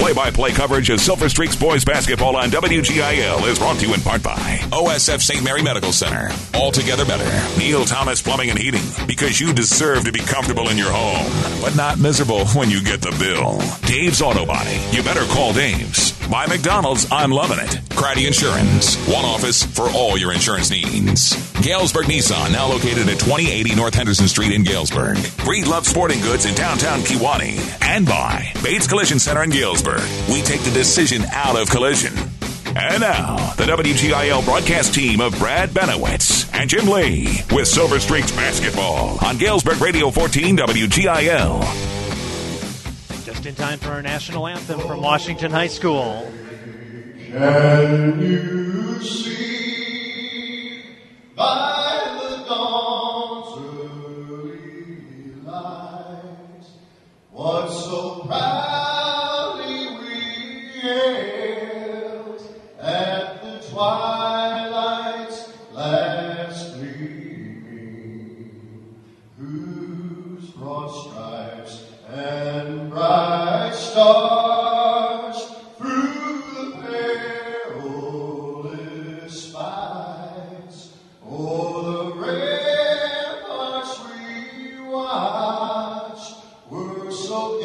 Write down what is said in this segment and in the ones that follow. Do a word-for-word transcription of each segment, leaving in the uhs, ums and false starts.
Play-by-play coverage of Silver Streaks boys basketball on W G I L is brought to you in part by O S F Saint Mary Medical Center. Altogether better. Neil Thomas Plumbing and Heating, because you deserve to be comfortable in your home, but not miserable when you get the bill. Dave's Auto Body. You better call Dave's. By McDonald's, I'm loving it. Craddy Insurance. One office for all your insurance needs. Galesburg Nissan, now located at twenty eighty North Henderson Street in Galesburg. Breed Love Sporting Goods in downtown Kewanee. And by Bates Collision Center in Galesburg. We take the decision out of collision. And now, the W G I L broadcast team of Brad Benowitz and Jim Lee with Silver Streaks basketball on Galesburg Radio fourteen W G I L. Just in time for our national anthem from Washington High School. Can you see by the dawn's early light what so proudly we hailed at the twilight's last gleaming, whose broad stripes and bright stars through the perilous fights o'er the ramparts we watched were so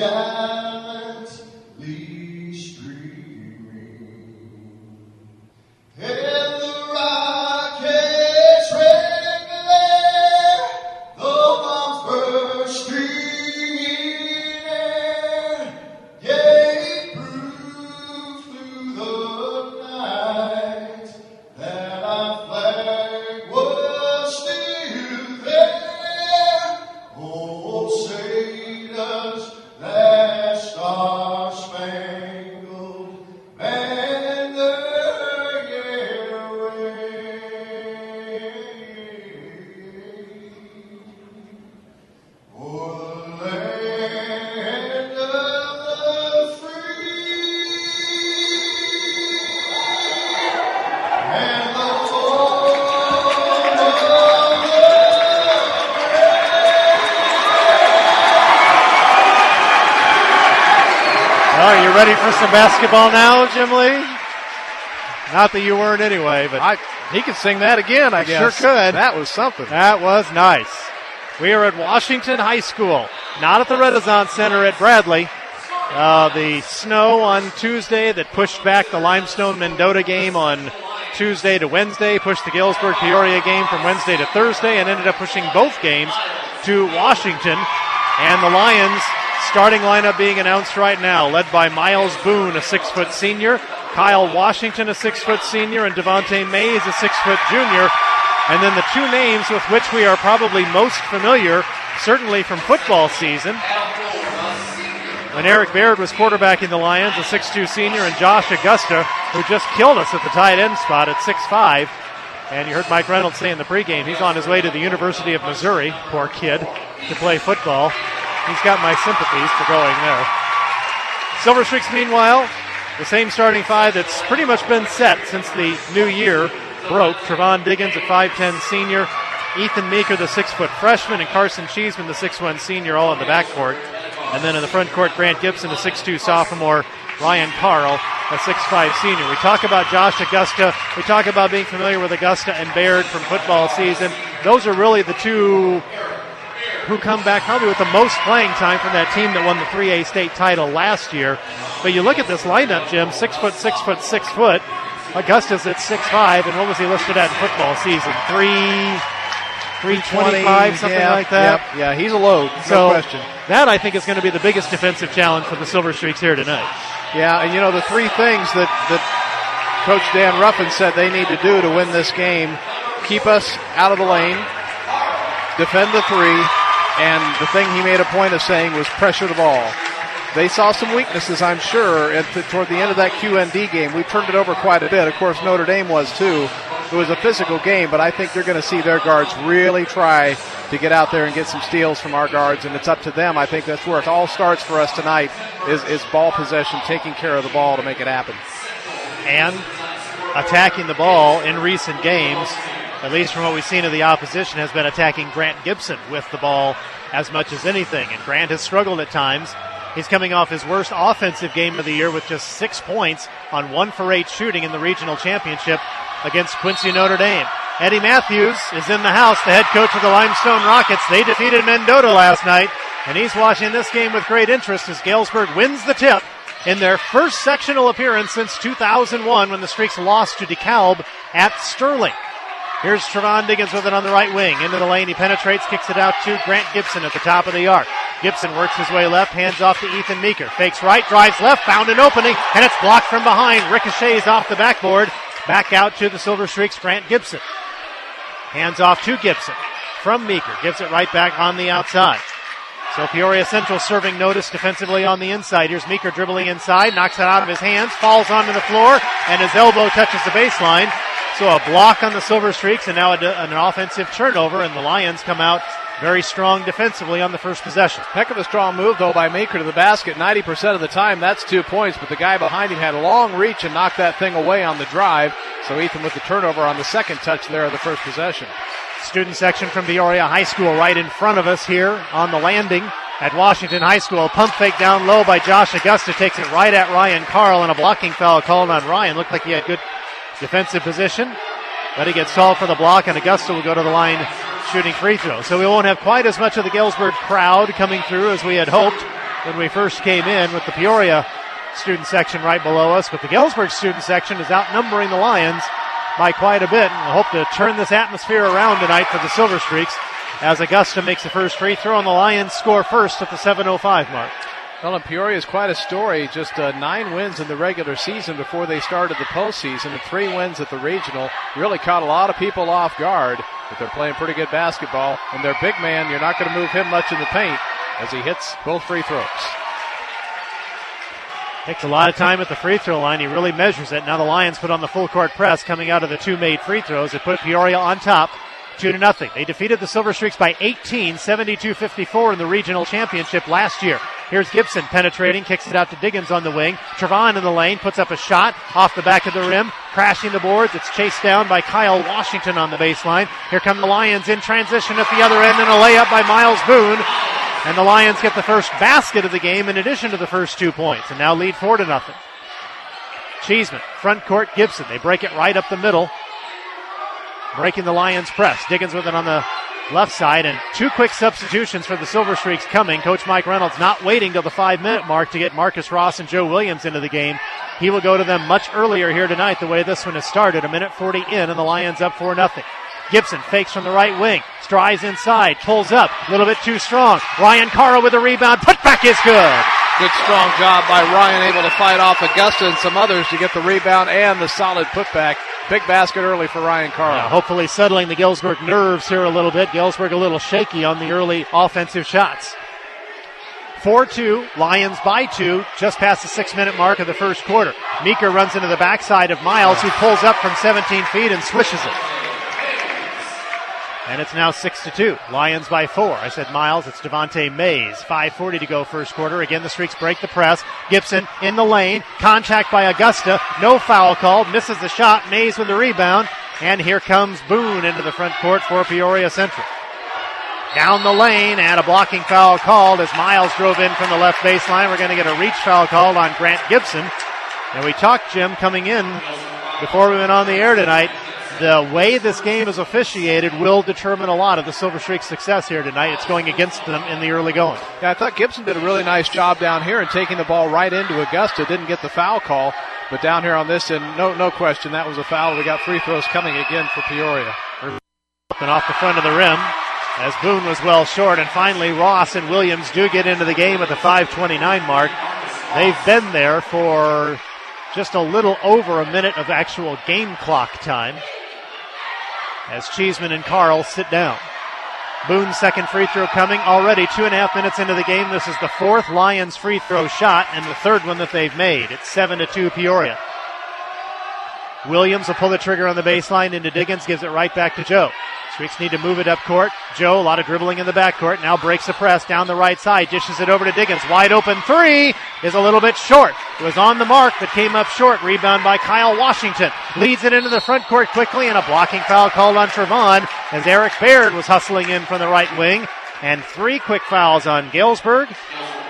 gallantly streaming. And the rockets' red glare, the bombs bursting in air, gave proof through the night that our flag was still there. Oh, say does that star-spangled banner yet wave o'er the land of the free and the home of the Are you ready for some basketball now, Jim Lee? Not that you weren't anyway, but I, he could sing that again, I guess. sure could. That was something. That was nice. We are at Washington High School, not at the Renaissance Center at Bradley. Uh, the snow on Tuesday that pushed back the Limestone-Mendota game on Tuesday to Wednesday, pushed the Galesburg-Peoria game from Wednesday to Thursday, and ended up pushing both games to Washington. And the Lions starting lineup being announced right now, led by Miles Boone, a six-foot senior, Kyle Washington, a six-foot senior, and Devontae Mays, a six-foot junior. And then the two names with which we are probably most familiar, certainly from football season, when Eric Baird was quarterbacking the Lions, a six two senior, and Josh Augusta, who just killed us at the tight end spot at six five. And you heard Mike Reynolds say in the pregame, he's on his way to the University of Missouri, poor kid, to play football. He's got my sympathies for going there. Silver Streaks, meanwhile, the same starting five that's pretty much been set since the new year broke. Trevon Diggins, a five ten senior, Ethan Meeker, the six-foot freshman, and Carson Cheeseman, the six one senior, all in the backcourt. And then in the front court, Grant Gibson, the six two sophomore, Ryan Carl, a six five senior. We talk about Josh Augusta. We talk about being familiar with Augusta and Baird from football season. Those are really the two who come back probably with the most playing time from that team that won the three A state title last year. But you look at this lineup, Jim, six foot, six foot, six foot. Augusta's at six five, and what was he listed at in football season? Three, three twenty-five, something yeah, like that. Yeah, yeah, he's a load, no so question. That, I think, is going to be the biggest defensive challenge for the Silver Streaks here tonight. Yeah, and you know, the three things that, that Coach Dan Ruffin said they need to do to win this game: keep us out of the lane, defend the three, and the thing he made a point of saying was pressure the ball. They saw some weaknesses, I'm sure, at the, toward the end of that Q N D game. We turned it over quite a bit. Of course, Notre Dame was too. It was a physical game, but I think they're going to see their guards really try to get out there and get some steals from our guards, and it's up to them. I think that's where it all starts for us tonight, is, is ball possession, taking care of the ball to make it happen. And attacking the ball in recent games, at least from what we've seen of the opposition, has been attacking Grant Gibson with the ball as much as anything. And Grant has struggled at times He's coming off his worst offensive game of the year with just six points on one for eight shooting in the regional championship against Quincy Notre Dame. Eddie Matthews is in the house, the head coach of the Limestone Rockets. They defeated Mendota last night, and he's watching this game with great interest as Galesburg wins the tip in their first sectional appearance since two thousand one when the Streaks lost to DeKalb at Sterling. Here's Trevon Diggins with it on the right wing. Into the lane, he penetrates, kicks it out to Grant Gibson at the top of the arc. Gibson works his way left, hands off to Ethan Meeker. Fakes right, drives left, found an opening, and it's blocked from behind. Ricochets off the backboard. Back out to the Silver Streaks, Grant Gibson. Hands off to Gibson from Meeker. Gives it right back on the outside. So Peoria Central serving notice defensively on the inside. Here's Meeker dribbling inside, knocks it out of his hands, falls onto the floor, and his elbow touches the baseline. So a block on the Silver Streaks, and now a, an offensive turnover, and the Lions come out very strong defensively on the first possession. Heck of a strong move, though, by Meeker to the basket. ninety percent of the time, that's two points, but the guy behind him had a long reach and knocked that thing away on the drive. So Ethan with the turnover on the second touch there of the first possession. Student section from Peoria High School right in front of us here on the landing at Washington High School. Pump fake down low by Josh Augusta, takes it right at Ryan Carl, and a blocking foul called on Ryan. Looked like he had good defensive position, but he gets called for the block, and Augusta will go to the line shooting free throw. So we won't have quite as much of the Galesburg crowd coming through as we had hoped when we first came in with the Peoria student section right below us, but the Galesburg student section is outnumbering the Lions by quite a bit, and we'll hope to turn this atmosphere around tonight for the Silver Streaks as Augusta makes the first free throw, and the Lions score first at the seven oh five mark. Well, and Peoria is quite a story. Just uh, nine wins in the regular season before they started the postseason, and three wins at the regional. Really caught a lot of people off guard, but they're playing pretty good basketball. And their big man, you're not going to move him much in the paint as he hits both free throws. Takes a lot of time at the free throw line. He really measures it. Now the Lions put on the full court press coming out of the two made free throws. It put Peoria on top, two to nothing. They defeated the Silver Streaks by eighteen, seventy-two fifty-four in the regional championship last year. Here's Gibson penetrating, kicks it out to Diggins on the wing. Trevon in the lane, puts up a shot off the back of the rim, crashing the boards. It's chased down by Kyle Washington on the baseline. Here come the Lions in transition at the other end, and a layup by Miles Boone. And the Lions get the first basket of the game in addition to the first two points, and now lead four to nothing. Cheeseman, front court, Gibson. They break it right up the middle, breaking the Lions' press. Diggins with it on the left side, and two quick substitutions for the Silver Streaks coming. Coach Mike Reynolds not waiting till the five-minute mark to get Marcus Ross and Joe Williams into the game. He will go to them much earlier here tonight, the way this one has started. A minute forty in, and the Lions up four nothing. Gibson fakes from the right wing, strides inside, pulls up, a little bit too strong. Ryan Carl with a rebound, putback is good. Good strong job by Ryan, able to fight off Augusta and some others to get the rebound and the solid putback. Big basket early for Ryan Carl. Yeah, hopefully settling the Galesburg nerves here a little bit. Galesburg a little shaky on the early offensive shots. four two, Lions by two, just past the six-minute mark of the first quarter. Meeker runs into the backside of Miles, who pulls up from seventeen feet and swishes it. And it's now six to two. Lions by four. I said Miles, it's Devontae Mays. five forty to go first quarter. Again, the Streaks break the press. Gibson in the lane. Contact by Augusta. No foul called. Misses the shot. Mays with the rebound. And here comes Boone into the front court for Peoria Central. Down the lane, and a blocking foul called as Miles drove in from the left baseline. We're going to get a reach foul called on Grant Gibson. And we talked, Jim, coming in before we went on the air tonight. The way this game is officiated will determine a lot of the Silver Streaks' success here tonight. It's going against them in the early going. Yeah, I thought Gibson did a really nice job down here and taking the ball right into Augusta. Didn't get the foul call, but down here on this end, no, no question, that was a foul. We got free throws coming again for Peoria. And off the front of the rim, as Boone was well short, and finally Ross and Williams do get into the game at the five twenty-nine mark. They've been there for just a little over a minute of actual game clock time, as Cheeseman and Carl sit down. Boone's second free throw coming already two and a half minutes into the game. This is the fourth Lions free throw shot and the third one that they've made. It's seven to two Peoria. Williams will pull the trigger on the baseline into Diggins, gives it right back to Joe. Streaks need to move it up court. Joe, a lot of dribbling in the backcourt, now breaks the press down the right side, dishes it over to Diggins. Wide open three is a little bit short. It was on the mark, but came up short. Rebound by Kyle Washington. Leads it into the front court quickly, and a blocking foul called on Trevon as Eric Baird was hustling in from the right wing. And three quick fouls on Galesburg.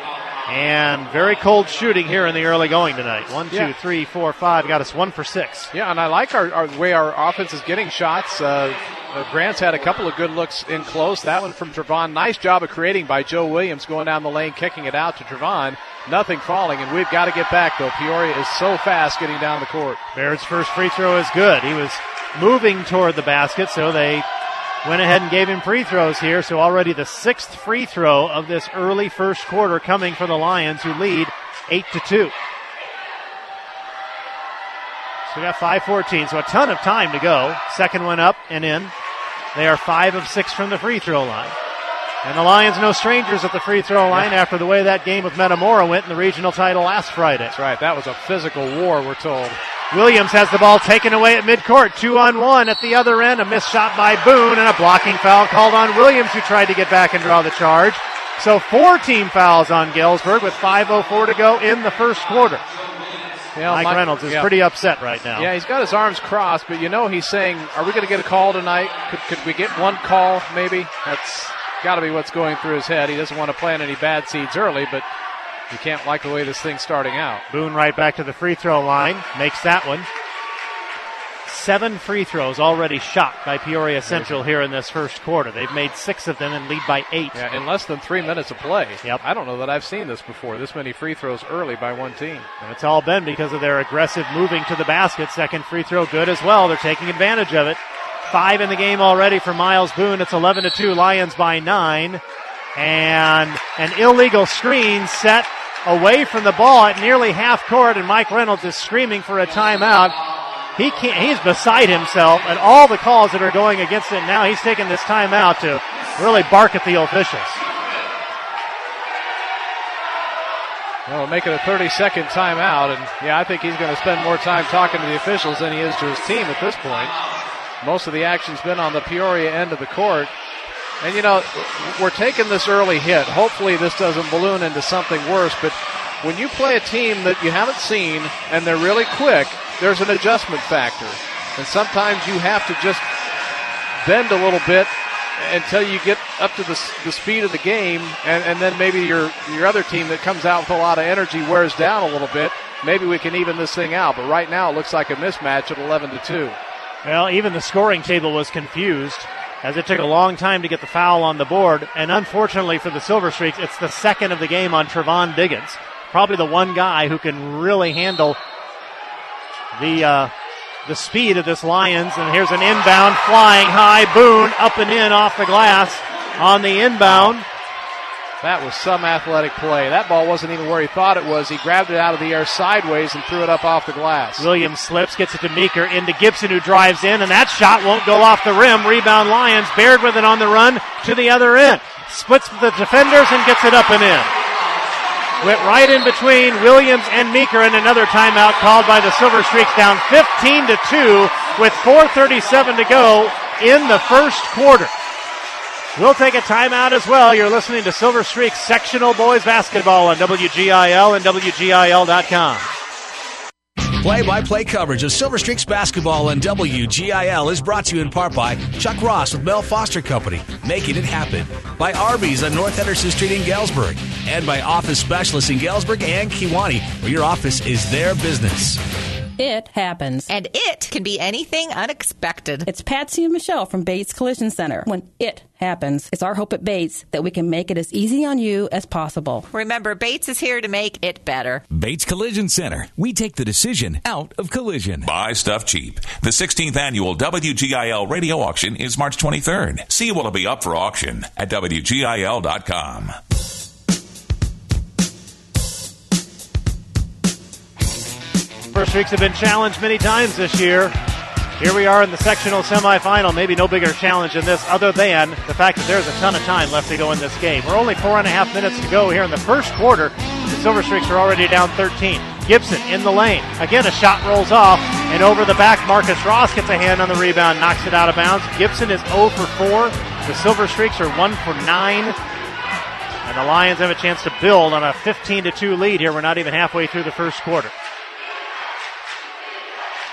And very cold shooting here in the early going tonight. One, two, Yeah. three, four, five. Got us one for six. Yeah, and I like our, our way our offense is getting shots. Uh, uh, Grant's had a couple of good looks in close. That one from Trevon. Nice job of creating by Joe Williams, going down the lane, kicking it out to Trevon. Nothing falling, and we've got to get back, though. Peoria is so fast getting down the court. Baird's first free throw is good. He was moving toward the basket, so they went ahead and gave him free throws here. So already the sixth free throw of this early first quarter coming for the Lions, who lead eight to two. So we got five fourteen, so a ton of time to go. Second one up and in. They are five of six from the free throw line. And the Lions no strangers at the free throw line Yeah. after the way that game with Metamora went in the regional title last Friday. That's right. That was a physical war, we're told. Williams has the ball taken away at midcourt. Two on one at the other end. A missed shot by Boone and a blocking foul called on Williams, who tried to get back and draw the charge. So four team fouls on Galesburg with five oh four to go in the first quarter. Yeah, Mike, Mike Reynolds is yeah. pretty upset right now. Yeah, he's got his arms crossed, but you know he's saying, are we going to get a call tonight? Could, could we get one call, maybe? That's got to be what's going through his head. He doesn't want to plant any bad seeds early, but you can't like the way this thing's starting out. Boone right back to the free throw line. Makes that one. Seven free throws already shot by Peoria Central here in this first quarter. They've made six of them and lead by eight. Yeah, in less than three minutes of play. Yep. I don't know that I've seen this before, this many free throws early by one team. And it's all been because of their aggressive moving to the basket. Second free throw good as well. They're taking advantage of it. Five in the game already for Miles Boone. It's eleven to two. Lions by nine. And an illegal screen set away from the ball at nearly half court, and Mike Reynolds is screaming for a timeout. He can't, he's beside himself at all the calls that are going against it now. He's taking this timeout to really bark at the officials. Well, make it a thirty-second timeout, and yeah, I think he's going to spend more time talking to the officials than he is to his team at this point. Most of the action's been on the Peoria end of the court. And, you know, we're taking this early hit. Hopefully this doesn't balloon into something worse, but when you play a team that you haven't seen and they're really quick, there's an adjustment factor. And sometimes you have to just bend a little bit until you get up to the, the speed of the game, and, and then maybe your, your other team that comes out with a lot of energy wears down a little bit. Maybe we can even this thing out, but right now it looks like a mismatch at eleven to two. Well, even the scoring table was confused, as it took a long time to get the foul on the board. And unfortunately for the Silver Streaks, it's the second of the game on Trevon Diggins. Probably the one guy who can really handle the uh, the speed of this Lions. And here's an inbound, flying high. Boone up and in off the glass on the inbound. That was some athletic play. That ball wasn't even where he thought it was. He grabbed it out of the air sideways and threw it up off the glass. Williams slips, gets it to Meeker, into Gibson, who drives in, and that shot won't go off the rim. Rebound Lions. Baird with it on the run to the other end. Splits the defenders and gets it up and in. Went right in between Williams and Meeker, and another timeout called by the Silver Streaks, down fifteen to two with four thirty-seven to go in the first quarter. We'll take a timeout as well. You're listening to Silver Streaks Sectional Boys Basketball on W G I L and W G I L dot com. Play-by-play coverage of Silver Streaks basketball on W G I L is brought to you in part by Chuck Ross with Mel Foster Company, making it happen. By Arby's on North Henderson Street in Galesburg. And by Office Specialists in Galesburg and Kewanee, where your office is their business. It happens. And it can be anything unexpected. It's Patsy and Michelle from Bates Collision Center. When it happens, it's our hope at Bates that we can make it as easy on you as possible. Remember, Bates is here to make it better. Bates Collision Center. We take the decision out of collision. Buy stuff cheap. The sixteenth annual W G I L radio auction is March twenty-third. See what'll be up for auction at W G I L dot com. Silver Streaks have been challenged many times this year. Here we are in the sectional semifinal. Maybe no bigger challenge than this, other than the fact that there's a ton of time left to go in this game. We're only four and a half minutes to go here in the first quarter. The Silver Streaks are already down thirteen. Gibson in the lane. Again, a shot rolls off, and over the back, Marcus Ross gets a hand on the rebound, knocks it out of bounds. Gibson is zero for four. The Silver Streaks are one for nine. And the Lions have a chance to build on a fifteen to two lead here. We're not even halfway through the first quarter.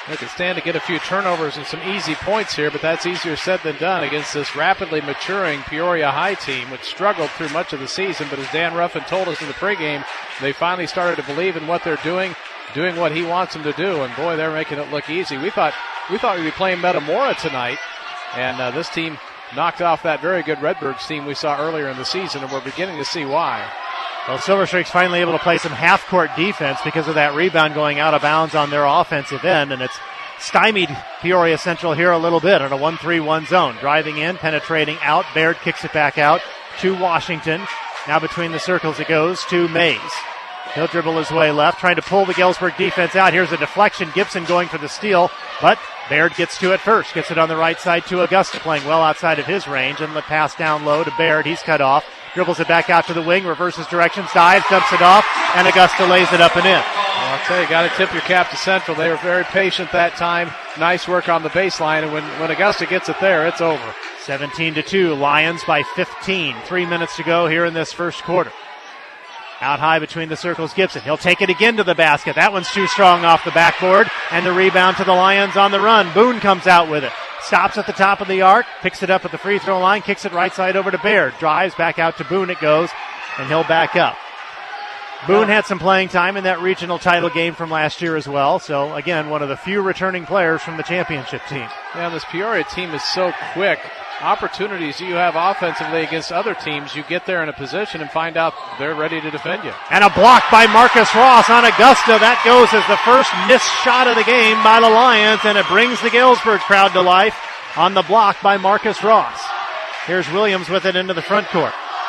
They can stand to get a few turnovers and some easy points here, but that's easier said than done against this rapidly maturing Peoria High team, which struggled through much of the season. But as Dan Ruffin told us in the pregame, they finally started to believe in what they're doing, doing what he wants them to do. And boy, they're making it look easy. We thought we thought we'd be playing Metamora tonight, and uh, this team knocked off that very good Redbirds team we saw earlier in the season, and we're beginning to see why. Well, Silver Streak's finally able to play some half-court defense because of that rebound going out of bounds on their offensive end, and it's stymied Peoria Central here a little bit in a one three one zone. Driving in, penetrating out. Baird kicks it back out to Washington. Now between the circles it goes to Mays. He'll dribble his way left, trying to pull the Galesburg defense out. Here's a deflection. Gibson going for the steal, but Baird gets to it first. Gets it on the right side to Augusta, playing well outside of his range, and the pass down low to Baird. He's cut off. Dribbles it back out to the wing, reverses directions, dives, dumps it off, and Augusta lays it up and in. Well, I'll tell you, got to tip your cap to Central. They were very patient that time. Nice work on the baseline, and when, when Augusta gets it there, it's over. seventeen to two, Lions by fifteen. Three minutes to go here in this first quarter. Out high between the circles, Gibson. He'll take it again to the basket. That one's too strong off the backboard, and the rebound to the Lions on the run. Boone comes out with it. Stops at the top of the arc, picks it up at the free throw line, kicks it right side over to Baird. Drives back out to Boone it goes, and he'll back up. Boone had some playing time in that regional title game from last year as well. So, again, one of the few returning players from the championship team. Yeah, this Peoria team is so quick. Opportunities you have offensively against other teams, you get there in a position and find out they're ready to defend you. And a block by Marcus Ross on Augusta. That goes as the first missed shot of the game by the Lions, and it brings the Galesburg crowd to life on the block by Marcus Ross. Here's Williams with it into the front court.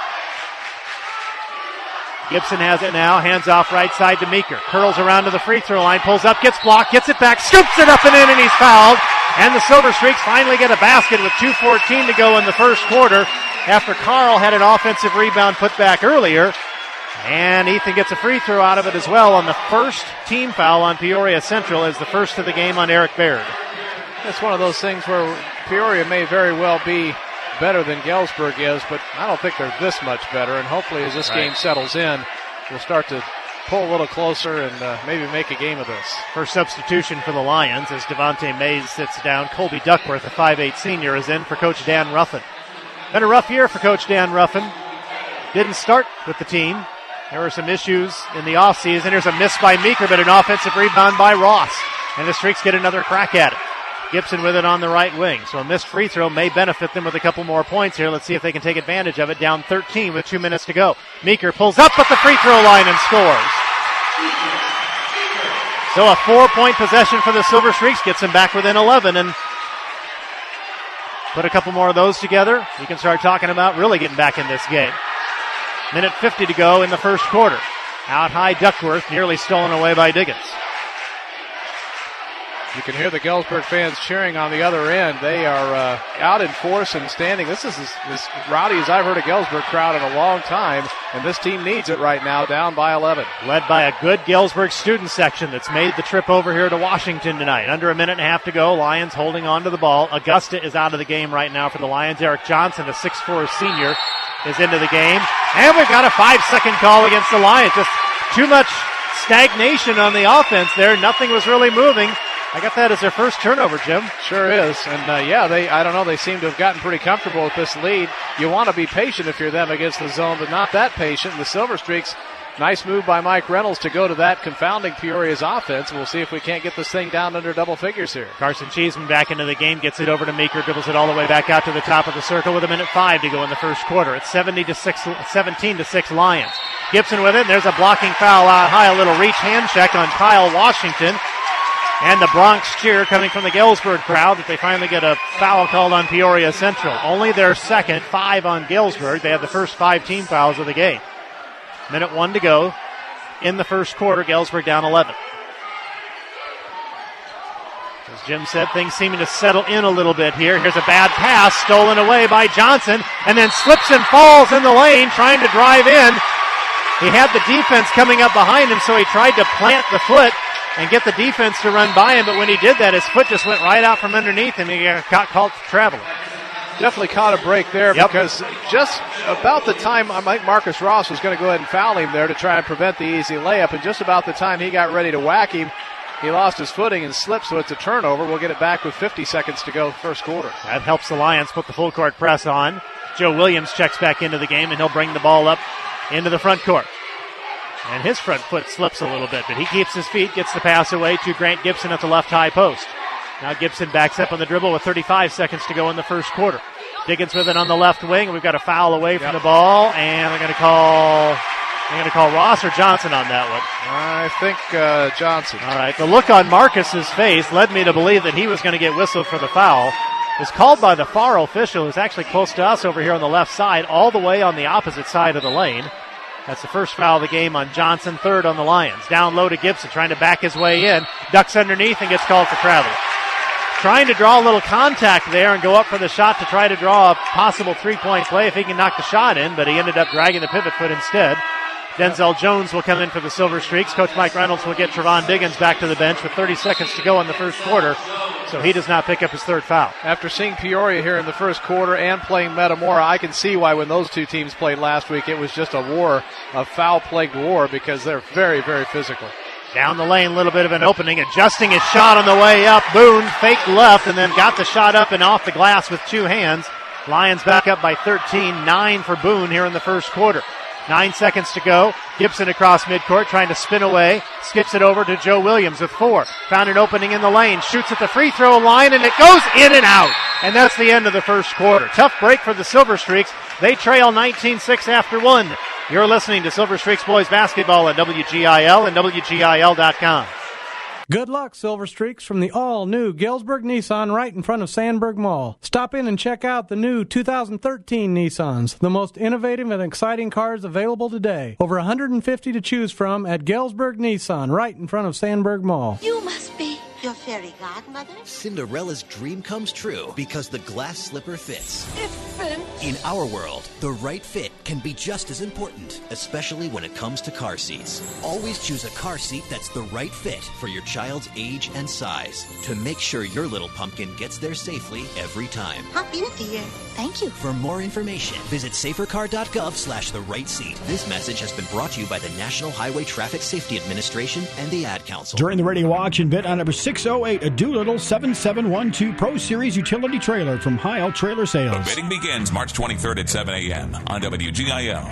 Gibson has it now, hands off right side to Meeker. Curls around to the free throw line, pulls up, gets blocked, gets it back, scoops it up and in, and he's fouled. And the Silver Streaks finally get a basket with two fourteen to go in the first quarter after Carl had an offensive rebound put back earlier. And Ethan gets a free throw out of it as well on the first team foul on Peoria Central as the first of the game on Eric Baird. It's one of those things where Peoria may very well be better than Galesburg is, but I don't think they're this much better. And hopefully as this right. game settles in, we'll start to pull a little closer and uh, maybe make a game of this. First substitution for the Lions as Devontae Mays sits down. Colby Duckworth, a five eight senior, is in for Coach Dan Ruffin. Been a rough year for Coach Dan Ruffin. Didn't start with the team. There were some issues in the offseason. Here's a miss by Meeker, but an offensive rebound by Ross. And the Streaks get another crack at it. Gibson with it on the right wing. So a missed free throw may benefit them with a couple more points here. Let's see if they can take advantage of it. Down thirteen with two minutes to go. Meeker pulls up at the free throw line and scores. So a four-point possession for the Silver Streaks gets them back within eleven. And put a couple more of those together, you can start talking about really getting back in this game. Minute fifty to go in the first quarter. Out high Duckworth, nearly stolen away by Diggins. You can hear the Galesburg fans cheering on the other end. They are uh, out in force and standing. This is as, as rowdy as I've heard a Galesburg crowd in a long time, and this team needs it right now, down by eleven. Led by a good Galesburg student section that's made the trip over here to Washington tonight. Under a minute and a half to go. Lions holding on to the ball. Augusta is out of the game right now for the Lions. Eric Johnson, a six four senior, is into the game. And we've got a five-second call against the Lions. Just too much stagnation on the offense there. Nothing was really moving. I got that as their first turnover, Jim. Sure is. And, uh, yeah, they, I don't know, they seem to have gotten pretty comfortable with this lead. You want to be patient if you're them against the zone, but not that patient. The Silver Streaks, nice move by Mike Reynolds to go to that, confounding Peoria's offense. We'll see if we can't get this thing down under double figures here. Carson Cheeseman back into the game, gets it over to Meeker, dribbles it all the way back out to the top of the circle with a minute five to go in the first quarter. It's seventy to six, seventeen to six Lions. Gibson with it, and there's a blocking foul out high, a little reach hand check on Kyle Washington. And the Bronx cheer coming from the Galesburg crowd that they finally get a foul called on Peoria Central. Only their second, five on Galesburg. They have the first five team fouls of the game. Minute one to go in the first quarter. Galesburg down eleven. As Jim said, things seeming to settle in a little bit here. Here's a bad pass stolen away by Johnson, and then slips and falls in the lane trying to drive in. He had the defense coming up behind him, so he tried to plant the foot and get the defense to run by him, but when he did that, his foot just went right out from underneath him, and he got called traveling. Definitely caught a break there yep. because just about the time I think Marcus Ross was going to go ahead and foul him there to try and prevent the easy layup, and just about the time he got ready to whack him, he lost his footing and slipped, so it's a turnover. We'll get it back with fifty seconds to go first quarter. That helps the Lions put the full court press on. Joe Williams checks back into the game, and he'll bring the ball up into the front court. And his front foot slips a little bit, but he keeps his feet, gets the pass away to Grant Gibson at the left high post. Now Gibson backs up on the dribble with thirty-five seconds to go in the first quarter. Diggins with it on the left wing. We've got a foul away from yep. the ball, and they're going to call they're going to call Ross or Johnson on that one. I think uh, Johnson. All right. The look on Marcus's face led me to believe that he was going to get whistled for the foul. It was called by the far official, who's actually close to us over here on the left side, all the way on the opposite side of the lane. That's the first foul of the game on Johnson, third on the Lions. Down low to Gibson, trying to back his way in. Ducks underneath and gets called for travel. Trying to draw a little contact there and go up for the shot to try to draw a possible three-point play if he can knock the shot in, but he ended up dragging the pivot foot instead. Denzel Jones will come in for the Silver Streaks. Coach Mike Reynolds will get Trevon Diggins back to the bench with thirty seconds to go in the first quarter, so he does not pick up his third foul. After seeing Peoria here in the first quarter and playing Metamora, I can see why when those two teams played last week, it was just a war, a foul-plagued war, because they're very, very physical. Down the lane, a little bit of an opening, adjusting his shot on the way up. Boone faked left and then got the shot up and off the glass with two hands. Lions back up by thirteen, nine for Boone here in the first quarter. Nine seconds to go. Gibson across midcourt, trying to spin away. Skips it over to Joe Williams with four. Found an opening in the lane. Shoots at the free throw line, and it goes in and out. And that's the end of the first quarter. Tough break for the Silver Streaks. They trail nineteen six after one. You're listening to Silver Streaks Boys Basketball on W G I L and W G I L dot com. Good luck, Silver Streaks, from the all-new Galesburg Nissan right in front of Sandburg Mall. Stop in and check out the new two thousand thirteen Nissans, the most innovative and exciting cars available today. Over one hundred fifty to choose from at Galesburg Nissan right in front of Sandburg Mall. You must be your fairy godmother. Cinderella's dream comes true because the glass slipper fits. It fits. In our world, the right fit can be just as important, especially when it comes to car seats. Always choose a car seat that's the right fit for your child's age and size to make sure your little pumpkin gets there safely every time. Hop in, dear. Thank you. For more information, visit safercar.gov slash the right seat. This message has been brought to you by the National Highway Traffic Safety Administration and the Ad Council. During the radio auction, bid on number six oh eight, a Doolittle seven seven one two Pro Series utility trailer from Heil Trailer Sales. The bidding begins March twenty-third at seven a.m. on W G I L.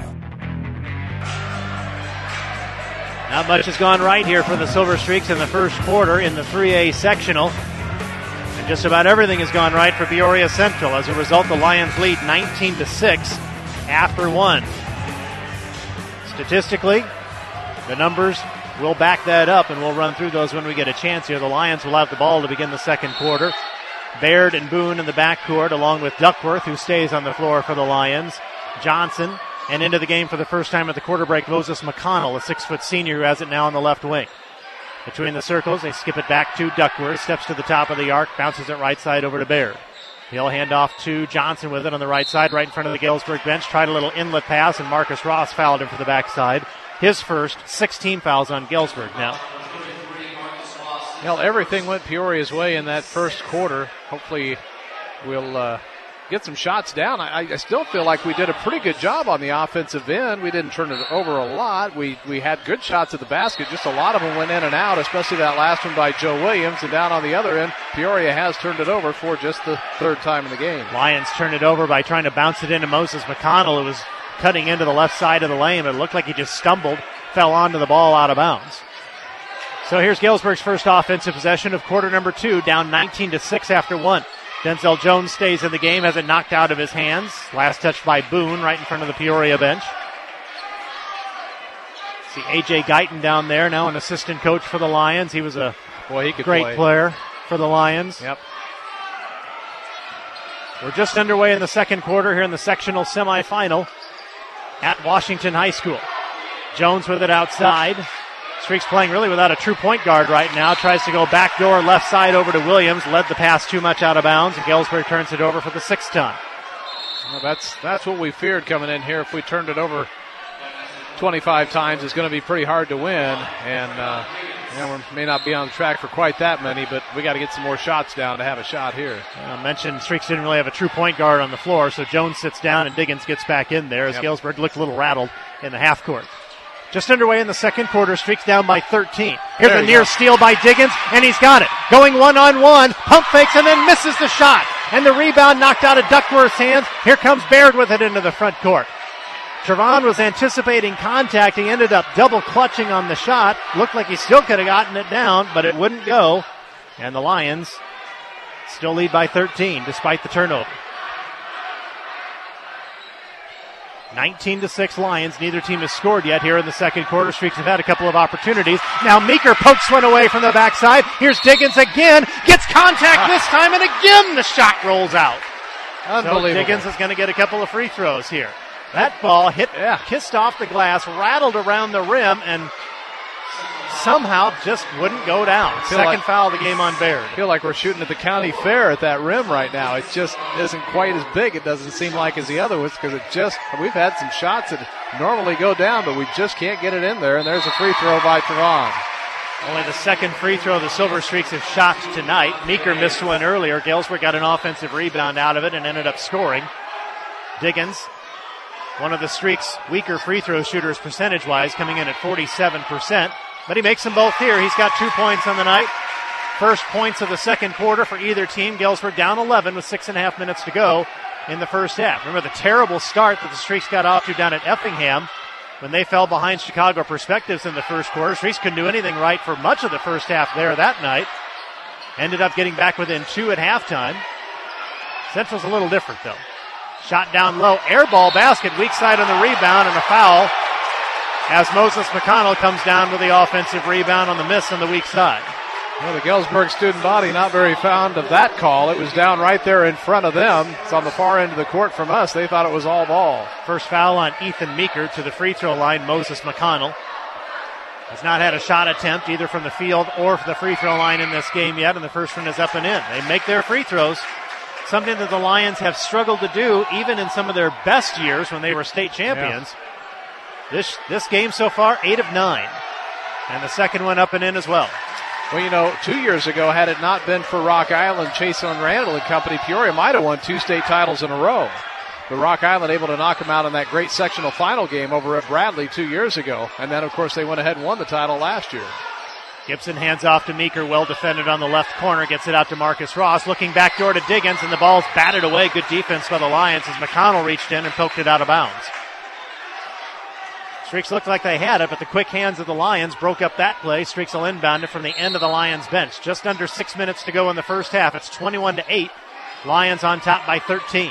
Not much has gone right here for the Silver Streaks in the first quarter in the three A sectional. And just about everything has gone right for Peoria Central. As a result, the Lions lead nineteen to six after one. Statistically, the numbers will back that up, and we'll run through those when we get a chance here. The Lions will have the ball to begin the second quarter. Baird and Boone in the backcourt, along with Duckworth, who stays on the floor for the Lions. Johnson, and into the game for the first time at the quarter break, Moses McConnell, a six-foot senior who has it now on the left wing. Between the circles, they skip it back to Duckworth, steps to the top of the arc, bounces it right side over to Baird. He'll hand off to Johnson with it on the right side, right in front of the Galesburg bench. Tried a little inlet pass, and Marcus Ross fouled him for the backside. His first, sixteen fouls on Galesburg now. Well, everything went Peoria's way in that first quarter. Hopefully we'll uh, get some shots down. I, I still feel like we did a pretty good job on the offensive end. We didn't turn it over a lot. We we had good shots at the basket. Just a lot of them went in and out, especially that last one by Joe Williams. And down on the other end, Peoria has turned it over for just the third time in the game. Lions turned it over by trying to bounce it into Moses McConnell, who was cutting into the left side of the lane. It looked like he just stumbled, fell onto the ball out of bounds. So here's Galesburg's first offensive possession of quarter number two, down nineteen to six after one. Denzel Jones stays in the game, has it knocked out of his hands. Last touch by Boone right in front of the Peoria bench. See A J Guyton down there, now an assistant coach for the Lions. He was a Boy, he could great play. player for the Lions. Yep. We're just underway in the second quarter here in the sectional semifinal at Washington High School. Jones with it outside. Streaks playing really without a true point guard right now. Tries to go backdoor left side over to Williams. Led the pass too much out of bounds, and Galesburg turns it over for the sixth time. Well, that's that's what we feared coming in here. If we turned it over twenty-five times, it's going to be pretty hard to win. And uh, you know, we may not be on track for quite that many, but we got to get some more shots down to have a shot here. I mentioned Streaks didn't really have a true point guard on the floor, so Jones sits down and Diggins gets back in there as Yep. Galesburg looked a little rattled in the half court. Just underway in the second quarter, Streaks down by thirteen. Here's There a you near go. steal by Diggins, and he's got it. Going one-on-one, pump fakes, and then misses the shot. And the rebound knocked out of Duckworth's hands. Here comes Baird with it into the front court. Trevon was anticipating contact. He ended up double clutching on the shot. Looked like he still could have gotten it down, but it wouldn't go. And the Lions still lead by thirteen despite the turnover. nineteen to six Lions. Neither team has scored yet here in the second quarter. Streaks have had a couple of opportunities. Now Meeker pokes one away from the backside. Here's Diggins again. Gets contact this time, and again the shot rolls out. Unbelievable. So Diggins is going to get a couple of free throws here. That ball hit, Yeah. kissed off the glass, rattled around the rim, and somehow just wouldn't go down. Feel Second like- foul of the game on Baird. I feel like we're shooting at the county fair at that rim right now. It just isn't quite as big, it doesn't seem like, as the other ones, because it just, we've had some shots that normally go down, but we just can't get it in there, and there's a free throw by Trevon. Only the second free throw the Silver Streaks have shot tonight. Meeker missed one earlier. Galesburg got an offensive rebound out of it and ended up scoring. Diggins, one of the Streaks' weaker free throw shooters percentage-wise, coming in at forty-seven percent. But he makes them both here. He's got two points on the night. First points of the second quarter for either team. Galesburg down eleven with six and a half minutes to go in the first half. Remember the terrible start that the Streaks got off to down at Effingham when they fell behind Chicago Perspectives in the first quarter. Streaks couldn't do anything right for much of the first half there that night. Ended up getting back within two at halftime. Central's a little different though. Shot down low, air ball basket, weak side on the rebound, and a foul as Moses McConnell comes down with the offensive rebound on the miss on the weak side. Well, the Galesburg student body not very fond of that call. It was down right there in front of them. It's on the far end of the court from us. They thought it was all ball. First foul on Ethan Meeker to the free throw line, Moses McConnell. Has not had a shot attempt either from the field or from the free throw line in this game yet, and the first one is up and in. They make their free throws, something that the Lions have struggled to do even in some of their best years when they were state champions. Yeah. This this game so far, eight of nine. And the second one up and in as well. Well, you know, two years ago, had it not been for Rock Island, Chaselin Randall and company, Peoria might have won two state titles in a row. But Rock Island able to knock them out in that great sectional final game over at Bradley two years ago. And then, of course, they went ahead and won the title last year. Gibson hands off to Meeker, well defended on the left corner, gets it out to Marcus Ross, looking back door to Diggins, and the ball's batted away. Good defense by the Lions as McConnell reached in and poked it out of bounds. Streaks looked like they had it, but the quick hands of the Lions broke up that play. Streaks will inbound it from the end of the Lions bench. Just under six minutes to go in the first half. It's twenty-one to eight. Lions on top by thirteen.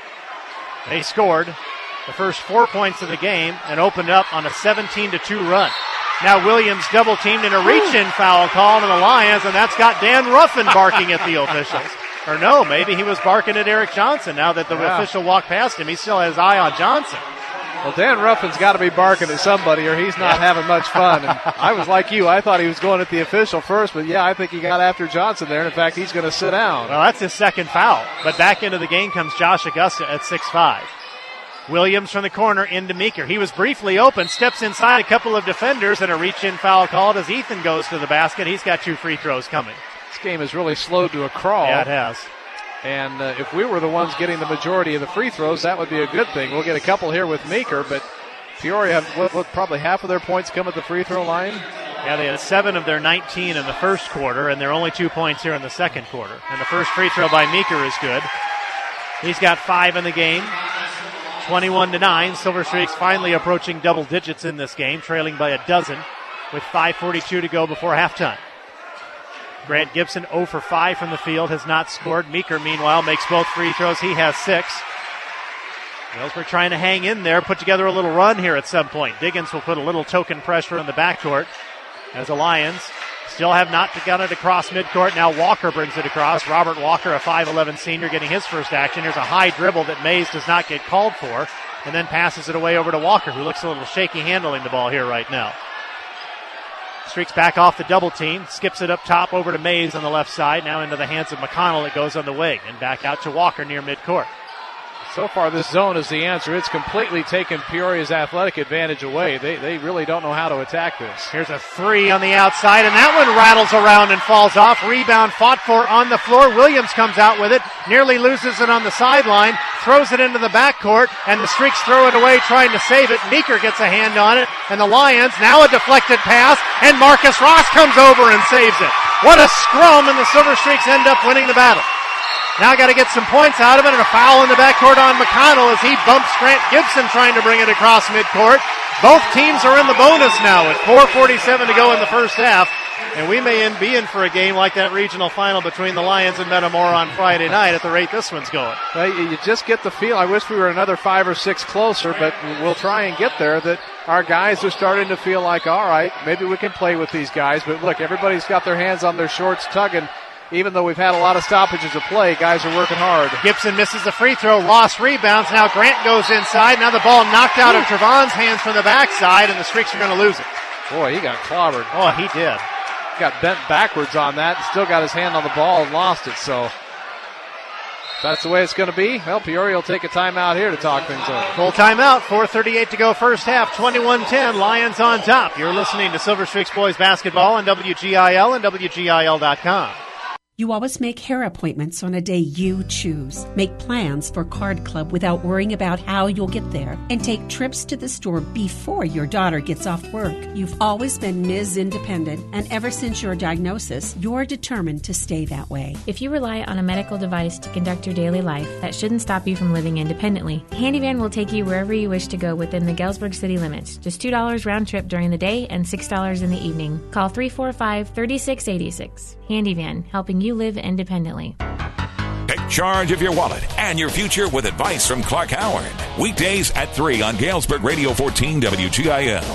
They scored the first four points of the game and opened up on a seventeen to two run. Now Williams double teamed in a reach-in foul call to the Lions, and that's got Dan Ruffin barking at the officials. Or no, maybe he was barking at Eric Johnson. Now that the yeah. official walked past him, he still has his eye on Johnson. Well, Dan Ruffin's got to be barking at somebody or he's not having much fun. And I was like you. I thought he was going at the official first, but yeah, I think he got after Johnson there. And in fact, he's going to sit down. Well, that's his second foul. But back into the game comes Josh Augusta at six five. Williams from the corner into Meeker. He was briefly open, steps inside a couple of defenders, and a reach-in foul called as Ethan goes to the basket. He's got two free throws coming. This game has really slowed to a crawl. Yeah, it has. And uh, if we were the ones getting the majority of the free throws, that would be a good thing. We'll get a couple here with Meeker, but Peoria have what, what, probably half of their points come at the free throw line. Yeah, they had seven of their nineteen in the first quarter, and they're only two points here in the second quarter. And the first free throw by Meeker is good. He's got five in the game. twenty-one to nine. Silver Streaks finally approaching double digits in this game, trailing by a dozen with five forty-two to go before halftime. Grant Gibson zero for five from the field, has not scored. Meeker, meanwhile, makes both free throws. He has six. Galesburg trying to hang in there, put together a little run here at some point. Diggins will put a little token pressure in the backcourt as the Lions still have not got it across midcourt. Now Walker brings it across. Robert Walker, a five eleven senior, getting his first action. Here's a high dribble that Mays does not get called for, and then passes it away over to Walker, who looks a little shaky handling the ball here right now. Streaks back off the double team, skips it up top over to Mays on the left side, now into the hands of McConnell. It goes on the wing, and back out to Walker near midcourt. So far, this zone is the answer. It's completely taken Peoria's athletic advantage away. They they really don't know how to attack this. Here's a three on the outside, and that one rattles around and falls off. Rebound fought for on the floor. Williams comes out with it, nearly loses it on the sideline. throws it into the backcourt, and the Streaks throw it away trying to save it. Meeker gets a hand on it, and the Lions, now a deflected pass, and Marcus Ross comes over and saves it. What a scrum, and the Silver Streaks end up winning the battle. Now got to get some points out of it, and a foul in the backcourt on McConnell as he bumps Grant Gibson trying to bring it across midcourt. Both teams are in the bonus now with four forty-seven to go in the first half. And we may in, be in for a game like that regional final between the Lions and Metamora on Friday night at the rate this one's going. Well, you just get the feel, I wish we were another five or six closer, but we'll try and get there, that our guys are starting to feel like, all right, maybe we can play with these guys. But look, everybody's got their hands on their shorts tugging. Even though we've had a lot of stoppages of play, guys are working hard. Gibson misses the free throw. Ross rebounds. Now Grant goes inside. Now the ball knocked out of Trevon's hands from the backside, and the Streaks are going to lose it. Boy, he got clobbered. Oh, he did. Got bent backwards on that, still got his hand on the ball and lost it. So if that's the way it's going to be, well, Peoria will take a timeout here to talk things over. Full timeout, four thirty-eight to go first half, twenty-one ten, Lions on top. You're listening to Silver Streaks Boys Basketball on W G I L and W G I L dot com. You always make hair appointments on a day you choose. Make plans for Card Club without worrying about how you'll get there. And take trips to the store before your daughter gets off work. You've always been Miz Independent, and ever since your diagnosis, you're determined to stay that way. If you rely on a medical device to conduct your daily life, that shouldn't stop you from living independently. Handyvan will take you wherever you wish to go within the Galesburg city limits. Just two dollars round trip during the day and six dollars in the evening. Call three four five, three six eight six. Handyvan, helping you live independently. Take charge of your wallet and your future with advice from Clark Howard. Weekdays at three on Galesburg Radio fourteen W G I L.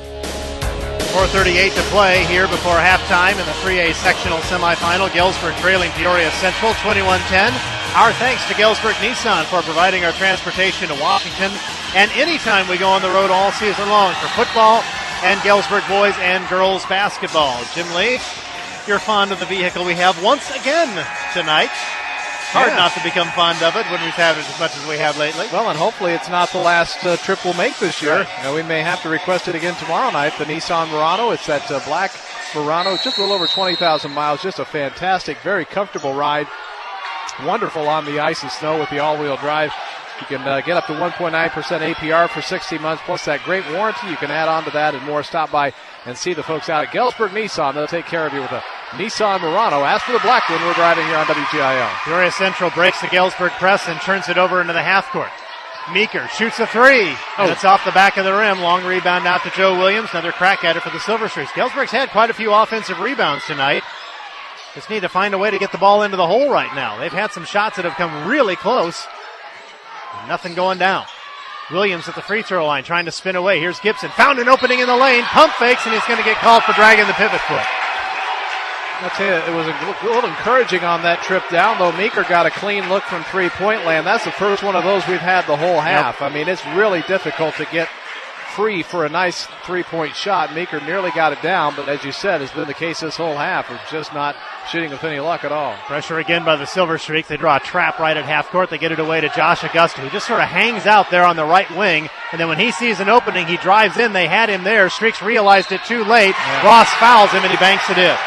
four thirty-eight to play here before halftime in the three A sectional semifinal. Galesburg trailing Peoria Central twenty-one ten. Our thanks to Galesburg Nissan for providing our transportation to Washington. And anytime we go on the road all season long for football and Galesburg boys and girls basketball. Jim Lee, you're fond of the vehicle we have once again tonight. Hard yeah. not to become fond of it when we've had it as much as we have lately. Well, and hopefully it's not the last uh, trip we'll make this year. Right. You know, we may have to request it again tomorrow night. The Nissan Murano, it's that uh, black Murano, just a little over twenty thousand miles. Just a fantastic, very comfortable ride. Wonderful on the ice and snow with the all-wheel drive. You can uh, get up to one point nine percent A P R for sixty months, plus that great warranty. You can add on to that and more. Stop by and see the folks out at Galesburg Nissan. They'll take care of you with a Nissan Murano. As for the black one, we're driving here on W G I L. Peoria Central breaks the Galesburg press and turns it over into the half court. Meeker shoots a three. Oh. And it's off the back of the rim. Long rebound out to Joe Williams. Another crack at it for the Silver Streaks. Galesburg's had quite a few offensive rebounds tonight. Just need to find a way to get the ball into the hole right now. They've had some shots that have come really close. Nothing going down. Williams at the free throw line trying to spin away. Here's Gibson. Found an opening in the lane. Pump fakes, and he's going to get called for dragging the pivot foot. I'll tell you, it was a little encouraging on that trip down, though. Meeker got a clean look from three-point land. That's the first one of those we've had the whole half. Yep. I mean, it's really difficult to get free for a nice three-point shot. Meeker nearly got it down, but as you said, has been the case this whole half. We're just not shooting with any luck at all. Pressure again by the Silver Streaks. They draw a trap right at half court. They get it away to Josh Augusta, who just sort of hangs out there on the right wing. And then when he sees an opening, he drives in. They had him there. Streaks realized it too late. Yeah. Ross fouls him, and he banks it in.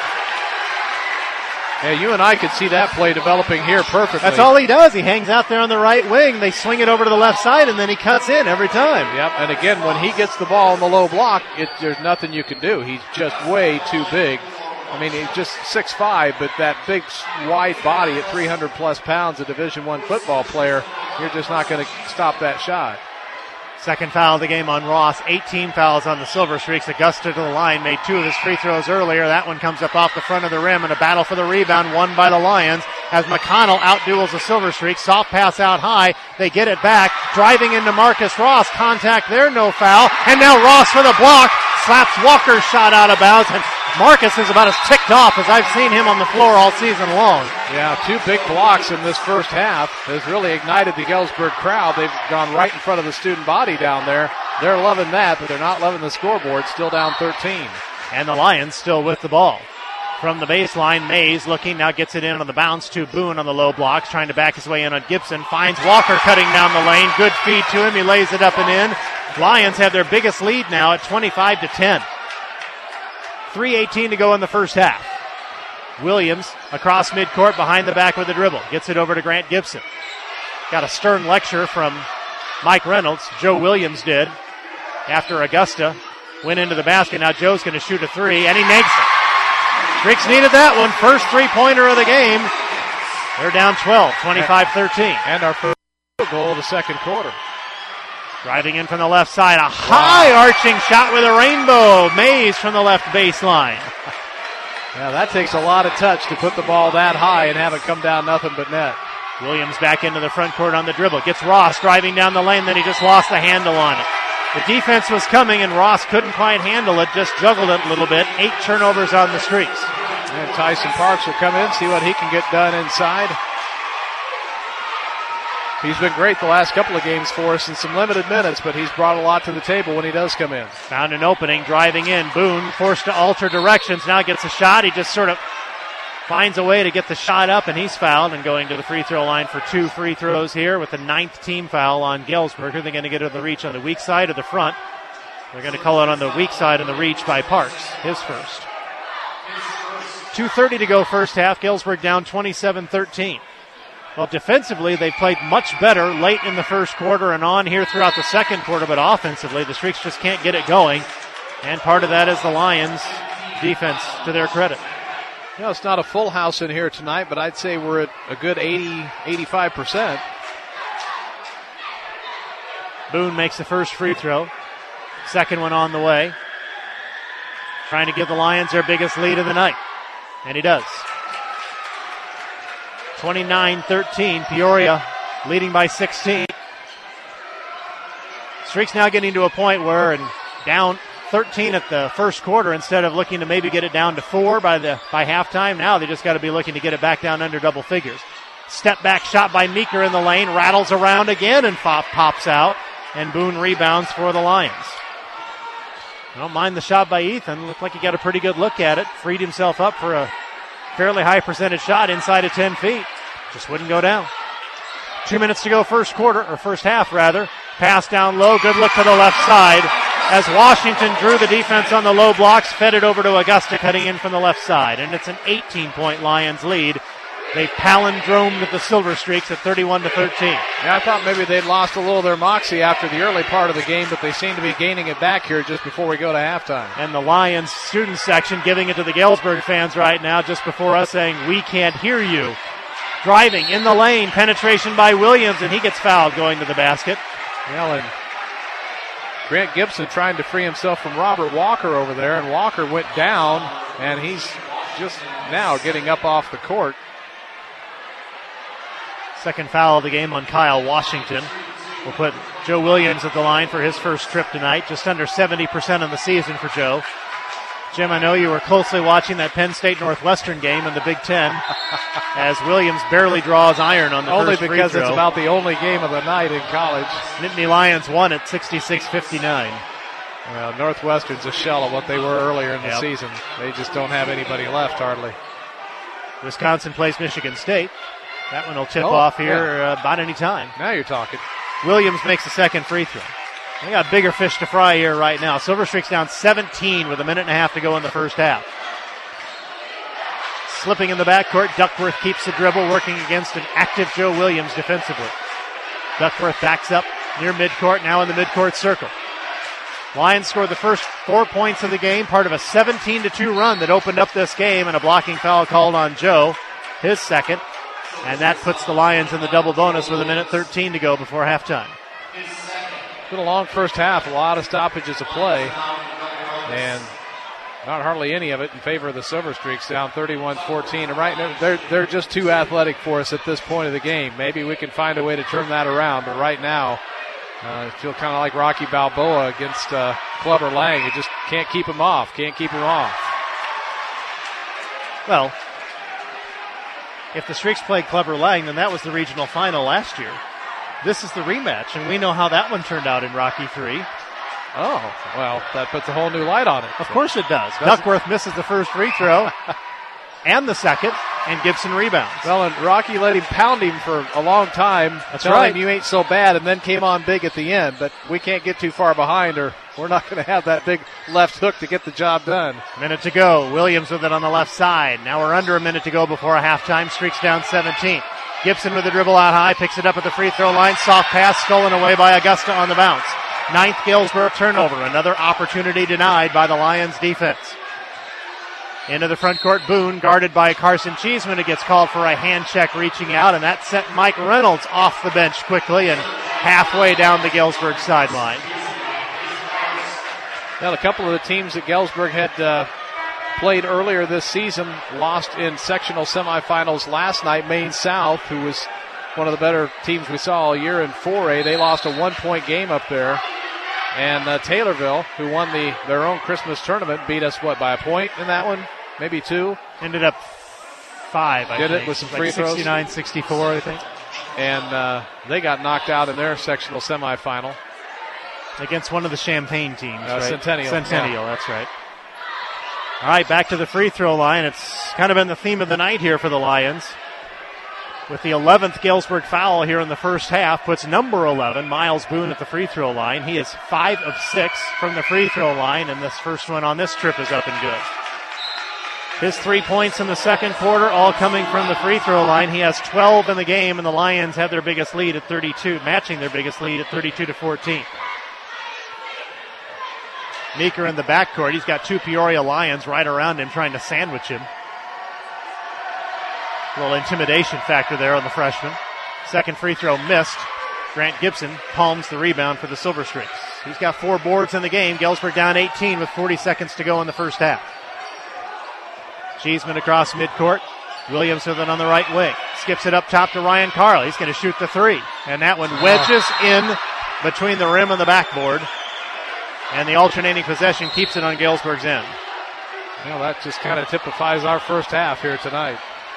Yeah, you and I could see that play developing here perfectly. That's all he does. He hangs out there on the right wing. They swing it over to the left side, and then he cuts in every time. Yep, and again, when he gets the ball in the low block, it, there's nothing you can do. He's just way too big. I mean, he's just six five, but that big, wide body at three hundred plus pounds, a Division One football player, you're just not going to stop that shot. Second foul of the game on Ross. eighteen fouls on the Silver Streaks. Augusta to the line. Made two of his free throws earlier. That one comes up off the front of the rim, and a battle for the rebound won by the Lions as McConnell outduels the Silver Streaks. Soft pass out high. They get it back. Driving into Marcus Ross. Contact there, no foul. And now Ross with a block. Slaps Walker's shot out of bounds. And Marcus is about as ticked off as I've seen him on the floor all season long. Yeah, two big blocks in this first half has really ignited the Galesburg crowd. They've gone right in front of the student body down there. They're loving that, but they're not loving the scoreboard. Still down thirteen. And the Lions still with the ball. From the baseline, Mays looking, now gets it in on the bounce to Boone on the low blocks, trying to back his way in on Gibson. Finds Walker cutting down the lane. Good feed to him. He lays it up and in. Lions have their biggest lead now at twenty-five to ten. three eighteen to go in the first half. Williams across midcourt behind the back with the dribble. Gets it over to Grant Gibson. got a stern lecture from Mike Reynolds. Joe Williams did after Augusta went into the basket. Now Joe's going to shoot a three, and he makes it. Streaks needed that one. First three-pointer of the game. They're down twelve, twenty-five thirteen. And our first goal of the second quarter. Driving in from the left side. A high arching shot with a rainbow. Mays from the left baseline. Yeah, that takes a lot of touch to put the ball that high and have it come down nothing but net. Williams back into the front court on the dribble. Gets Ross driving down the lane, then he just lost the handle on it. The defense was coming, and Ross couldn't quite handle it, just juggled it a little bit. Eight turnovers on the streaks. And Tyson Parks will come in, see what he can get done inside. He's been great the last couple of games for us in some limited minutes, but he's brought a lot to the table when he does come in. Found an opening, driving in. Boone forced to alter directions. Now gets a shot. He just sort of finds a way to get the shot up, and he's fouled and going to the free throw line for two free throws here with the ninth team foul on Galesburg. Are they going to get to the reach on the weak side or the front? They're going to call it on the weak side and the reach by Parks, his first. two thirty to go first half. Galesburg down twenty-seven thirteen. Well, defensively, they played much better late in the first quarter and on here throughout the second quarter, but offensively, the Streaks just can't get it going. And part of that is the Lions' defense, to their credit. You know, it's not a full house in here tonight, but I'd say we're at a good eighty, eighty-five percent. Boone makes the first free throw. Second one on the way. Trying to give the Lions their biggest lead of the night. And he does. twenty-nine thirteen, Peoria leading by sixteen. Streaks now getting to a point where, and down thirteen at the first quarter, instead of looking to maybe get it down to four by the by halftime, now they just got to be looking to get it back down under double figures. Step back shot by Meeker in the lane, rattles around again and pop, pops out, and Boone rebounds for the Lions. I don't mind the shot by Ethan. Looked like he got a pretty good look at it. Freed himself up for a fairly high percentage shot inside of ten feet. Just wouldn't go down. Two minutes to go first quarter, or first half rather. Pass down low, good look to the left side as Washington drew the defense on the low blocks, fed it over to Augusta cutting in from the left side. And it's an eighteen-point Lions lead. They palindromed the Silver Streaks at thirty-one to thirteen. Yeah, I thought maybe they'd lost a little of their moxie after the early part of the game, but they seem to be gaining it back here just before we go to halftime. And the Lions student section giving it to the Galesburg fans right now just before us saying, we can't hear you. Driving in the lane, penetration by Williams, and he gets fouled going to the basket. Well, and Grant Gibson trying to free himself from Robert Walker over there, and Walker went down, and he's just now getting up off the court. Second foul of the game on Kyle Washington. We'll put Joe Williams at the line for his first trip tonight. Just under seventy percent on the season for Joe. Jim, I know you were closely watching that Penn State Northwestern game in the Big Ten as Williams barely draws iron on the only first free throw. Only because it's about the only game of the night in college. Nittany Lions won at sixty-six fifty-nine. Well, Northwestern's a shell of what they were earlier in the yep. season. They just don't have anybody left, hardly. Wisconsin plays Michigan State. That one will tip oh, off here yeah. uh, about any time. Now you're talking. Williams makes the second free throw. They got bigger fish to fry here right now. Silver Streaks down seventeen with a minute and a half to go in the first half. Slipping in the backcourt, Duckworth keeps the dribble, working against an active Joe Williams defensively. Duckworth backs up near midcourt, now in the midcourt circle. Lions scored the first four points of the game, part of a seventeen to two run that opened up this game, and a blocking foul called on Joe, his second. And that puts the Lions in the double bonus with a minute thirteen to go before halftime. It's been a long first half, a lot of stoppages of play, and not hardly any of it in favor of the Silver Streaks, down thirty-one fourteen. And right now, they're, they're just too athletic for us at this point of the game. Maybe we can find a way to turn that around, but right now, uh, I feel kind of like Rocky Balboa against uh, Clubber Lang. You just can't keep him off, can't keep him off. Well, if the Streaks played Clubber Lang, then that was the regional final last year. This is the rematch, and we know how that one turned out in Rocky three. Oh, well, that puts a whole new light on it. Of course it does. Duckworth misses the first free throw and the second, and Gibson rebounds. Well, and Rocky let him pound him for a long time. That's telling right. him you ain't so bad, and then came on big at the end. But we can't get too far behind, or we're not going to have that big left hook to get the job done. Minute to go. Williams with it on the left side. Now we're under a minute to go before a halftime. Streaks down seventeen. Gibson with the dribble out high, picks it up at the free throw line. Soft pass stolen away by Augusta on the bounce. Ninth Galesburg turnover. Another opportunity denied by the Lions defense. Into the front court, Boone guarded by Carson Cheeseman. It gets called for a hand check reaching out, and that sent Mike Reynolds off the bench quickly and halfway down the Galesburg sideline. Now, a couple of the teams that Galesburg had uh, played earlier this season lost in sectional semifinals last night. Maine South, who was one of the better teams we saw all year in four A, they lost a one-point game up there. And uh, Taylorville, who won the their own Christmas tournament, beat us, what, by a point in that one? Maybe two? Ended up five, I Did think. it with some like free throws? sixty-nine sixty-four, I think. And uh, they got knocked out in their sectional semifinal. Against one of the Champaign teams, Uh, right? Centennial. Centennial, Yeah. that's right. All right, back to the free throw line. It's kind of been the theme of the night here for the Lions. With the eleventh Galesburg foul here in the first half, puts number eleven, Miles Boone, at the free throw line. He is five of six from the free throw line, and this first one on this trip is up and good. His three points in the second quarter, all coming from the free throw line. He has twelve in the game, and the Lions have their biggest lead at thirty-two, matching their biggest lead at thirty-two to fourteen. Meeker in the backcourt. He's got two Peoria Lions right around him trying to sandwich him. A little intimidation factor there on the freshman. Second free throw missed. Grant Gibson palms the rebound for the Silver Streaks. He's got four boards in the game. Galesburg down eighteen with forty seconds to go in the first half. Cheeseman across midcourt. Williams with it on the right wing. Skips it up top to Ryan Carl. He's going to shoot the three. And that one wedges in between the rim and the backboard. And the alternating possession keeps it on Galesburg's end. Well, that just kind of typifies our first half here tonight.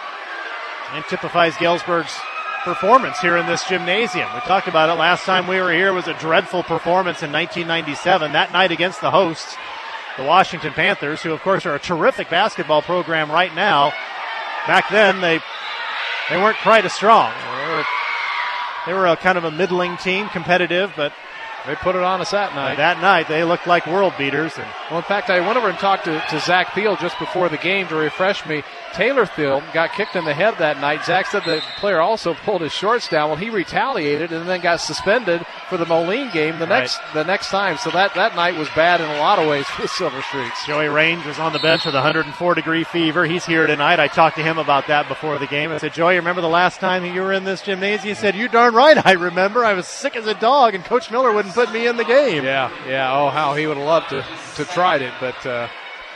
And typifies Galesburg's performance here in this gymnasium. We talked about it last time we were here. It was a dreadful performance in nineteen ninety-seven. That night against the hosts, the Washington Panthers, who of course are a terrific basketball program right now. Back then, they they weren't quite as strong. They were, they were a kind of a middling team, competitive, but they put it on us that night. That night, they looked like world beaters. And well, in fact, I went over and talked to, to Zach Thiel just before the game to refresh me. Taylor Thiel got kicked in the head that night. Zach said the player also pulled his shorts down. Well, he retaliated and then got suspended for the Moline game the right. next the next time. So that, that night was bad in a lot of ways for the Silver Streaks. Joey Range was on the bench with a one hundred four degree fever. He's here tonight. I talked to him about that before the game. I said, Joey, remember the last time you were in this gymnasium? He said, you darn right I remember. I was sick as a dog, and Coach Miller wouldn't put me in the game. Yeah, yeah. Oh, how he would have loved to to tried it, but uh,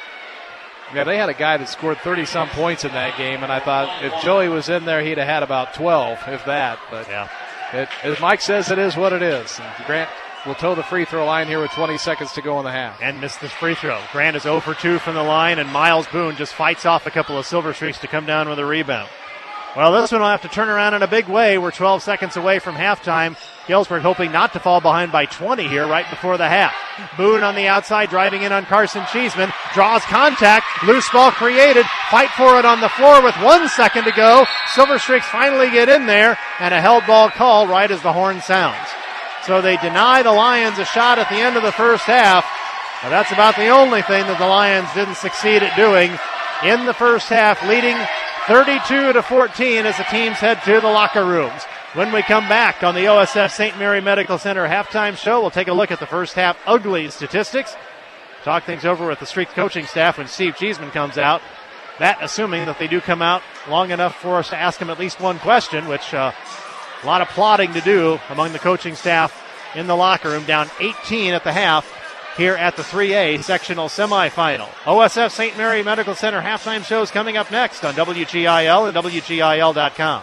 yeah, they had a guy that scored thirty-some points in that game, and I thought if Joey was in there, he'd have had about twelve, if that. But yeah, it, as Mike says, it is what it is. And Grant will toe the free throw line here with twenty seconds to go in the half. And missed this free throw. Grant is zero for two from the line, and Miles Boone just fights off a couple of Silver Streaks to come down with a rebound. Well, this one will have to turn around in a big way. We're twelve seconds away from halftime. Galesburg hoping not to fall behind by twenty here right before the half. Boone on the outside, driving in on Carson Cheeseman. Draws contact. Loose ball created. Fight for it on the floor with one second to go. Silver Streaks finally get in there, and a held ball call right as the horn sounds. So they deny the Lions a shot at the end of the first half. But that's about the only thing that the Lions didn't succeed at doing in the first half, leading thirty-two to fourteen as the teams head to the locker rooms. When we come back on the O S F Saint Mary Medical Center halftime show, we'll take a look at the first half ugly statistics. Talk things over with the Streaks coaching staff when Steve Cheeseman comes out. That assuming that they do come out long enough for us to ask him at least one question, which uh, a lot of plotting to do among the coaching staff in the locker room. Down eighteen at the half here at the three A sectional semifinal. O S F Saint Mary Medical Center halftime show is coming up next on W G I L and W G I L dot com.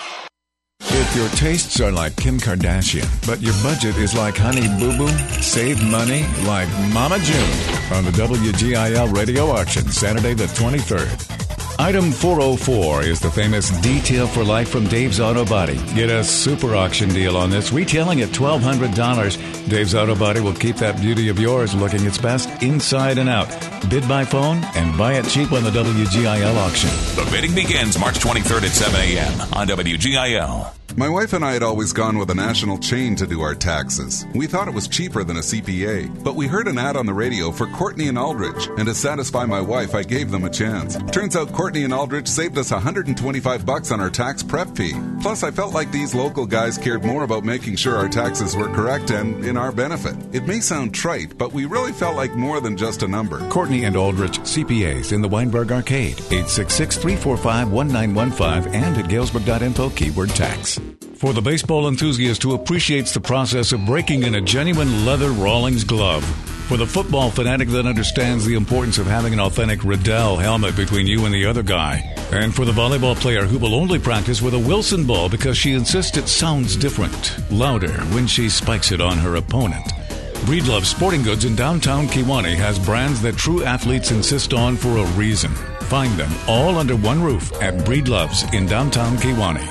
If your tastes are like Kim Kardashian, but your budget is like Honey Boo Boo, save money like Mama June on the W G I L radio auction Saturday the twenty-third. Item four oh four is the famous Detail for Life from Dave's Auto Body. Get a super auction deal on this, retailing at twelve hundred dollars. Dave's Auto Body will keep that beauty of yours looking its best inside and out. Bid by phone and buy it cheap on the W G I L auction. The bidding begins March twenty-third at seven a.m. on W G I L. My wife and I had always gone with a national chain to do our taxes. We thought it was cheaper than a C P A, but we heard an ad on the radio for Courtney and Aldrich, and to satisfy my wife, I gave them a chance. Turns out Courtney and Aldrich saved us one hundred twenty-five bucks on our tax prep fee. Plus, I felt like these local guys cared more about making sure our taxes were correct and in our benefit. It may sound trite, but we really felt like more than just a number. Courtney and Aldrich C P As in the Weinberg Arcade, eight six six, three four five, one nine one five, and at galesburg dot info keyword tax. For the baseball enthusiast who appreciates the process of breaking in a genuine leather Rawlings glove. For the football fanatic that understands the importance of having an authentic Riddell helmet between you and the other guy. And for the volleyball player who will only practice with a Wilson ball because she insists it sounds different, louder when she spikes it on her opponent. Breedlove Sporting Goods in downtown Kewanee has brands that true athletes insist on for a reason. Find them all under one roof at Breedlove's in downtown Kewanee.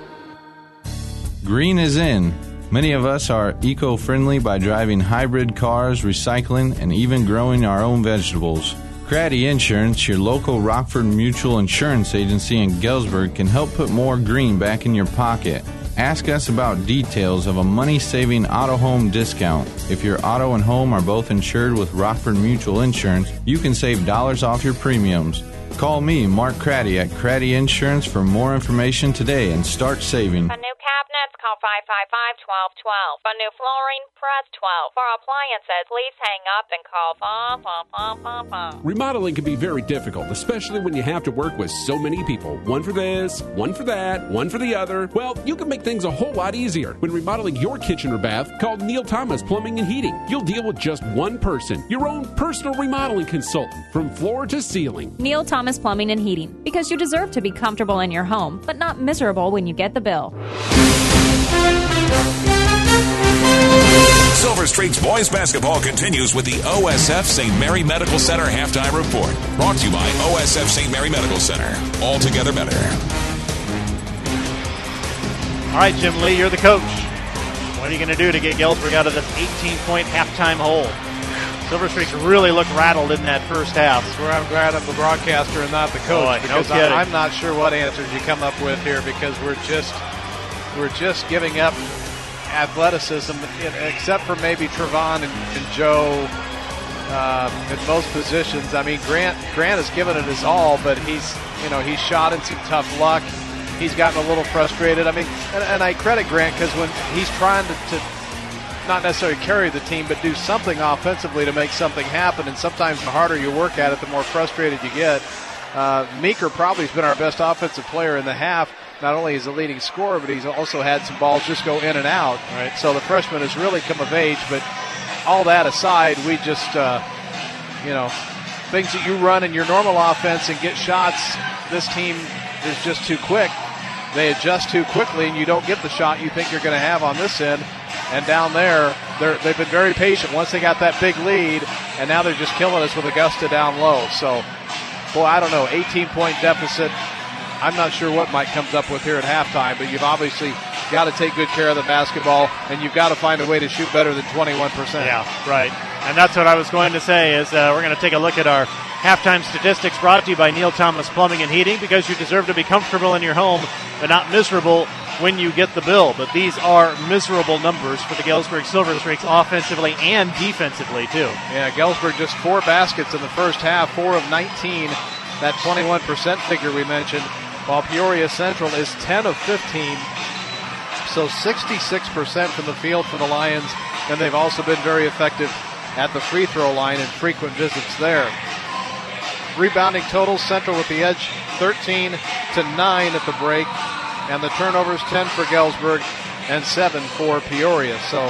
Green is in. Many of us are eco-friendly by driving hybrid cars, recycling, and even growing our own vegetables. Craddy Insurance, your local Rockford Mutual Insurance agency in Galesburg, can help put more green back in your pocket. Ask us about details of a money-saving auto-home discount. If your auto and home are both insured with Rockford Mutual Insurance, you can save dollars off your premiums. Call me, Mark Craddy, at Craddy Insurance for more information today and start saving. For new cabinets, call five five five, one two one two. For new flooring, press twelve. For appliances, please hang up and call five five five five five. Remodeling can be very difficult, especially when you have to work with so many people. One for this, one for that, one for the other. Well, you can make things a whole lot easier. When remodeling your kitchen or bath, call Neil Thomas Plumbing and Heating. You'll deal with just one person, your own personal remodeling consultant, from floor to ceiling. Neil Thomas Plumbing and Heating, because you deserve to be comfortable in your home, but not miserable when you get the bill. Silver Streaks boys basketball continues with the O S F Saint Mary Medical Center halftime report. Brought to you by O S F Saint Mary Medical Center. All together better. All right, Jim Lee, you're the coach. What are you going to do to get Galesburg out of this eighteen-point halftime hole? Silver Streaks really looked rattled in that first half. That's where I'm glad I'm the broadcaster and not the coach, Boy, because no I, I'm not sure what answers you come up with here, because we're just we're just giving up athleticism, except for maybe Trevon and, and Joe um, in most positions. I mean, Grant Grant has given it his all, but he's you know he's shot in some tough luck. He's gotten a little frustrated. I mean, and, and I credit Grant because when he's trying to, to not necessarily carry the team, but do something offensively to make something happen. And sometimes the harder you work at it, the more frustrated you get. Uh, Meeker probably has been our best offensive player in the half. Not only is the leading scorer, but he's also had some balls just go in and out. Right. So the freshman has really come of age. But all that aside, we just, uh, you know, things that you run in your normal offense and get shots, this team is just too quick. They adjust too quickly, and you don't get the shot you think you're going to have on this end. And down there, they're, they've been very patient once they got that big lead, and now they're just killing us with Augusta down low. So, boy, I don't know, eighteen-point deficit. I'm not sure what Mike comes up with here at halftime, but you've obviously got to take good care of the basketball, and you've got to find a way to shoot better than twenty-one percent. Yeah, right. And that's what I was going to say is uh, we're going to take a look at our halftime statistics brought to you by Neil Thomas Plumbing and Heating, because you deserve to be comfortable in your home, but not miserable when you get the bill. But these are miserable numbers for the Galesburg Silver Streaks offensively and defensively, too. Yeah, Galesburg just four baskets in the first half, four of nineteen, that twenty-one percent figure we mentioned, while Peoria Central is ten of fifteen, so sixty-six percent from the field for the Lions, and they've also been very effective at the free throw line and frequent visits there. Rebounding totals, Central with the edge, thirteen to nine at the break, and the turnovers, ten for Galesburg and seven for Peoria. So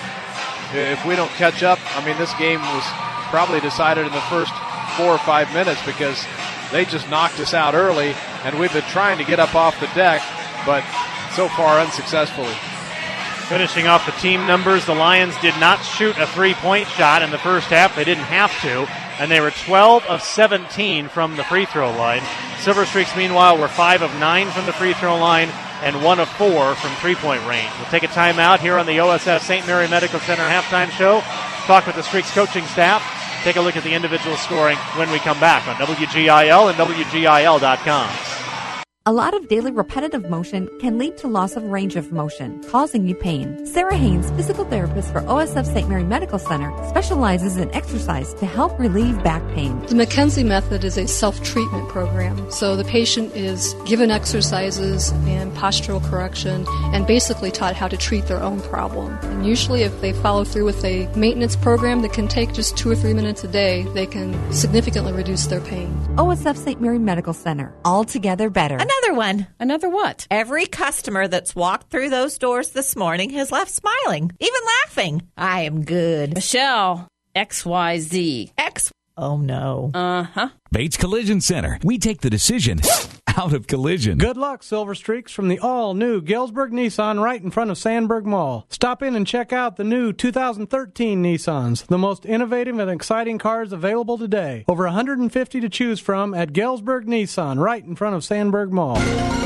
if we don't catch up, I mean, this game was probably decided in the first four or five minutes, because they just knocked us out early, and we've been trying to get up off the deck, but so far unsuccessfully. Finishing off the team numbers, the Lions did not shoot a three-point shot in the first half. They didn't have to, and they were twelve of seventeen from the free throw line. Silver Streaks, meanwhile, were five of nine from the free throw line and one of four from three-point range. We'll take a timeout here on the O S F Saint Mary Medical Center halftime show, talk with the Streaks coaching staff, take a look at the individual scoring when we come back on W G I L and W G I L dot com. A lot of daily repetitive motion can lead to loss of range of motion, causing you pain. Sarah Haynes, physical therapist for O S F Saint Mary Medical Center, specializes in exercise to help relieve back pain. The McKenzie Method is a self-treatment program. So the patient is given exercises and postural correction and basically taught how to treat their own problem. And usually if they follow through with a maintenance program that can take just two or three minutes a day, they can significantly reduce their pain. O S F Saint Mary Medical Center. Altogether better. Another one. Another what? Every customer that's walked through those doors this morning has left smiling, even laughing. I am good. Michelle, X Y Z. X. Oh, no. Uh-huh. Bates Collision Center. We take the decision out of collision. Good luck, Silver Streaks, from the all-new Galesburg Nissan right in front of Sandburg Mall. Stop in and check out the new two thousand thirteen Nissans, the most innovative and exciting cars available today. Over one hundred fifty to choose from at Galesburg Nissan right in front of Sandburg Mall.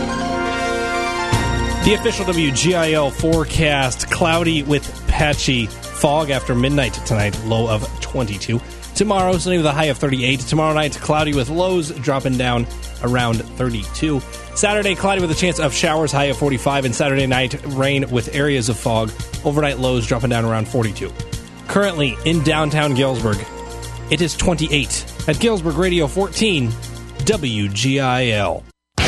The official W G I L forecast, cloudy with patchy fog after midnight tonight, low of twenty-two. Tomorrow, sunny with a high of thirty-eight. Tomorrow night, cloudy with lows dropping down around thirty-two. Saturday, cloudy with a chance of showers, high of forty-five. And Saturday night, rain with areas of fog. Overnight lows dropping down around forty-two. Currently, in downtown Galesburg, it is twenty-eight. At Galesburg Radio fourteen, W G I L.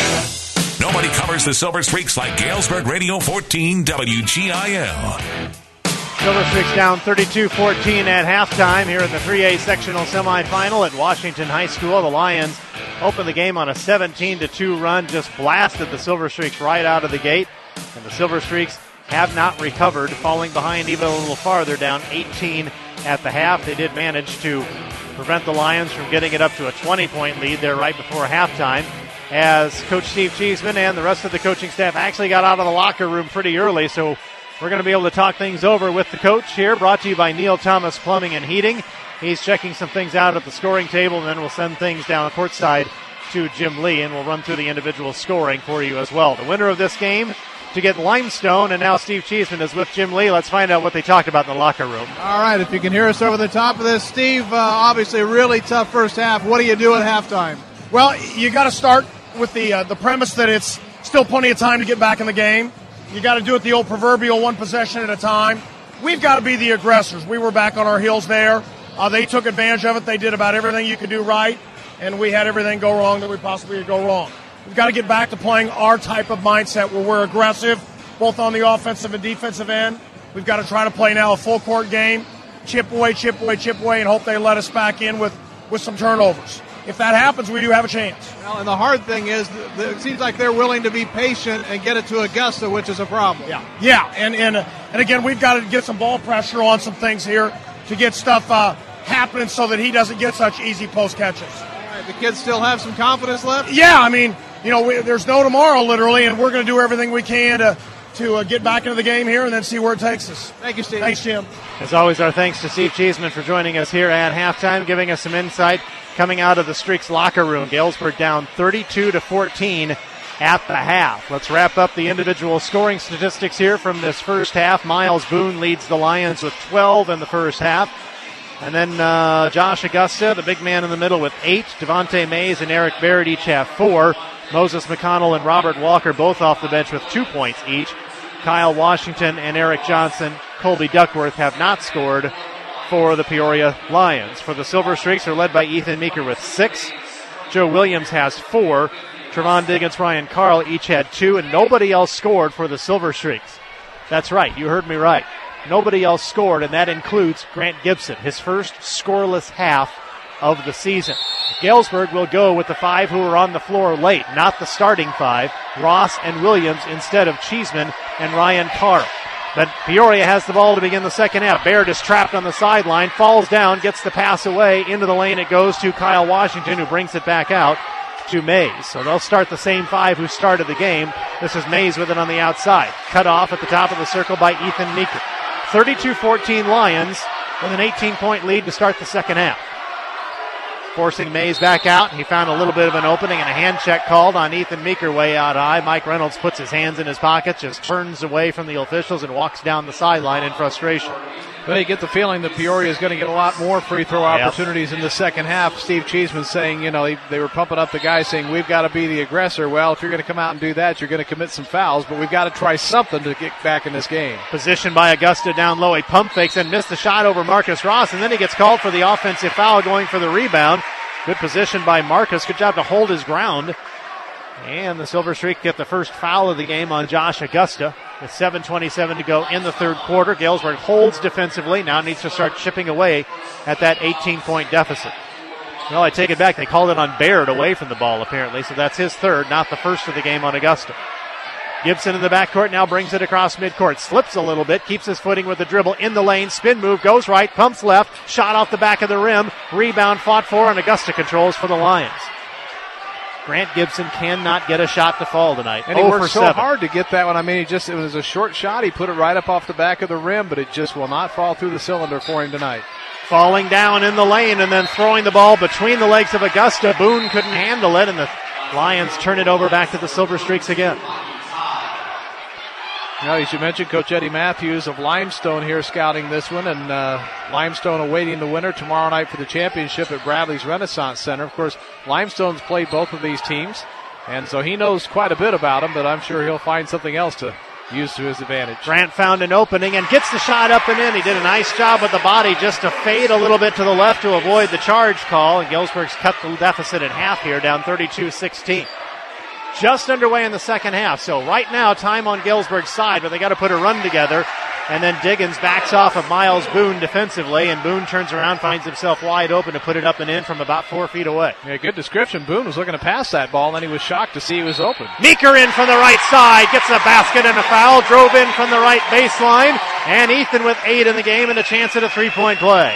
Nobody covers the Silver Streaks like Galesburg Radio fourteen W G I L. Silver Streaks down thirty-two fourteen at halftime here in the three A sectional semifinal at Washington High School. The Lions opened the game on a seventeen to two run, just blasted the Silver Streaks right out of the gate. And the Silver Streaks have not recovered, falling behind even a little farther, down eighteen at the half. They did manage to prevent the Lions from getting it up to a twenty-point lead there right before halftime, as Coach Steve Cheeseman and the rest of the coaching staff actually got out of the locker room pretty early. So we're going to be able to talk things over with the coach here, brought to you by Neil Thomas Plumbing and Heating. He's checking some things out at the scoring table, and then we'll send things down courtside to Jim Lee, and we'll run through the individual scoring for you as well. The winner of this game to get Limestone, and now Steve Cheeseman is with Jim Lee. Let's find out what they talked about in the locker room. All right, if you can hear us over the top of this, Steve, uh, obviously a really tough first half. What do you do at halftime? Well, you got to start with the uh, the premise that it's still plenty of time to get back in the game. You got to do it the old proverbial one possession at a time. We've got to be the aggressors. We were back on our heels there. Uh, they took advantage of it. They did about everything you could do right, and we had everything go wrong that we possibly could go wrong. We've got to get back to playing our type of mindset where we're aggressive, both on the offensive and defensive end. We've got to try to play now a full court game, chip away, chip away, chip away, and hope they let us back in with, with some turnovers. If that happens, we do have a chance. Well, and the hard thing is that it seems like they're willing to be patient and get it to Augusta, which is a problem. Yeah, yeah, and and and again, we've got to get some ball pressure on some things here to get stuff uh, happening so that he doesn't get such easy post catches. All right, the kids still have some confidence left? Yeah, I mean, you know, we, there's no tomorrow, literally, and we're going to do everything we can to to uh, get back into the game here and then see where it takes us. Thank you, Steve. Thanks, Jim. As always, our thanks to Steve Cheeseman for joining us here at halftime, giving us some insight coming out of the Streaks locker room. Galesburg down thirty-two to fourteen at the half. Let's wrap up the individual scoring statistics here from this first half. Miles Boone leads the Lions with twelve in the first half. And then uh, Josh Augusta, the big man in the middle, with eight. Devontae Mays and Eric Barrett each have four. Moses McConnell and Robert Walker both off the bench with two points each. Kyle Washington and Eric Johnson, Colby Duckworth have not scored for the Peoria Lions. For the Silver Streaks are led by Ethan Meeker with six. Joe Williams has four. Trevon Diggins, Ryan Carl each had two, and nobody else scored for the Silver Streaks. That's right, you heard me right. Nobody else scored, and that includes Grant Gibson, his first scoreless half of the season. Galesburg will go with the five who are on the floor late, not the starting five, Ross and Williams instead of Cheeseman and Ryan Carl. But Peoria has the ball to begin the second half. Barrett is trapped on the sideline, falls down, gets the pass away. Into the lane it goes to Kyle Washington, who brings it back out to Mays. So they'll start the same five who started the game. This is Mays with it on the outside. Cut off at the top of the circle by Ethan Meeker. thirty-two fourteen Lions with an eighteen-point lead to start the second half. Forcing Mays back out. He found a little bit of an opening and a hand check called on Ethan Meeker way out high. Mike Reynolds puts his hands in his pockets, just turns away from the officials and walks down the sideline in frustration. But you get the feeling that Peoria is going to get a lot more free throw Yep. opportunities in the second half. Steve Cheeseman saying, you know, they, they were pumping up the guys saying, we've got to be the aggressor. Well, if you're going to come out and do that, you're going to commit some fouls, but we've got to try something to get back in this game. Position by Augusta down low. He pump fakes and missed the shot over Marcus Ross, and then he gets called for the offensive foul going for the rebound. Good position by Marcus. Good job to hold his ground. And the Silver Streak get the first foul of the game on Josh Augusta. With seven twenty-seven to go in the third quarter, Galesburg holds defensively. Now needs to start chipping away at that eighteen-point deficit. Well, I take it back. They called it on Baird away from the ball, apparently. So that's his third, not the first of the game on Augusta. Gibson in the backcourt now brings it across midcourt. Slips a little bit, keeps his footing with the dribble in the lane. Spin move, goes right, pumps left. Shot off the back of the rim. Rebound fought for, and Augusta controls for the Lions. Grant Gibson cannot get a shot to fall tonight. And he oh worked for so seven. hard to get that one. I mean, he just it was a short shot. He put it right up off the back of the rim, but it just will not fall through the cylinder for him tonight. Falling down in the lane and then throwing the ball between the legs of Augusta. Boone couldn't handle it, and the Lions turn it over back to the Silver Streaks again. Now, you should mention Coach Eddie Matthews of Limestone here scouting this one, and uh, Limestone awaiting the winner tomorrow night for the championship at Bradley's Renaissance Center. Of course, Limestone's played both of these teams, and so he knows quite a bit about them, but I'm sure he'll find something else to use to his advantage. Grant found an opening and gets the shot up and in. He did a nice job with the body just to fade a little bit to the left to avoid the charge call, and Galesburg's cut the deficit in half here, down thirty-two sixteen. Just underway in the second half. So right now, time on Galesburg's side, but they got to put a run together. And then Diggins backs off of Miles Boone defensively, and Boone turns around, finds himself wide open to put it up and in from about four feet away. Yeah, good description. Boone was looking to pass that ball, and then he was shocked to see he was open. Meeker in from the right side, gets a basket and a foul, drove in from the right baseline, and Ethan with eight in the game and a chance at a three-point play.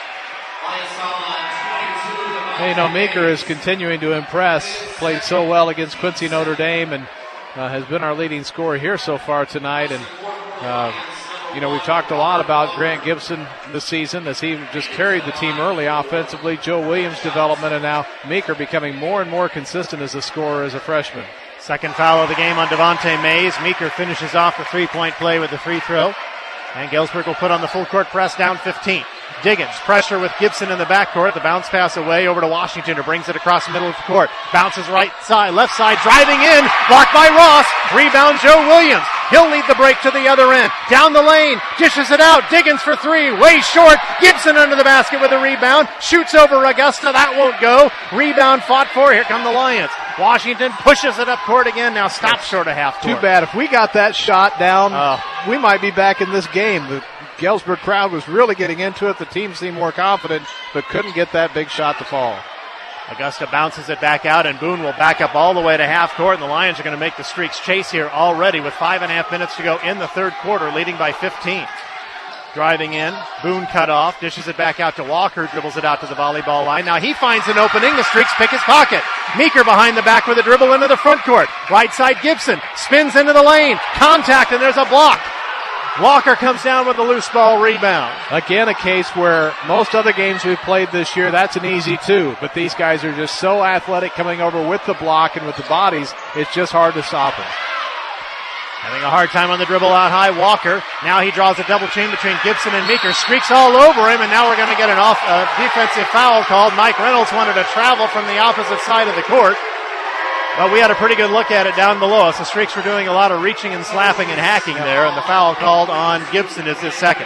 Hey, you know, Meeker is continuing to impress. Played so well against Quincy Notre Dame and uh, has been our leading scorer here so far tonight. And, uh, you know, we've talked a lot about Grant Gibson this season as he just carried the team early offensively. Joe Williams' development, and now Meeker becoming more and more consistent as a scorer as a freshman. Second foul of the game on Devontae Mays. Meeker finishes off the three-point play with the free throw. And Galesburg will put on the full court press, down fifteen. Diggins, pressure with Gibson in the backcourt. The bounce pass away over to Washington, who brings it across the middle of the court. Bounces right side, left side, driving in. Blocked by Ross. Rebound Joe Williams. He'll lead the break to the other end. Down the lane, dishes it out. Diggins for three, way short. Gibson under the basket with a rebound. Shoots over Augusta, that won't go. Rebound fought for. Here come the Lions. Washington pushes it up court again, now stops short of half court. Too bad. If we got that shot down, uh, we might be back in this game. The Galesburg crowd was really getting into it. The team seemed more confident, but couldn't get that big shot to fall. Augusta bounces it back out, and Boone will back up all the way to half court, and the Lions are going to make the Streaks chase here already with five and a half minutes to go in the third quarter, leading by fifteen. Driving in, Boone cut off, dishes it back out to Walker, dribbles it out to the volleyball line. Now he finds an opening, the Streaks pick his pocket. Meeker behind the back with a dribble into the front court. Right side Gibson, spins into the lane, contact, and there's a block. Walker comes down with a loose ball rebound. Again, a case where most other games we've played this year, that's an easy two. But these guys are just so athletic coming over with the block and with the bodies, it's just hard to stop them. Having a hard time on the dribble out high, Walker. Now he draws a double chain between Gibson and Meeker. Streaks all over him, and now we're going to get an off uh, defensive foul called. Mike Reynolds wanted to travel from the opposite side of the court. But we had a pretty good look at it down below us. The Streaks were doing a lot of reaching and slapping and hacking there, and the foul called on Gibson is his second.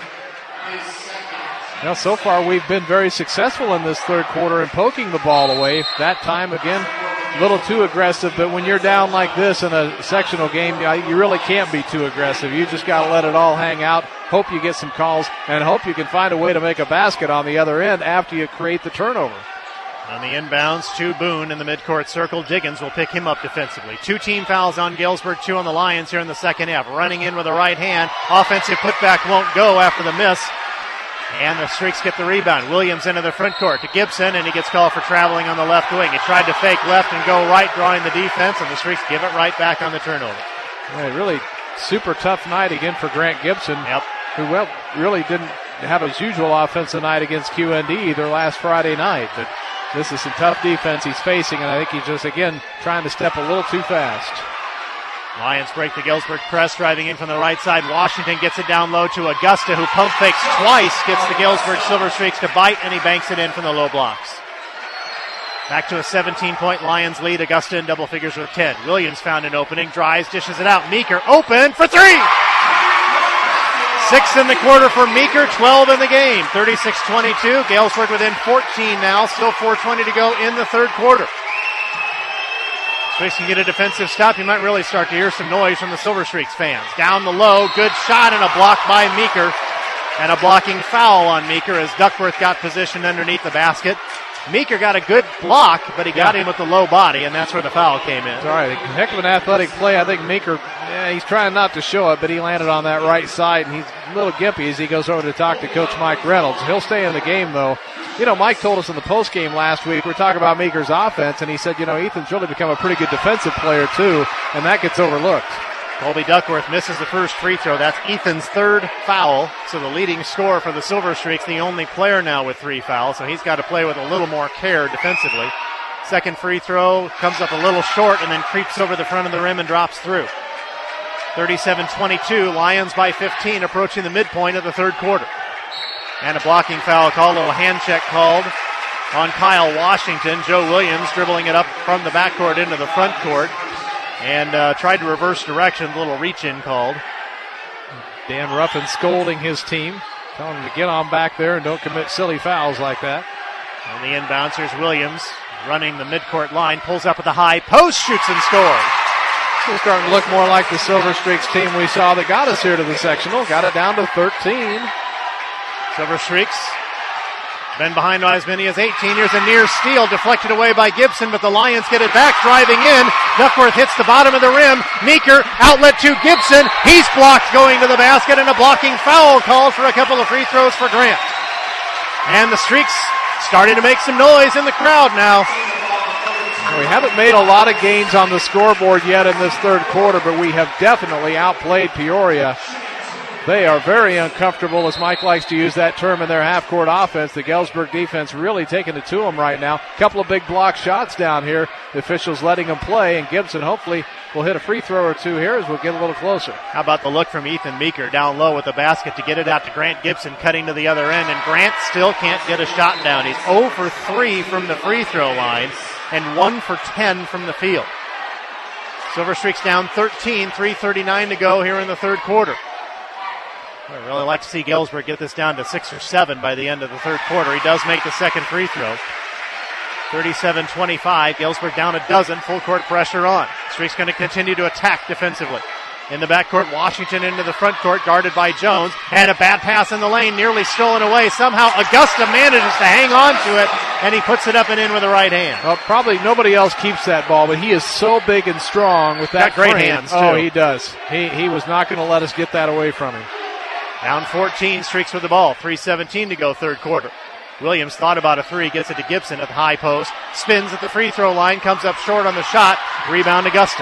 Now, so far we've been very successful in this third quarter in poking the ball away. That time, again, a little too aggressive, but when you're down like this in a sectional game, you really can't be too aggressive. You just got to let it all hang out, hope you get some calls, and hope you can find a way to make a basket on the other end after you create the turnover. On the inbounds to Boone in the midcourt circle. Diggins will pick him up defensively. Two team fouls on Galesburg, two on the Lions here in the second half. Running in with a right hand. Offensive putback won't go after the miss. And the Streaks get the rebound. Williams into the front court to Gibson, and he gets called for traveling on the left wing. He tried to fake left and go right, drawing the defense, and the Streaks give it right back on the turnover. Yeah, really super tough night again for Grant Gibson, yep. who well really didn't have his usual offensive night against Q N D either last Friday night. But this is some tough defense he's facing, and I think he's just, again, trying to step a little too fast. Lions break the Galesburg press, driving in from the right side. Washington gets it down low to Augusta, who pump fakes twice, gets the Galesburg Silver Streaks to bite, and he banks it in from the low blocks. Back to a seventeen-point Lions lead. Augusta in double figures with ten. Williams found an opening, drives, dishes it out. Meeker open for three! Six in the quarter for Meeker, twelve in the game. thirty-six twenty-two. Galesburg within fourteen now. Still four twenty to go in the third quarter. Streaks can get a defensive stop. You might really start to hear some noise from the Silver Streaks fans. Down the low, good shot and a block by Meeker. And a blocking foul on Meeker as Duckworth got positioned underneath the basket. Meeker got a good block, but he got yeah. him with the low body, and that's where the foul came in. It's all right. Heck of an athletic play. I think Meeker, yeah, he's trying not to show it, but he landed on that right side, and he's a little gimpy as he goes over to talk to Coach Mike Reynolds. He'll stay in the game, though. You know, Mike told us in the postgame last week, we were talking about Meeker's offense, and he said, you know, Ethan's really become a pretty good defensive player, too, and that gets overlooked. Colby Duckworth misses the first free throw. That's Ethan's third foul. So the leading scorer for the Silver Streaks, the only player now with three fouls. So he's got to play with a little more care defensively. Second free throw comes up a little short and then creeps over the front of the rim and drops through. thirty-seven twenty-two, Lions by fifteen, approaching the midpoint of the third quarter. And a blocking foul called, a little hand check called on Kyle Washington. Joe Williams dribbling it up from the backcourt into the front court. And uh, tried to reverse direction, a little reach-in called. Dan Ruffin scolding his team, telling them to get on back there and don't commit silly fouls like that. And the inbounds, here's Williams running the midcourt line, pulls up at the high post, shoots and scores. It's starting to look more like the Silver Streaks team we saw that got us here to the sectional. Got it down to thirteen. Silver Streaks been behind as many as eighteen years. A near steal deflected away by Gibson, but the Lions get it back, driving in. Duckworth hits the bottom of the rim. Meeker, outlet to Gibson. He's blocked going to the basket, and a blocking foul called for a couple of free throws for Grant. And the Streaks starting to make some noise in the crowd now. We haven't made a lot of gains on the scoreboard yet in this third quarter, but we have definitely outplayed Peoria. They are very uncomfortable, as Mike likes to use that term, in their half-court offense. The Galesburg defense really taking it to them right now. A couple of big block shots down here. The officials letting them play, and Gibson hopefully will hit a free throw or two here as we'll get a little closer. How about the look from Ethan Meeker down low with the basket to get it out to Grant Gibson, cutting to the other end, and Grant still can't get a shot down. He's zero for three from the free throw line and one for ten from the field. Silver Streaks down thirteen, three thirty-nine to go here in the third quarter. I'd really like to see Galesburg get this down to six or seven by the end of the third quarter. He does make the second free throw. thirty-seven twenty-five. Galesburg down a dozen. Full court pressure on. Streaks going to continue to attack defensively. In the backcourt, Washington into the front court, guarded by Jones. And a bad pass in the lane, nearly stolen away. Somehow Augusta manages to hang on to it, and he puts it up and in with the right hand. Well, probably nobody else keeps that ball, but he is so big and strong with that Got great frame. hands, too. Oh, he does. He, he was not going to let us get that away from him. Down fourteen, Streaks with the ball. three seventeen to go, third quarter. Williams thought about a three, gets it to Gibson at the high post. Spins at the free throw line, comes up short on the shot. Rebound Augusta.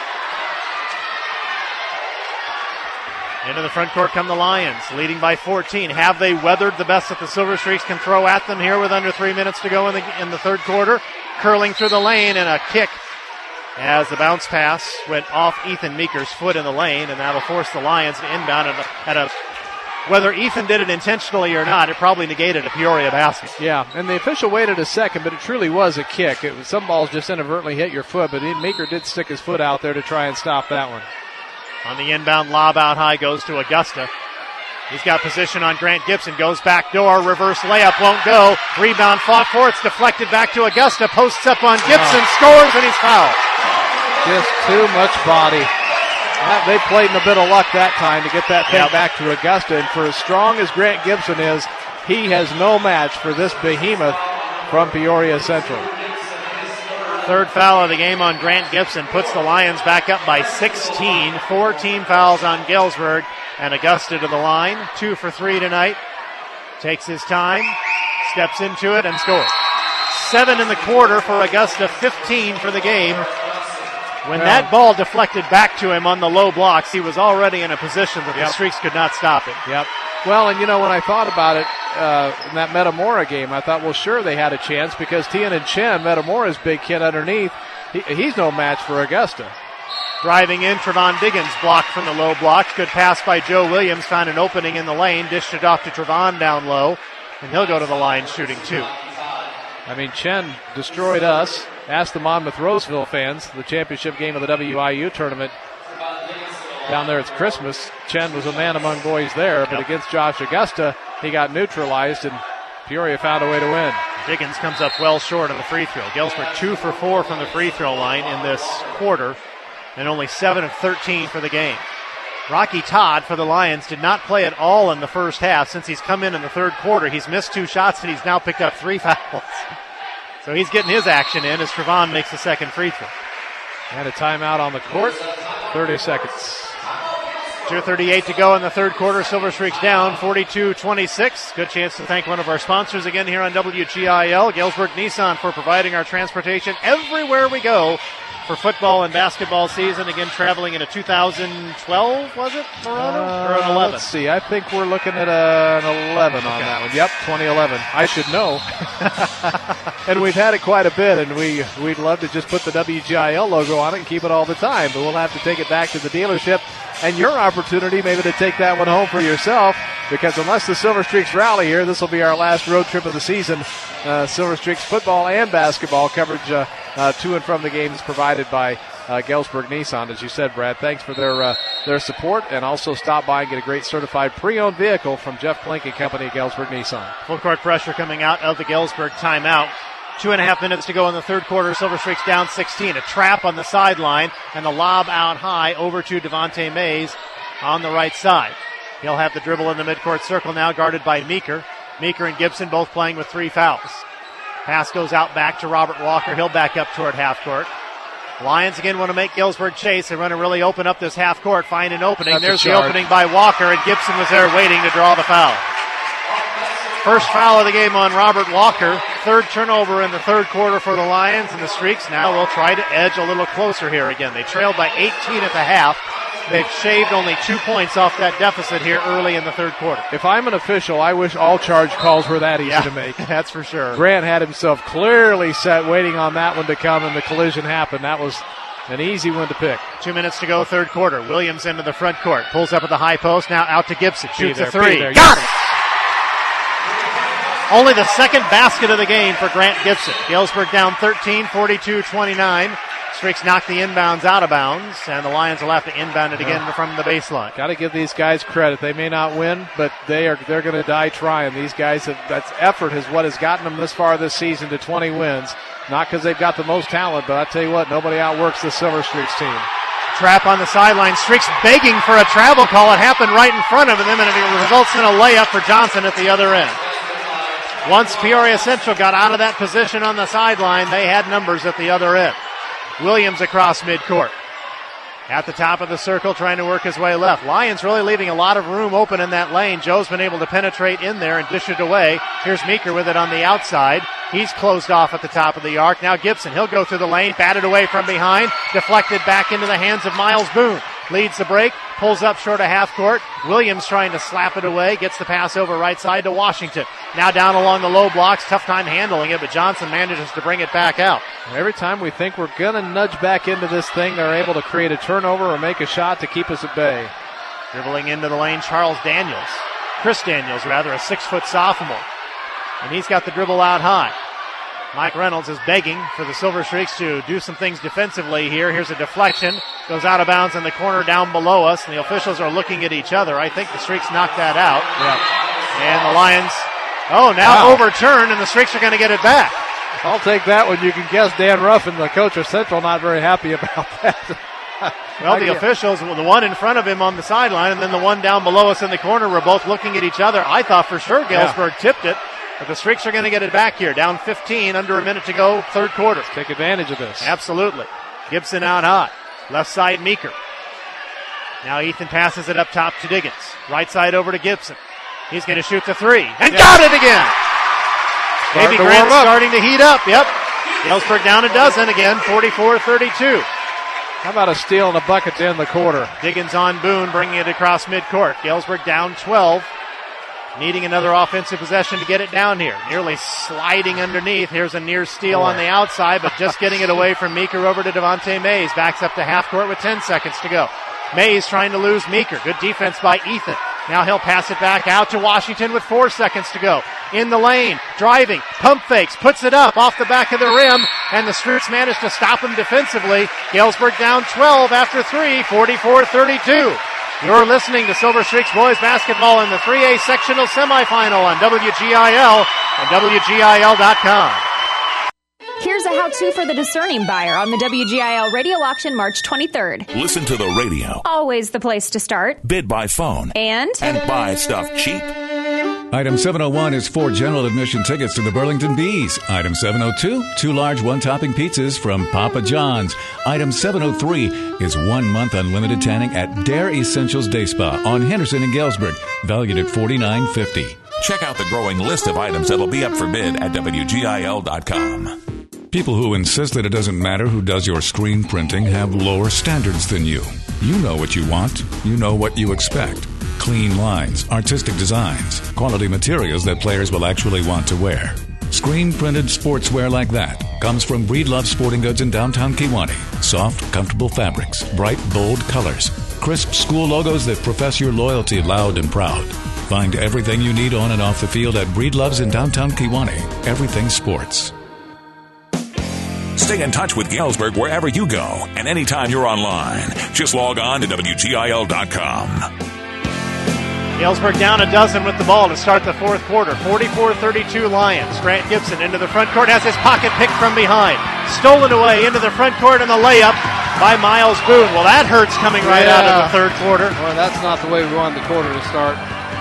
Into the front court come the Lions, leading by fourteen. Have they weathered the best that the Silver Streaks can throw at them here with under three minutes to go in the, in the third quarter? Curling through the lane and a kick as the bounce pass went off Ethan Meeker's foot in the lane, and that'll force the Lions to inbound at a, at a whether Ethan did it intentionally or not, it probably negated a Peoria basket. Yeah, and the official waited a second, but it truly was a kick. It was, some balls just inadvertently hit your foot, but Meeker did stick his foot out there to try and stop that one. On the inbound lob out high goes to Augusta. He's got position on Grant Gibson, goes back door, reverse layup, won't go. Rebound fought for, it's deflected back to Augusta, posts up on Gibson, wow. Scores, and he's fouled. Just too much body. They played in a bit of luck that time to get that thing yep. back to Augusta, and for as strong as Grant Gibson is, he has no match for this behemoth from Peoria Central. Third foul of the game on Grant Gibson puts the Lions back up by sixteen. Four team fouls on Galesburg, and Augusta to the line. Two for three tonight. Takes his time, steps into it, and scores. Seven in the quarter for Augusta, fifteen for the game. When yeah. that ball deflected back to him on the low blocks, he was already in a position that yep. the Streaks could not stop it. Yep. Well, and you know, when I thought about it, uh, in that Metamora game, I thought, well, sure, they had a chance because Tianan Chen, Metamora's big kid underneath, he, he's no match for Augusta. Driving in, Trevon Diggins blocked from the low blocks. Good pass by Joe Williams. Found an opening in the lane. Dished it off to Trevon down low. And he'll go to the line shooting two. I mean, Chen destroyed us. Ask the Monmouth-Roseville fans, the championship game of the W I U tournament. Down there it's Christmas. Chen was a man among boys there, but yep. against Josh Augusta, he got neutralized, and Peoria found a way to win. Diggins comes up well short on the free throw. Galesburg two for four from the free throw line in this quarter, and only seven of thirteen for the game. Rocky Todd for the Lions did not play at all in the first half. Since he's come in in the third quarter, he's missed two shots, and he's now picked up three fouls. So he's getting his action in as Trevon makes the second free throw. And a timeout on the court. thirty seconds. two thirty-eight to go in the third quarter. Silver Streaks down forty-two twenty-six. Good chance to thank one of our sponsors again here on W G I L, Galesburg Nissan, for providing our transportation everywhere we go for football and basketball season. Again, traveling in a two thousand twelve, was it, Morano? Uh, or an eleven? Let's see. I think we're looking at a, an eleven on okay. that one. Yep, twenty eleven. I should know. And we've had it quite a bit, and we, we'd love to just put the W G I L logo on it and keep it all the time, but we'll have to take it back to the dealership. And your opportunity maybe to take that one home for yourself, because unless the Silver Streaks rally here, this will be our last road trip of the season. Uh, Silver Streaks football and basketball coverage uh, uh, to and from the games provided by uh, Galesburg Nissan. As you said, Brad, thanks for their uh, their support, and also stop by and get a great certified pre-owned vehicle from Jeff Klink and Company at Galesburg Nissan. Full court pressure coming out of the Galesburg timeout. Two and a half minutes to go in the third quarter. Silver Streaks down sixteen. A trap on the sideline and the lob out high over to Devontae Mays on the right side. He'll have the dribble in the midcourt circle now, guarded by Meeker. Meeker and Gibson both playing with three fouls. Pass goes out back to Robert Walker. He'll back up toward half court. Lions again want to make Galesburg chase. They want to really open up this half court, find an opening. That's There's the opening by Walker, and Gibson was there waiting to draw the foul. First foul of the game on Robert Walker. Third turnover in the third quarter for the Lions, and the Streaks now will try to edge a little closer here again. They trailed by eighteen at the half. They've shaved only two points off that deficit here early in the third quarter. If I'm an official, I wish all charge calls were that easy yeah, to make. That's for sure. Grant had himself clearly set, waiting on that one to come, and the collision happened. That was an easy one to pick. Two minutes to go, third quarter. Williams into the front court. Pulls up at the high post, now out to Gibson. Shoots a three. Got yes. it! Only the second basket of the game for Grant Gibson. Galesburg down thirteen, forty-two twenty-nine. Streaks knock the inbounds out of bounds, and the Lions will have to inbound it again yeah. from the baseline. Got to give these guys credit. They may not win, but they are they're going to die trying. These guys have that's effort is what has gotten them this far this season to twenty wins. Not because they've got the most talent, but I tell you what, nobody outworks the Silver Streaks team. Trap on the sideline. Streaks begging for a travel call. It happened right in front of them, and it results in a layup for Johnson at the other end. Once Peoria Central got out of that position on the sideline, they had numbers at the other end. Williams across midcourt. At the top of the circle, trying to work his way left. Lions really leaving a lot of room open in that lane. Joe's been able to penetrate in there and dish it away. Here's Meeker with it on the outside. He's closed off at the top of the arc. Now Gibson, he'll go through the lane, batted away from behind, deflected back into the hands of Miles Boone. Leads the break, pulls up short of half court. Williams trying to slap it away, gets the pass over right side to Washington. Now down along the low blocks, tough time handling it, but Johnson manages to bring it back out. Every time we think we're going to nudge back into this thing, they're able to create a turnover or make a shot to keep us at bay. Dribbling into the lane, Charles Daniels. Chris Daniels, rather, a six-foot sophomore. And he's got the dribble out high. Mike Reynolds is begging for the Silver Streaks to do some things defensively here. Here's a deflection. Goes out of bounds in the corner down below us, and the officials are looking at each other. I think the Streaks knocked that out. Yeah. And the Lions, oh, now wow. overturned, and the Streaks are going to get it back. I'll take that one. You can guess Dan Ruffin, the coach of Central, not very happy about that. Well, the officials, the one in front of him on the sideline and then the one down below us in the corner, were both looking at each other. I thought for sure Galesburg yeah. tipped it. But the Streaks are going to get it back here. Down fifteen, under a minute to go, third quarter. Take advantage of this. Absolutely. Gibson out high. Left side, Meeker. Now Ethan passes it up top to Diggins. Right side over to Gibson. He's going to shoot the three. And yeah. got it again! Maybe Grant's starting to heat up. Yep. Galesburg down a dozen again, forty-four thirty-two. How about a steal and a bucket to end the quarter? Diggins on Boone, bringing it across midcourt. Galesburg down twelve. needing another offensive possession to get it down here. Nearly sliding underneath. Here's a near steal on the outside, but just getting it away from Meeker over to Devontae Mays. Backs up to half court with ten seconds to go. Mays trying to lose Meeker. Good defense by Ethan. Now he'll pass it back out to Washington with four seconds to go. In the lane, driving, pump fakes, puts it up off the back of the rim, and the Streaks manage to stop him defensively. Galesburg down twelve after three, forty-four thirty-two. You're listening to Silver Streaks boys basketball in the three A sectional semifinal on W G I L and W G I L dot com. Here's a how-to for the discerning buyer on the W G I L radio auction March twenty-third. Listen to the radio. Always the place to start. Bid by phone. And? And buy stuff cheap. Item seven oh one is four general admission tickets to the Burlington Bees. Item seven oh two, two large one-topping pizzas from Papa John's. Item seven oh three is one month unlimited tanning at Dare Essentials Day Spa on Henderson and Galesburg, valued at forty-nine fifty. Check out the growing list of items that'll be up for bid at W G I L dot com. People who insist that it doesn't matter who does your screen printing have lower standards than you. You know what you want. You know what you expect. Clean lines, artistic designs, quality materials that players will actually want to wear. Screen-printed sportswear like that comes from Breedlove Sporting Goods in downtown Kewanee. Soft, comfortable fabrics, bright, bold colors, crisp school logos that profess your loyalty loud and proud. Find everything you need on and off the field at Breedlove's in downtown Kewanee. Everything sports. Stay in touch with Galesburg wherever you go and anytime you're online. Just log on to W G I L dot com. Galesburg down a dozen with the ball to start the fourth quarter. forty-four thirty-two Lions. Grant Gibson into the front court, has his pocket picked from behind. Stolen away into the front court and the layup by Miles Boone. Well, that hurts coming right yeah. out of the third quarter. Well, that's not the way we wanted the quarter to start.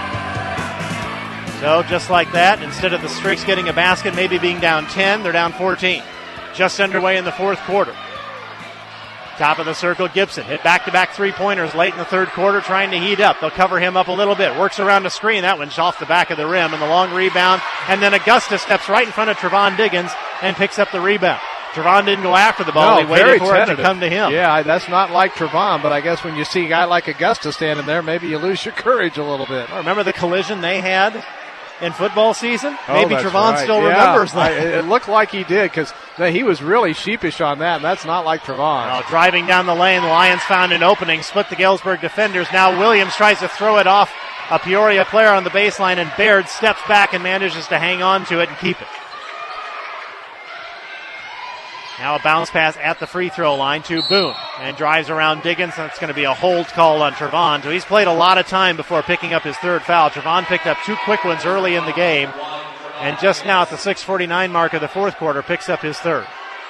So just like that, instead of the Streaks getting a basket, maybe being down ten, they're down fourteen. Just underway in the fourth quarter. Top of the circle, Gibson hit back-to-back three-pointers late in the third quarter, trying to heat up. They'll cover him up a little bit. Works around the screen. That one's off the back of the rim, and the long rebound. And then Augusta steps right in front of Trevon Diggins and picks up the rebound. Trevon didn't go after the ball. No, he waited for tentative. it to come to him. Yeah, that's not like Trevon, but I guess when you see a guy like Augusta standing there, maybe you lose your courage a little bit. Oh, remember the collision they had in football season? Oh, Maybe Trevon right. still yeah, remembers that. I, it looked like he did because he was really sheepish on that, and that's not like Trevon. Oh, driving down the lane, the Lions found an opening, split the Galesburg defenders. Now Williams tries to throw it off a Peoria player on the baseline, and Baird steps back and manages to hang on to it and keep it. Now a bounce pass at the free throw line to Boone, and drives around Diggins. That's going to be a hold call on Trevon. So he's played a lot of time before picking up his third foul. Trevon picked up two quick ones early in the game, and just now at the six forty-nine mark of the fourth quarter picks up his third.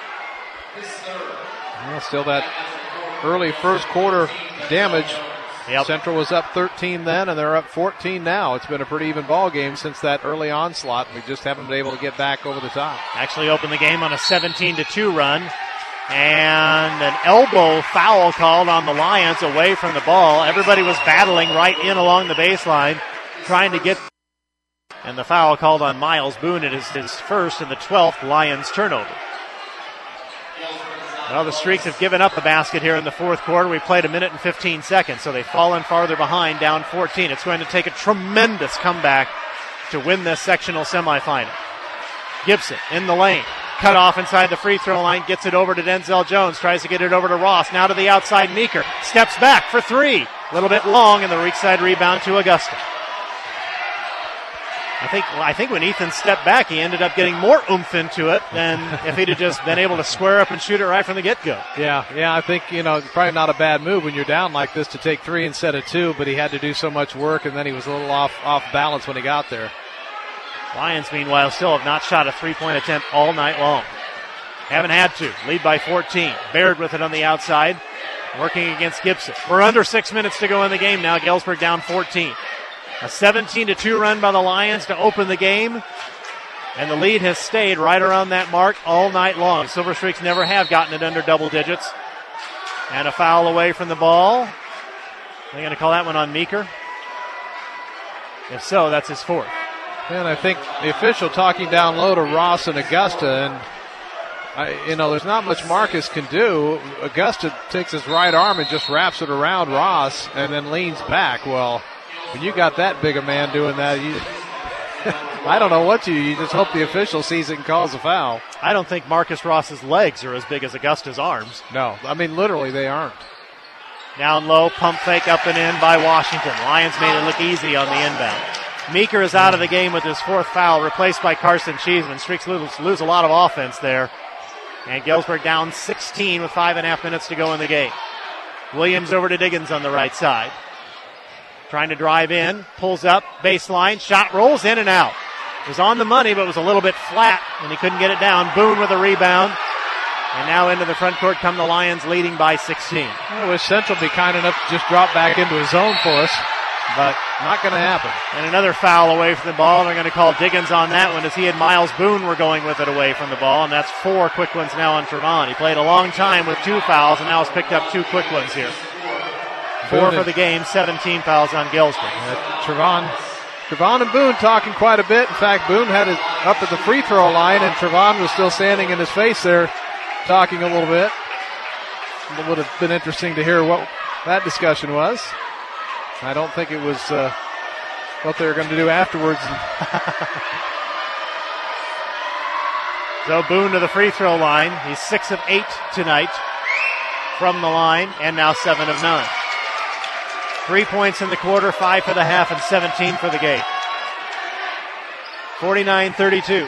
Well, still that early first quarter damage. Yep. Central was up thirteen then, and they're up fourteen now. It's been a pretty even ball game since that early onslaught. We just haven't been able to get back over the top. Actually opened the game on a seventeen to two run. And an elbow foul called on the Lions away from the ball. Everybody was battling right in along the baseline, trying to get. And the foul called on Miles Boone. It is his first and the twelfth Lions turnover. Well, the Streaks have given up the basket here in the fourth quarter. We played a minute and fifteen seconds, so they've fallen farther behind, down fourteen. It's going to take a tremendous comeback to win this sectional semifinal. Gibson in the lane. Cut off inside the free throw line. Gets it over to Denzel Jones. Tries to get it over to Ross. Now to the outside, Meeker. Steps back for three. A little bit long, and the weak side rebound to Augusta. I think I think when Ethan stepped back, he ended up getting more oomph into it than if he'd have just been able to square up and shoot it right from the get-go. Yeah, yeah, I think, you know, probably not a bad move when you're down like this to take three instead of two, but he had to do so much work, and then he was a little off, off balance when he got there. Lions, meanwhile, still have not shot a three-point attempt all night long. Haven't had to. Lead by fourteen. Baird with it on the outside, working against Gibson. We're under six minutes to go in the game now. Galesburg down fourteen. A seventeen to two run by the Lions to open the game. And the lead has stayed right around that mark all night long. Silver Streaks never have gotten it under double digits. And a foul away from the ball. They're going to call that one on Meeker. If so, that's his fourth. And I think the official talking down low to Ross and Augusta, and I, you know, there's not much Marcus can do. Augusta takes his right arm and just wraps it around Ross and then leans back. Well, When you got that big a man doing that, you, I don't know what you, you just hope the official sees it and calls a foul. I don't think Marcus Ross's legs are as big as Augusta's arms. No, I mean, literally, they aren't. Down low, pump fake up and in by Washington. Lions made it look easy on the inbound. Meeker is out of the game with his fourth foul, replaced by Carson Cheeseman. Streaks lose, lose a lot of offense there. And Galesburg down sixteen with five and a half minutes to go in the game. Williams over to Diggins on the right side. Trying to drive in, pulls up, baseline, shot rolls in and out. It was on the money, but was a little bit flat, and he couldn't get it down. Boone with a rebound. And now into the front court come the Lions, leading by sixteen. I wish Central be kind enough to just drop back into his zone for us, but not going to happen. And another foul away from the ball. They're going to call Diggins on that one as he and Miles Boone were going with it away from the ball, and that's four quick ones now on Trevon. He played a long time with two fouls and now has picked up two quick ones here. Four for the game, seventeen fouls on Galesburg. Uh, Trevon, Trevon and Boone talking quite a bit. In fact, Boone had it up at the free throw line, and Trevon was still standing in his face there, talking a little bit. It would have been interesting to hear what that discussion was. I don't think it was uh, what they were going to do afterwards. So Boone to the free throw line. He's six of eight tonight from the line, and now seven of nine. Three points in the quarter, five for the half, and seventeen for the game. forty-nine thirty-two.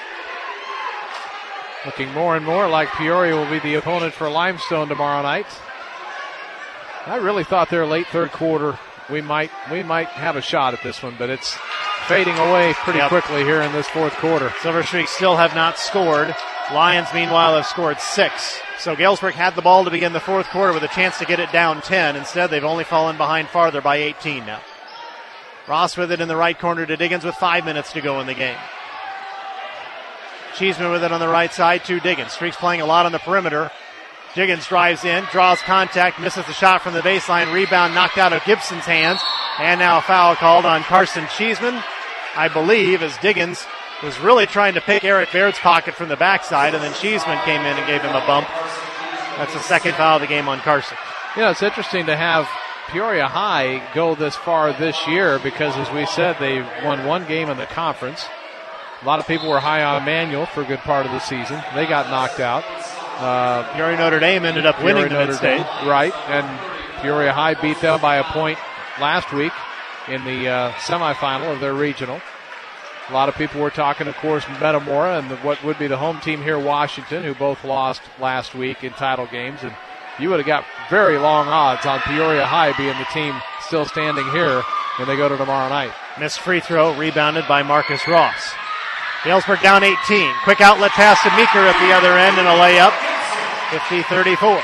Looking more and more like Peoria will be the opponent for Limestone tomorrow night. I really thought their late third quarter we might we might have a shot at this one, but it's fading away pretty yep. quickly here in this fourth quarter. Silver Streaks still have not scored. Lions, meanwhile, have scored six. So Galesburg had the ball to begin the fourth quarter with a chance to get it down ten. Instead, they've only fallen behind farther by eighteen now. Ross with it in the right corner to Diggins with five minutes to go in the game. Cheeseman with it on the right side to Diggins. Streaks playing a lot on the perimeter. Diggins drives in, draws contact, misses the shot from the baseline. Rebound knocked out of Gibson's hands. And now a foul called on Carson Cheeseman, I believe, as Diggins was really trying to pick Eric Baird's pocket from the backside, and then Cheeseman came in and gave him a bump. That's the second foul of the game on Carson. You know, it's interesting to have Peoria High go this far this year because, as we said, they won one game in the conference. A lot of people were high on Manual for a good part of the season. They got knocked out. Uh, Peoria Notre Dame ended up Peoria winning the Notre Mid-State. Dame, right, and Peoria High beat them by a point last week in the uh, semifinal of their regional. A lot of people were talking, of course, Metamora and the, what would be the home team here, Washington, who both lost last week in title games. And you would have got very long odds on Peoria High being the team still standing here when they go to tomorrow night. Missed free throw, rebounded by Marcus Ross. Galesburg down eighteen. Quick outlet pass to Meeker at the other end and a layup. fifty thirty-four.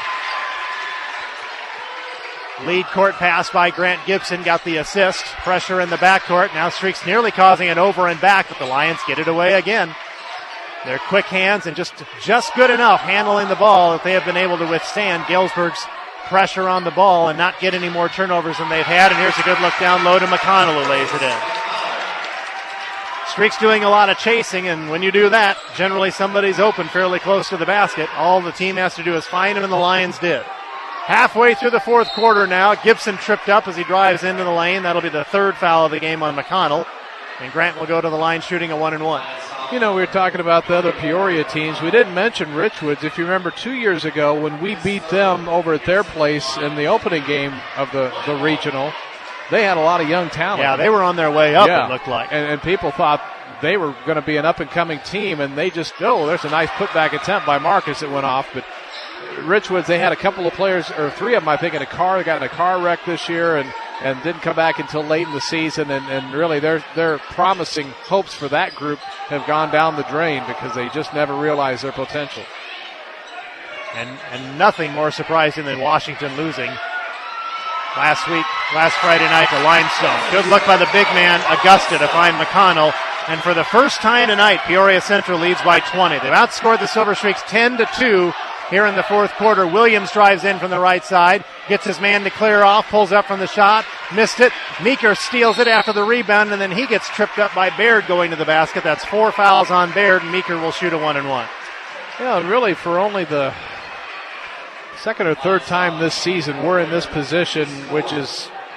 Lead court pass by Grant Gibson, got the assist. Pressure in the backcourt. Now Streaks nearly causing an over and back, but the Lions get it away again. Their quick hands and just, just good enough handling the ball that they have been able to withstand Galesburg's pressure on the ball and not get any more turnovers than they've had. And here's a good look down low to McConnell, who lays it in. Streaks doing a lot of chasing, and when you do that, generally somebody's open fairly close to the basket. All the team has to do is find him, and the Lions did. Halfway through the fourth quarter now, Gibson tripped up as he drives into the lane. That'll be the third foul of the game on McConnell, and Grant will go to the line shooting a one and one. You know, we were talking about the other Peoria teams. We didn't mention Richwoods. If you remember two years ago when we beat them over at their place in the opening game of the, the regional, they had a lot of young talent. Yeah, they were on their way up, yeah. It looked like. And, and people thought they were going to be an up-and-coming team, and they just, oh, there's a nice putback attempt by Marcus that went off. But Richwoods, they had a couple of players, or three of them, I think, in a car. They got in a car wreck this year and, and didn't come back until late in the season. And, and really, their, their promising hopes for that group have gone down the drain because they just never realized their potential. And, and nothing more surprising than Washington losing last week, last Friday night to Limestone. Good look by the big man, Augusta, to find McConnell. And for the first time tonight, Peoria Central leads by twenty. They've outscored the Silver Streaks ten to two here in the fourth quarter. Williams drives in from the right side, gets his man to clear off, pulls up from the shot, missed it. Meeker steals it after the rebound, and then he gets tripped up by Baird going to the basket. That's four fouls on Baird, and Meeker will shoot a one and one. Yeah, and really for only the second or third time this season, we're in this position, which is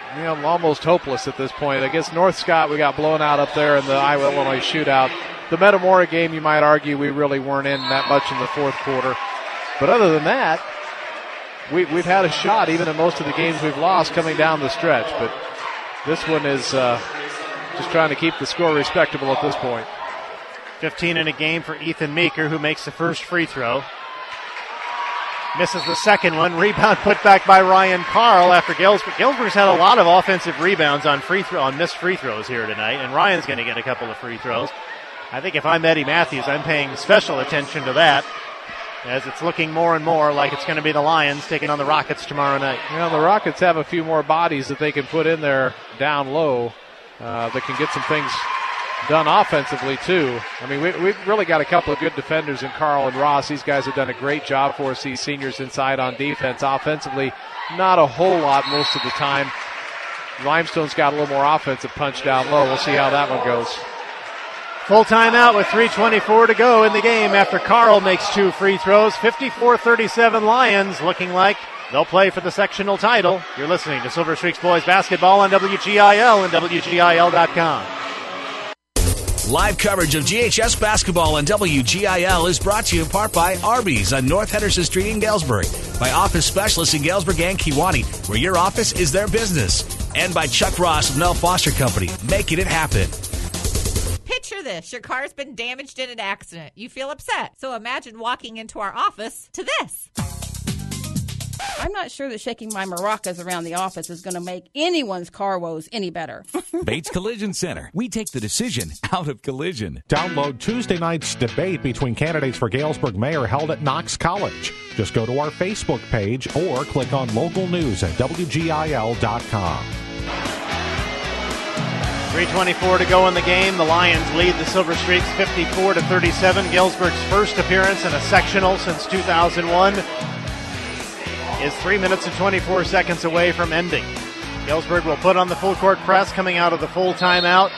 you know, almost hopeless at this point. Against North Scott, we got blown out up there in the Iowa Illinois shootout. The Metamora game, you might argue, we really weren't in that much in the fourth quarter. But other than that, we, we've had a shot even in most of the games we've lost coming down the stretch. But this one is uh, just trying to keep the score respectable at this point. fifteen in a game for Ethan Meeker, who makes the first free throw. Misses the second one. Rebound put back by Ryan Carl after Galesburg. Galesburg's had a lot of offensive rebounds on free throw on missed free throws here tonight, and Ryan's going to get a couple of free throws. I think if I'm Eddie Matthews, I'm paying special attention to that, as it's looking more and more like it's going to be the Lions taking on the Rockets tomorrow night. You know, the Rockets have a few more bodies that they can put in there down low uh, that can get some things done offensively, too. I mean, we, we've really got a couple of good defenders in Carl and Ross. These guys have done a great job for us, these seniors inside on defense. Offensively, not a whole lot most of the time. Limestone's got a little more offensive punch down low. We'll see how that one goes. Full timeout with three twenty-four to go in the game after Carl makes two free throws. fifty-four thirty-seven Lions, looking like they'll play for the sectional title. You're listening to Silver Streaks Boys Basketball on W G I L and W G I L dot com. Live coverage of G H S basketball on W G I L is brought to you in part by Arby's on North Henderson Street in Galesburg, by Office Specialists in Galesburg and Kewanee, where your office is their business, and by Chuck Ross of Nell Foster Company, making it happen. Picture this. Your car's been damaged in an accident. You feel upset. So imagine walking into our office to this. I'm not sure that shaking my maracas around the office is going to make anyone's car woes any better. Bates Collision Center. We take the decision out of collision. Download Tuesday night's debate between candidates for Galesburg Mayor held at Knox College. Just go to our Facebook page or click on local news at W G I L dot com. three twenty-four to go in the game. The Lions lead the Silver Streaks fifty-four to thirty-seven. Galesburg's first appearance in a sectional since two thousand one is three minutes and twenty-four seconds away from ending. Galesburg will put on the full court press coming out of the full timeout.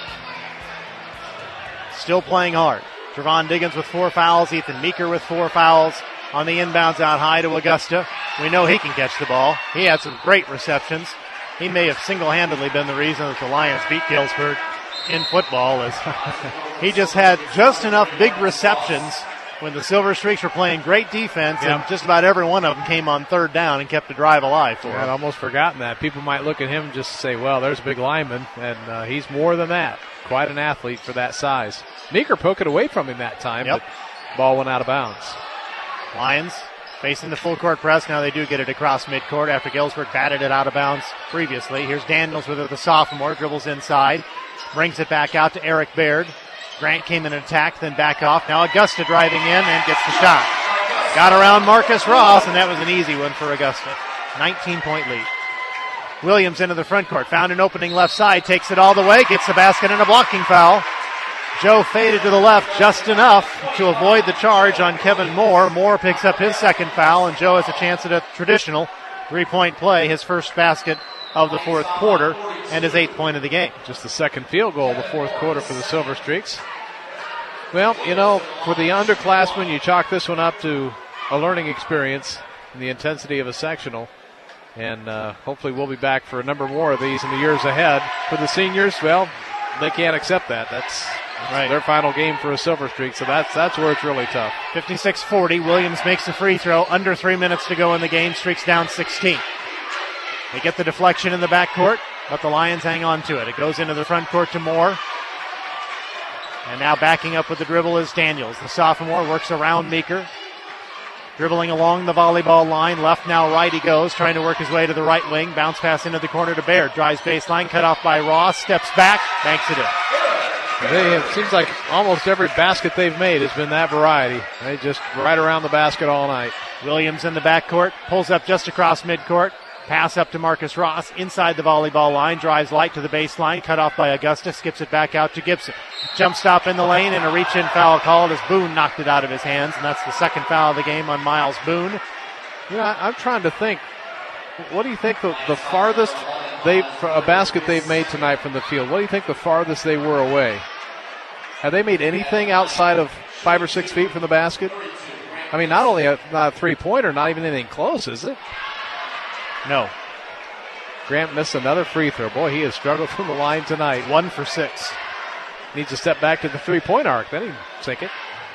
Still playing hard. Trevon Diggins with four fouls. Ethan Meeker with four fouls on the inbounds out high to Augusta. We know he can catch the ball. He had some great receptions. He may have single-handedly been the reason that the Lions beat Galesburg in football. As he just had just enough big receptions when the Silver Streaks were playing great defense, yep. and just about every one of them came on third down and kept the drive alive for him. I'd almost forgotten that. People might look at him and just say, well, there's a big lineman, and uh, he's more than that. Quite an athlete for that size. Meeker poked it away from him that time, yep. but ball went out of bounds. Lions facing the full court press. Now they do get it across midcourt after Galesburg batted it out of bounds previously. Here's Daniels with it, the sophomore, dribbles inside, brings it back out to Eric Baird. Grant came in and attacked, then back off. Now Augusta driving in and gets the shot. Got around Marcus Ross, and that was an easy one for Augusta. nineteen-point lead. Williams into the front court, found an opening left side, takes it all the way, gets the basket and a blocking foul. Joe faded to the left just enough to avoid the charge on Kevin Moore. Moore picks up his second foul, and Joe has a chance at a traditional three-point play, his first basket of the fourth quarter, and his eighth point of the game. Just the second field goal of the fourth quarter for the Silver Streaks. Well, you know, for the underclassmen, you chalk this one up to a learning experience and the intensity of a sectional. And uh, hopefully we'll be back for a number more of these in the years ahead. For the seniors, well, they can't accept that. That's, that's right. Their final game for a Silver Streak, so that's that's where it's really tough. fifty-six forty, Williams makes a free throw. Under three minutes to go in the game. Streaks down sixteen. They get the deflection in the backcourt, but the Lions hang on to it. It goes into the front court to Moore. And now backing up with the dribble is Daniels. The sophomore works around Meeker. Dribbling along the volleyball line. Left now right he goes, trying to work his way to the right wing. Bounce pass into the corner to Baird. Drives baseline, cut off by Ross. Steps back, banks it in. They, it seems like almost every basket they've made has been that variety. They just right around the basket all night. Williams in the backcourt. Pulls up just across midcourt. Pass up to Marcus Ross inside the volleyball line. Drives light to the baseline. Cut off by Augusta. Skips it back out to Gibson. Jump stop in the lane and a reach-in foul called as Boone knocked it out of his hands. And that's the second foul of the game on Miles Boone. You know, I'm trying to think. What do you think the, the farthest they a basket they've made tonight from the field? What do you think the farthest they were away? Have they made anything outside of five or six feet from the basket? I mean, not only a, not a three-pointer, not even anything close, is it? No. Grant missed another free throw. Boy, he has struggled from the line tonight. One for six. Needs to step back to the three-point arc. Then he'd sink it.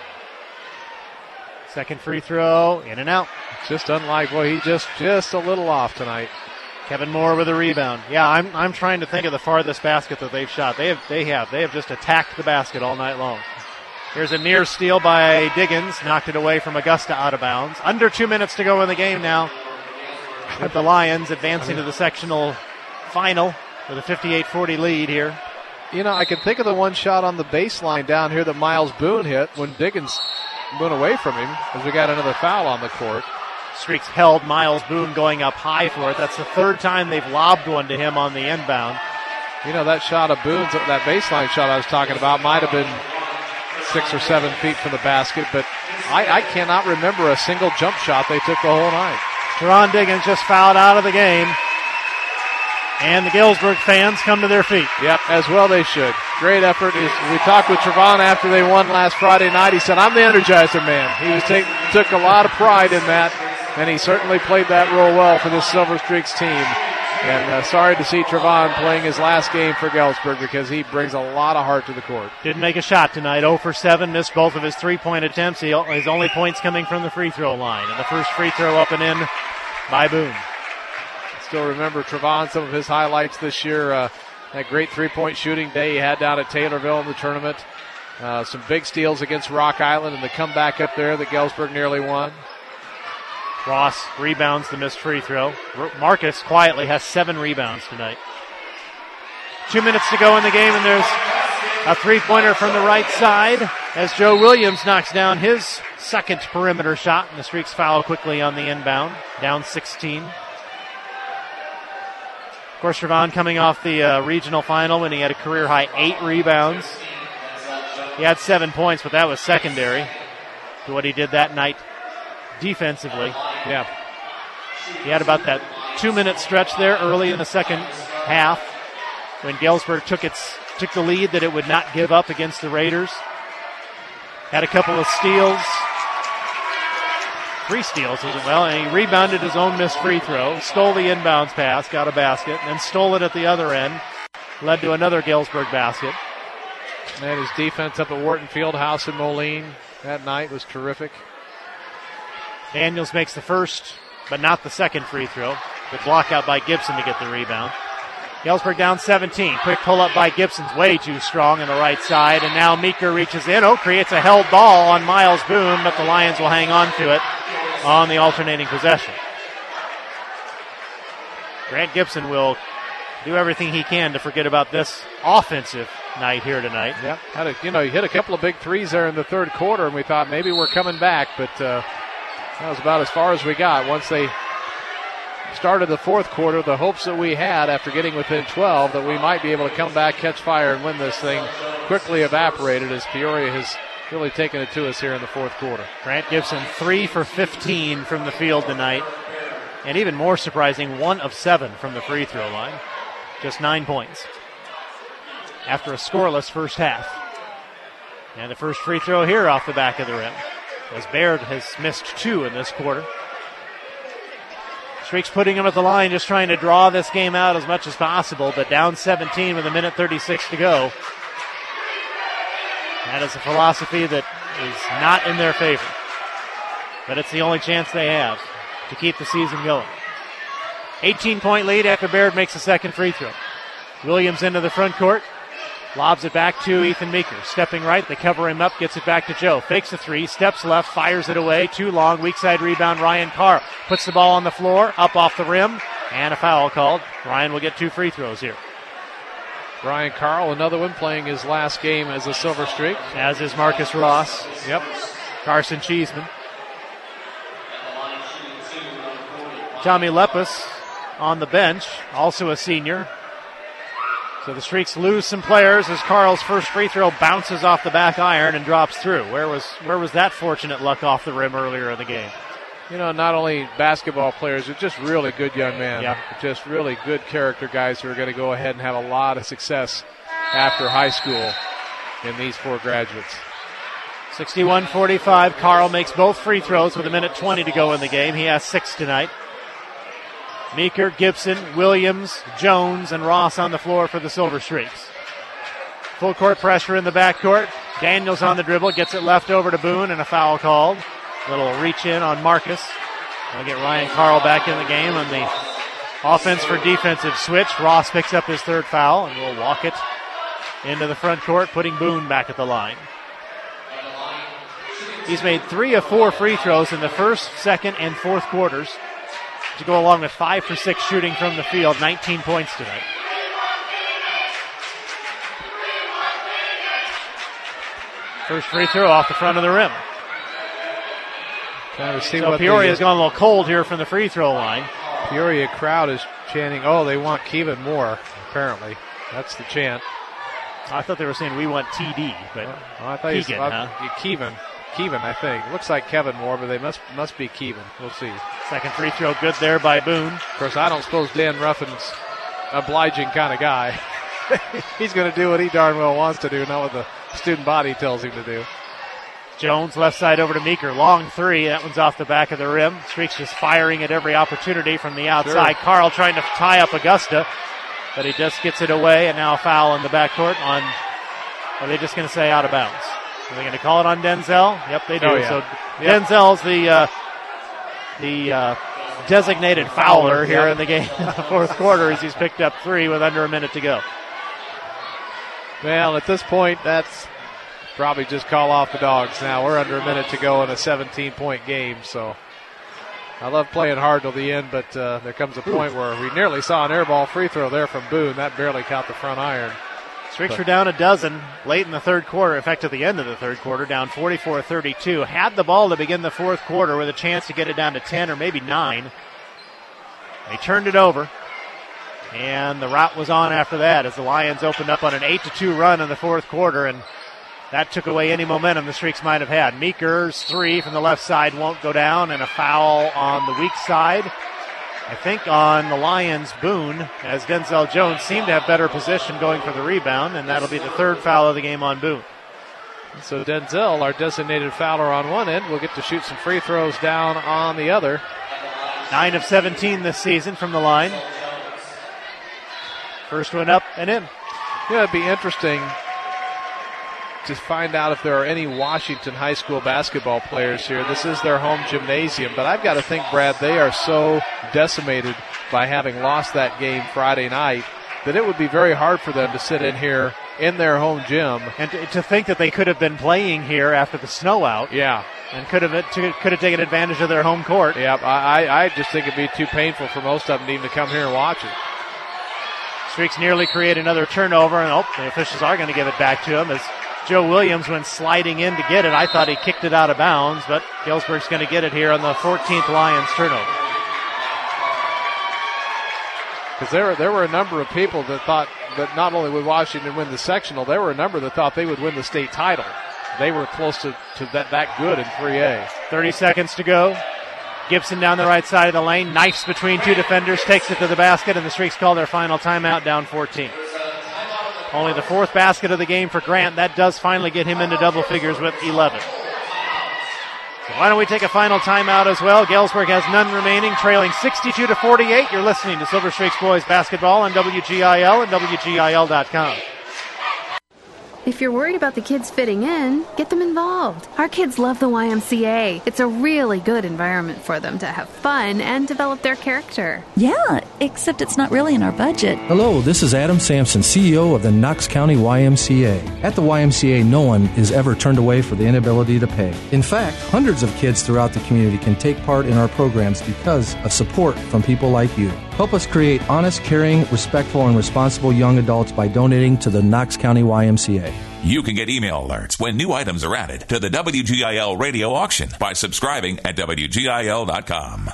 Second free throw, in and out. Just unlike, boy, he just just a little off tonight. Kevin Moore with a rebound. Yeah, I'm I'm trying to think of the farthest basket that they've shot. They have they have they have just attacked the basket all night long. Here's a near steal by Diggins, knocked it away from Augusta out of bounds. Under two minutes to go in the game now, with the Lions advancing to the sectional final with a fifty-eight forty lead here. You know, I can think of the one shot on the baseline down here that Miles Boone hit when Diggins went away from him, as we got another foul on the court. Streaks held. Miles Boone going up high for it. That's the third time they've lobbed one to him on the inbound. You know, that shot of Boone's, that baseline shot I was talking about, might have been six or seven feet from the basket, but I, I cannot remember a single jump shot they took the whole night. Teron Diggins just fouled out of the game. And the Galesburg fans come to their feet. Yep, as well they should. Great effort. We talked with Trevon after they won last Friday night. He said, I'm the Energizer man. He was take, took a lot of pride in that, and he certainly played that role well for this Silver Streaks team. And uh, sorry to see Trevon playing his last game for Galesburg because he brings a lot of heart to the court. Didn't make a shot tonight. zero for seven, missed both of his three-point attempts. He, his only points coming from the free throw line. And the first free throw up and in by Boone. Still remember Trevon, some of his highlights this year. Uh, that great three-point shooting day he had down at Taylorville in the tournament. Uh, some big steals against Rock Island and the comeback up there that Galesburg nearly won. Ross rebounds the missed free throw. Marcus quietly has seven rebounds tonight. Two minutes to go in the game, and there's a three-pointer from the right side as Joe Williams knocks down his second perimeter shot, and the Streaks foul quickly on the inbound. Down sixteen. Of course, Trevon coming off the uh, regional final when he had a career-high eight rebounds. He had seven points, but that was secondary to what he did that night defensively. Yeah. He had about that two-minute stretch there early in the second half when Galesburg took its took the lead that it would not give up against the Raiders. Had a couple of steals. Three steals as well, and he rebounded his own missed free throw, stole the inbounds pass, got a basket, and then stole it at the other end, led to another Galesburg basket. And his defense up at Wharton Fieldhouse in Moline that night was terrific. Daniels makes the first, but not the second free throw. Good block out by Gibson to get the rebound. Galesburg down seventeen. Quick pull up by Gibson's way too strong on the right side, and now Meeker reaches in. Oh, creates a held ball on Miles Boone, but the Lions will hang on to it on the alternating possession. Grant Gibson will do everything he can to forget about this offensive night here tonight. Yep. Had a, you know, he hit a couple of big threes there in the third quarter, and we thought maybe we're coming back, but uh, that was about as far as we got. Once they started the fourth quarter, the hopes that we had after getting within twelve that we might be able to come back, catch fire, and win this thing quickly evaporated as Peoria has really taken it to us here in the fourth quarter. Grant Gibson, three for fifteen from the field tonight. And even more surprising, one of seven from the free throw line. Just nine points after a scoreless first half. And the first free throw here off the back of the rim, as Baird has missed two in this quarter. Streaks putting him at the line, just trying to draw this game out as much as possible, but down seventeen with a minute thirty-six to go. That is a philosophy that is not in their favor, but it's the only chance they have to keep the season going. eighteen-point lead after Baird makes a second free throw. Williams into the front court, lobs it back to Ethan Meeker. Stepping right, they cover him up, gets it back to Joe. Fakes a three, steps left, fires it away. Too long, weak side rebound, Ryan Carr. Puts the ball on the floor, up off the rim, and a foul called. Ryan will get two free throws here. Brian Carl, another one, playing his last game as a Silver Streak. As is Marcus Ross. Yep. Carson Cheeseman. Tommy Lepus on the bench, also a senior. So the Streaks lose some players as Carl's first free throw bounces off the back iron and drops through. Where was where was that fortunate luck off the rim earlier in the game? You know, not only basketball players, but just really good young men. Yep. Just really good character guys who are going to go ahead and have a lot of success after high school in these four graduates. sixty-one forty-five. Carl makes both free throws with a minute twenty to go in the game. He has six tonight. Meeker, Gibson, Williams, Jones, and Ross on the floor for the Silver Streaks. Full court pressure in the backcourt. Daniels on the dribble, gets it left over to Boone, and a foul called. Little reach in on Marcus. We'll get Ryan Carl back in the game on the offense for defensive switch. Ross picks up his third foul, and will walk it into the front court, putting Boone back at the line. He's made three of four free throws in the first, second, and fourth quarters to go along with five for six shooting from the field, nineteen points tonight. First free throw off the front of the rim. Trying to see so what Peoria's the, gone a little cold here from the free throw line. Peoria crowd is chanting, oh, they want Kevin Moore, apparently. That's the chant. I thought they were saying we want T D, but oh, I thought Keegan, uh, huh? Kevin. Kevin, I think. It looks like Kevin Moore, but they must must be Kevin. We'll see. Second free throw good there by Boone. Of course, I don't suppose Dan Ruffin's obliging kind of guy. He's going to do what he darn well wants to do, not what the student body tells him to do. Jones left side over to Meeker. Long three. That one's off the back of the rim. Streaks just firing at every opportunity from the outside. Sure. Carl trying to tie up Augusta, but he just gets it away, and now a foul in the backcourt on, are they just going to say out of bounds? Are they going to call it on Denzel? Yep, they do. Oh, yeah. So yep. Denzel's the uh, the uh, designated fouler here yep. in the game in the fourth quarter as he's picked up three with under a minute to go. Well, at this point, that's probably just call off the dogs now. We're under a minute to go in a seventeen-point game, so I love playing hard till the end, but uh, there comes a point where we nearly saw an air ball free throw there from Boone. That barely caught the front iron. Streaks were down a dozen late in the third quarter, in fact, at the end of the third quarter, down forty-four thirty-two. Had the ball to begin the fourth quarter with a chance to get it down to ten or maybe nine. They turned it over, and the rout was on after that as the Lions opened up on an eight to two run in the fourth quarter, and that took away any momentum the Streaks might have had. Meeker's three from the left side won't go down, and a foul on the weak side. I think on the Lions, Boone, as Denzel Jones seemed to have better position going for the rebound, and that'll be the third foul of the game on Boone. So Denzel, our designated fouler on one end, will get to shoot some free throws down on the other. nine of seventeen this season from the line. First one up and in. Yeah, it'd be interesting to find out if there are any Washington high school basketball players here. This is their home gymnasium, but I've got to think, Brad, they are so decimated by having lost that game Friday night that it would be very hard for them to sit in here in their home gym. And to, to think that they could have been playing here after the snow out. Yeah. And could have to, could have taken advantage of their home court. Yeah, I, I just think it'd be too painful for most of them to even come here and watch it. Streaks nearly create another turnover, and oh, the officials are going to give it back to him as Joe Williams went sliding in to get it. I thought he kicked it out of bounds, but Galesburg's going to get it here on the fourteenth Lions turnover. Because there, there were a number of people that thought that not only would Washington win the sectional, there were a number that thought they would win the state title. They were close to, to that, that good in three A. thirty seconds to go. Gibson down the right side of the lane, knifes between two defenders, takes it to the basket, and the Streaks call their final timeout, down fourteen. Only the fourth basket of the game for Grant. That does finally get him into double figures with eleven. So why don't we take a final timeout as well? Galesburg has none remaining, trailing sixty-two to forty-eight. You're listening to Silver Streaks Boys Basketball on W G I L and W G I L dot com. If you're worried about the kids fitting in, get them involved. Our kids love the Y M C A. It's a really good environment for them to have fun and develop their character. Yeah, except it's not really in our budget. Hello, this is Adam Sampson, C E O of the Knox County Y M C A. At the Y M C A, no one is ever turned away for the inability to pay. In fact, hundreds of kids throughout the community can take part in our programs because of support from people like you. Help us create honest, caring, respectful, and responsible young adults by donating to the Knox County Y M C A. You can get email alerts when new items are added to the W G I L radio auction by subscribing at W G I L dot com.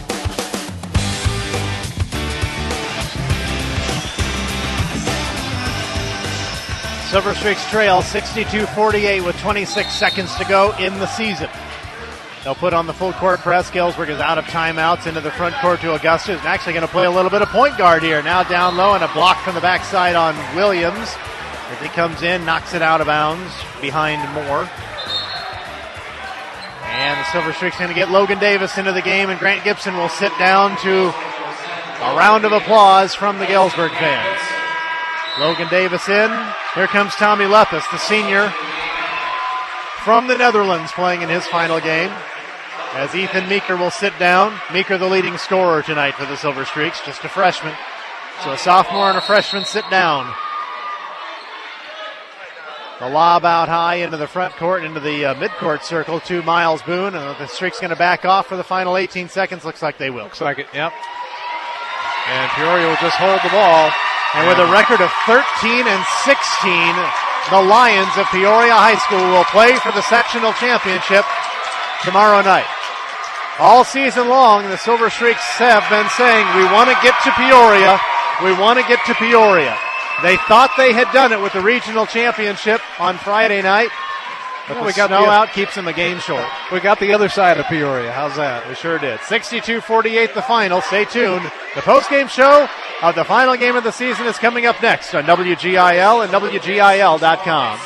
Silver Streaks trail sixty-two forty-eight with twenty-six seconds to go in the season. They'll put on the full court press. Galesburg is out of timeouts into the front court to Augusta. He's actually going to play a little bit of point guard here. Now down low and a block from the backside on Williams. As he comes in, knocks it out of bounds behind Moore. And the Silver Streaks going to get Logan Davis into the game, and Grant Gibson will sit down to A round of applause from the Galesburg fans. Logan Davis in. Here comes Tommy Leppis, the senior from the Netherlands, playing in his final game. As Ethan Meeker will sit down. Meeker, the leading scorer tonight for the Silver Streaks, just a freshman. So a sophomore and a freshman sit down. The lob out high into the front court, into the uh, midcourt circle to Miles Boone. Uh, the Streak's going to back off for the final eighteen seconds. Looks like they will. Looks like it, yep. And Peoria will just hold the ball. And with a record of thirteen and sixteen, the Lions of Peoria High School will play for the sectional championship tomorrow night. All season long, the Silver Streaks have been saying, we want to get to Peoria. We want to get to Peoria. They thought they had done it with the regional championship on Friday night, but well, the we got snow the, out keeps them a game short. We got the other side of Peoria. How's that? We sure did. sixty-two forty-eight the final. Stay tuned. The postgame show of the final game of the season is coming up next on W G I L and W G I L dot com.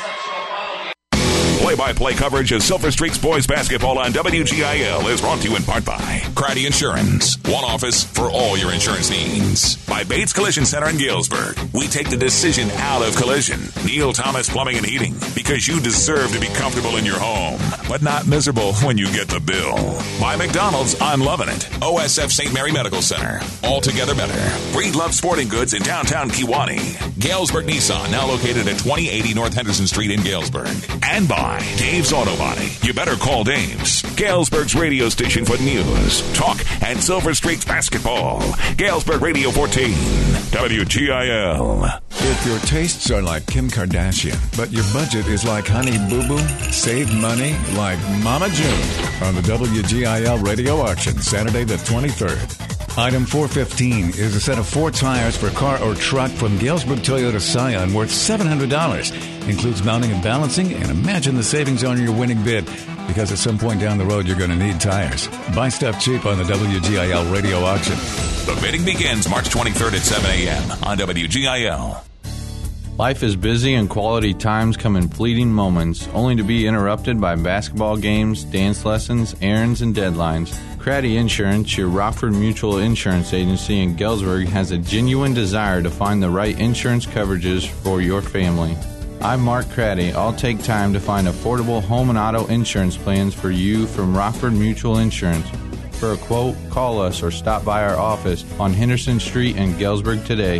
Play-by-play coverage of Silver Streaks boys basketball on W G I L is brought to you in part by Craddy Insurance. One office for all your insurance needs. By Bates Collision Center in Galesburg. We take the decision out of collision. Neil Thomas Plumbing and Heating. Because you deserve to be comfortable in your home, but not miserable when you get the bill. By McDonald's, I'm loving it. O S F Saint Mary Medical Center. Altogether better. Breedlove Sporting Goods in downtown Kewanee. Galesburg Nissan, now located at twenty eighty North Henderson Street in Galesburg. And by Dave's Auto Body. You better call Dave's. Galesburg's radio station for news, talk, and Silver Streaks basketball. Galesburg Radio fourteen, W G I L. If your tastes are like Kim Kardashian, but your budget is like Honey Boo Boo, save money like Mama June on the W G I L radio auction Saturday the twenty-third. Item four fifteen is a set of four tires for car or truck from Galesburg Toyota Scion worth seven hundred dollars. Includes mounting and balancing, and imagine the savings on your winning bid, because at some point down the road you're going to need tires. Buy stuff cheap on the W G I L radio auction. The bidding begins March twenty-third at seven a.m. on W G I L. Life is busy and quality times come in fleeting moments, only to be interrupted by basketball games, dance lessons, errands, and deadlines. Craddy Insurance, your Rockford Mutual Insurance agency in Galesburg, has a genuine desire to find the right insurance coverages for your family. I'm Mark Craddy. I'll take time to find affordable home and auto insurance plans for you from Rockford Mutual Insurance. For a quote, call us or stop by our office on Henderson Street in Galesburg today.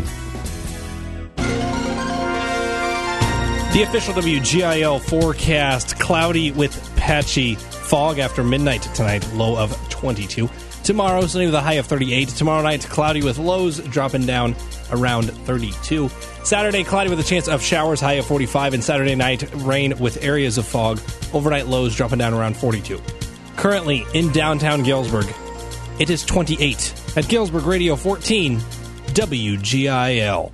The official W G I L forecast, cloudy with patchy fog after midnight tonight, low of twenty-two. Tomorrow, sunny with a high of thirty-eight. Tomorrow night, cloudy with lows dropping down around thirty-two. Saturday, cloudy with a chance of showers, high of forty-five. And Saturday night, rain with areas of fog. Overnight lows dropping down around forty-two. Currently in downtown Galesburg, it is twenty-eight. At Galesburg Radio fourteen, W G I L.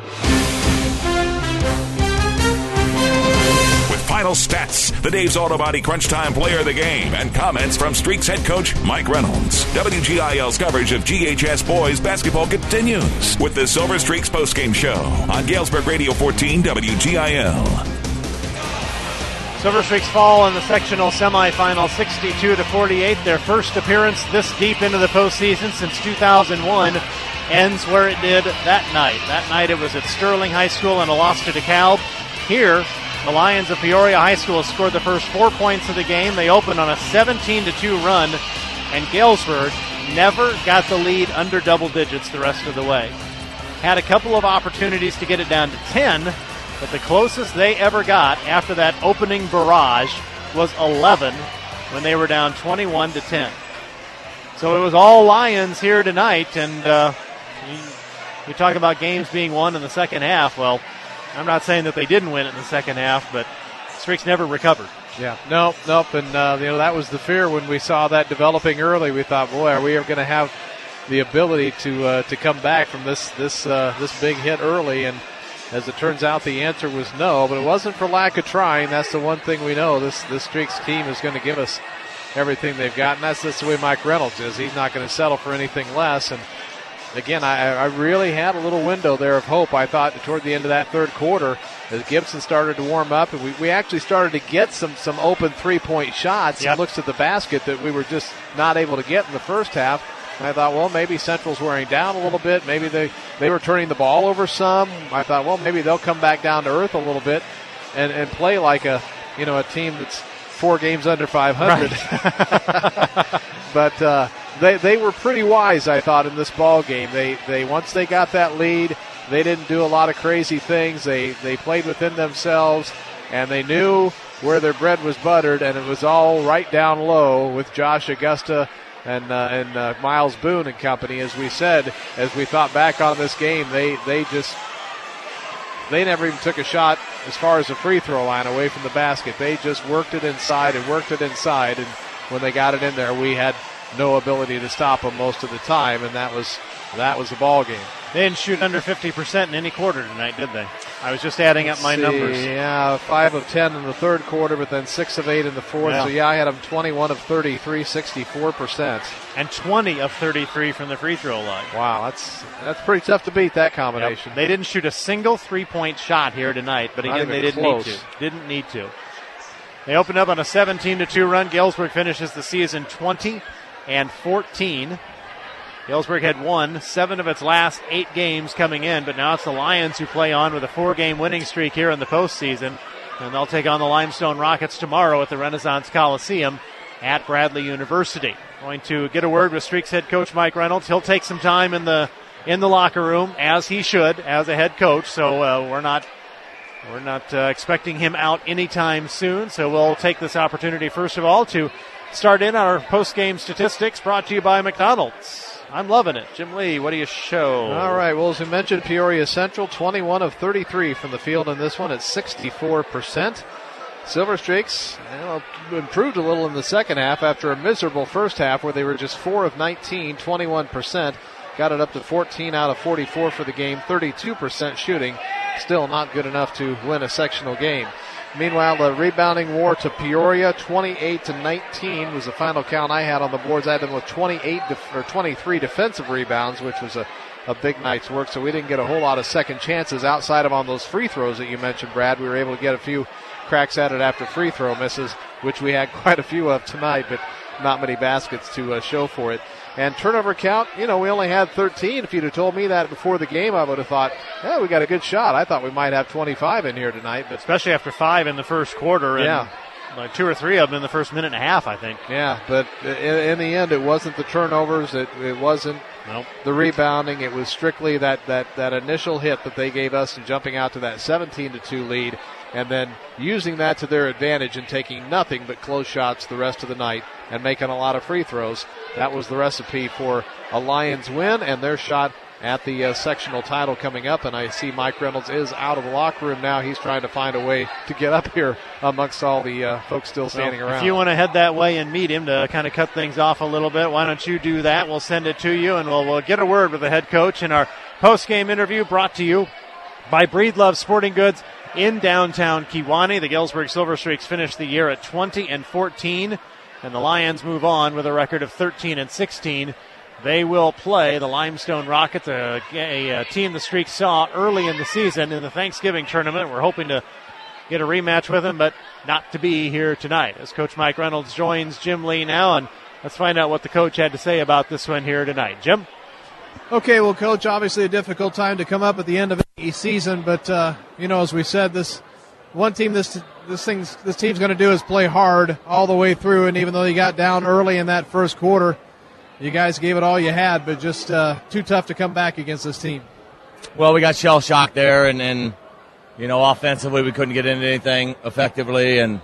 Final stats, the Dave's Auto Body Crunch Time Player of the Game, and comments from Streaks head coach Mike Reynolds. W G I L's coverage of G H S boys basketball continues with the Silver Streaks postgame show on Galesburg Radio fourteen, W G I L. Silver Streaks fall in the sectional semifinal sixty-two to forty-eight. Their first appearance this deep into the postseason since two thousand one ends where it did that night. That night it was at Sterling High School and a loss to DeKalb. Here, the Lions of Peoria High School scored the first four points of the game. They opened on a seventeen to two run, and Galesburg never got the lead under double digits the rest of the way. Had a couple of opportunities to get it down to ten, but the closest they ever got after that opening barrage was eleven when they were down twenty-one to ten. So it was all Lions here tonight, and uh, we talk about games being won in the second half. Well, I'm not saying that they didn't win it in the second half, but Streaks never recovered. Yeah, nope, nope. And, uh, you know, that was the fear when we saw that developing early. We thought, boy, are we going to have the ability to uh, to come back from this this uh, this big hit early? And as it turns out, the answer was no. But it wasn't for lack of trying. That's the one thing we know. This, this Streaks team is going to give us everything they've got. And that's, that's the way Mike Reynolds is. He's not going to settle for anything less. And again, I, I really had a little window there of hope, I thought, toward the end of that third quarter as Gibson started to warm up. And we, we actually started to get some, some open three-point shots, yep. and looks at the basket that we were just not able to get in the first half. I thought, well, maybe Central's wearing down a little bit. Maybe they, they were turning the ball over some. I thought, well, maybe they'll come back down to earth a little bit and, and play like a, you know, a team that's four games under five hundred. Right. But uh, they they were pretty wise, I thought, in this ball game. They they once they got that lead, they didn't do a lot of crazy things. They they played within themselves, and they knew where their bread was buttered, and it was all right down low with Josh Augusta and uh, and uh, Miles Boone and company. As we said, as we thought back on this game, they they just they never even took a shot as far as the free throw line away from the basket. They just worked it inside and worked it inside, and when they got it in there, we had no ability to stop them most of the time, and that was that was the ball game. They didn't shoot under fifty percent in any quarter tonight, did they? I was just adding Let's up my see. numbers. Yeah, five of ten in the third quarter, but then six of eight in the fourth. Yeah. So, yeah, I had them twenty-one of thirty-three, sixty-four percent. And twenty of thirty-three from the free throw line. Wow, that's that's pretty tough to beat, that combination. Yep. They didn't shoot a single three-point shot here tonight, but Not again, they even didn't close. need to. Didn't need to. They opened up on a seventeen to two run. Galesburg finishes the season twenty and fourteen. Galesburg had won seven of its last eight games coming in, but now it's the Lions who play on with a four-game winning streak here in the postseason, and they'll take on the Limestone Rockets tomorrow at the Renaissance Coliseum at Bradley University. Going to get a word with Streaks head coach Mike Reynolds. He'll take some time in the in the locker room, as he should, as a head coach. So uh, we're not we're not uh, expecting him out anytime soon. So we'll take this opportunity first of all to start in our post-game statistics, brought to you by McDonald's. I'm loving it. Jim Lee, what do you show? All right, well, as we mentioned, Peoria Central, twenty-one of thirty-three from the field in this one at sixty-four percent. Silver Streaks, you know, improved a little in the second half after a miserable first half where they were just four of nineteen, twenty-one percent. Got it up to fourteen out of forty-four for the game, thirty-two percent shooting. Still not good enough to win a sectional game. Meanwhile, the rebounding war to Peoria, twenty-eight to nineteen was the final count I had on the boards. I had them with twenty-eight def- or twenty-three defensive rebounds, which was a, a big night's work. So we didn't get a whole lot of second chances outside of on those free throws that you mentioned, Brad. We were able to get a few cracks at it after free throw misses, which we had quite a few of tonight, but not many baskets to uh, show for it. And turnover count, you know, we only had thirteen. If you'd have told me that before the game, I would have thought, yeah, we got a good shot. I thought we might have twenty-five in here tonight. But especially after five in the first quarter. And yeah. Like two or three of them in the first minute and a half, I think. Yeah, but in, in the end, it wasn't the turnovers. It, it wasn't nope. the rebounding. It was strictly that, that, that initial hit that they gave us and jumping out to that seventeen to two lead, and then using that to their advantage and taking nothing but close shots the rest of the night and making a lot of free throws. That was the recipe for a Lions win and their shot at the uh, sectional title coming up. And I see Mike Reynolds is out of the locker room now. He's trying to find a way to get up here amongst all the uh, folks still standing well, around. If you want to head that way and meet him to kind of cut things off a little bit, why don't you do that? We'll send it to you, and we'll, we'll get a word with the head coach in our post-game interview brought to you by Breedlove Sporting Goods in downtown Kewanee. The Galesburg Silver Streaks finished the year at twenty and fourteen, and the Lions move on with a record of thirteen and sixteen. They will play the Limestone Rockets, a, a, a team the Streaks saw early in the season in the Thanksgiving tournament. We're hoping to get a rematch with them, but not to be here tonight. As Coach Mike Reynolds joins Jim Lee now, and let's find out what the coach had to say about this one here tonight. Jim? Okay, well, Coach, obviously a difficult time to come up at the end of a season, but, uh, you know, as we said, this one team this this thing's this team's going to do is play hard all the way through, and even though you got down early in that first quarter, you guys gave it all you had, but just uh, too tough to come back against this team. Well, we got shell-shocked there, and, and, you know, offensively we couldn't get into anything effectively, and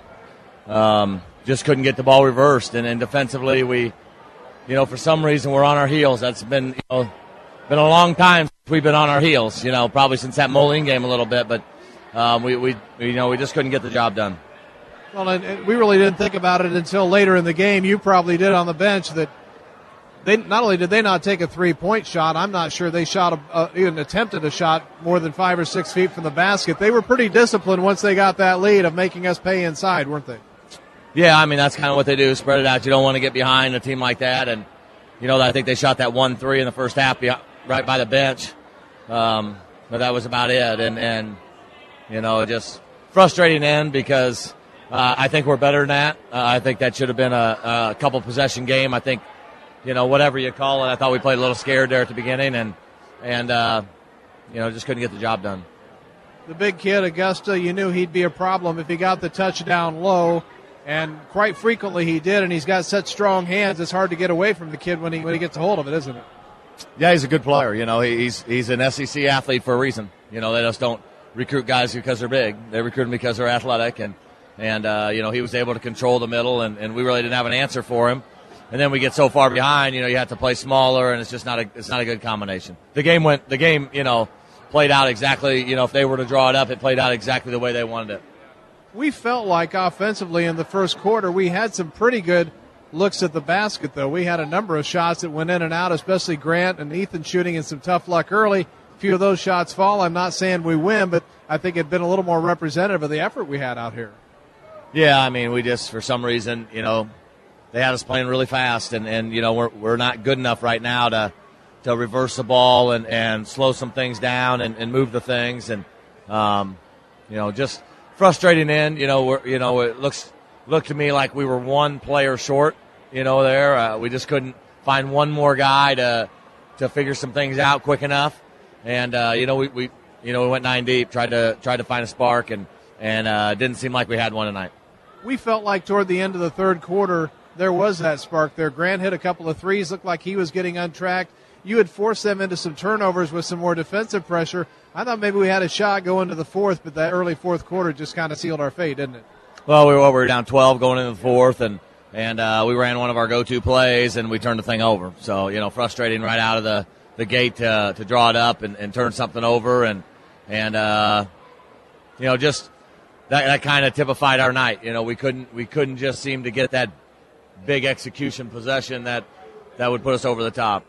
um, just couldn't get the ball reversed. And then defensively we, you know, for some reason we're on our heels. That's been, you know, been a long time since we've been on our heels, you know, probably since that Moline game a little bit, but um, we, we, you know, we just couldn't get the job done. Well, and, and we really didn't think about it until later in the game. You probably did on the bench that they not only did they not take a three-point shot, I'm not sure they shot a, uh, even attempted a shot more than five or six feet from the basket. They were pretty disciplined once they got that lead of making us pay inside, weren't they? Yeah, I mean, that's kind of what they do, spread it out. You don't want to get behind a team like that. And, you know, I think they shot that one three in the first half right by the bench. Um, but that was about it. And, and you know, just frustrating end because uh, I think we're better than that. Uh, I think that should have been a, a couple possession game. I think you know, whatever you call it. I thought we played a little scared there at the beginning, and and uh, you know, just couldn't get the job done. The big kid, Augusta, you knew he'd be a problem if he got the touchdown low, and quite frequently he did, and he's got such strong hands, it's hard to get away from the kid when he when he gets a hold of it, isn't it? Yeah, he's a good player. You know, he's he's an S E C athlete for a reason. You know, they just don't recruit guys because they're big. They recruit them because they're athletic, and, and uh, you know, he was able to control the middle, and, and we really didn't have an answer for him. And then we get so far behind, you know, you have to play smaller, and it's just not a it's not a good combination. The game went the game, you know, played out exactly, you know, if they were to draw it up, it played out exactly the way they wanted it. We felt like offensively in the first quarter we had some pretty good looks at the basket, though. We had a number of shots that went in and out, especially Grant and Ethan shooting in some tough luck early. A few of those shots fall. I'm not saying we win, but I think it'd been a little more representative of the effort we had out here. Yeah, I mean, we just, for some reason, you know, they had us playing really fast, and, and you know, we're we're not good enough right now to to reverse the ball and, and slow some things down and, and move the things, and um, you know, just frustrating. In you know, we're, you know, it looks looked to me like we were one player short. You know, there uh, we just couldn't find one more guy to to figure some things out quick enough, and uh, you know, we, we you know we went nine deep, tried to tried to find a spark, and and uh, it didn't seem like we had one tonight. We felt like toward the end of the third quarter there was that spark there. Grant hit a couple of threes, looked like he was getting untracked. You had forced them into some turnovers with some more defensive pressure. I thought maybe we had a shot going to the fourth, but that early fourth quarter just kind of sealed our fate, didn't it? Well, we were, we were down twelve going into the fourth, and and uh, we ran one of our go-to plays, and we turned the thing over. So, you know, frustrating right out of the, the gate to, to draw it up and, and turn something over, and, and uh, you know, just that, that kind of typified our night. You know, we couldn't we couldn't just seem to get that big execution possession that, that would put us over the top.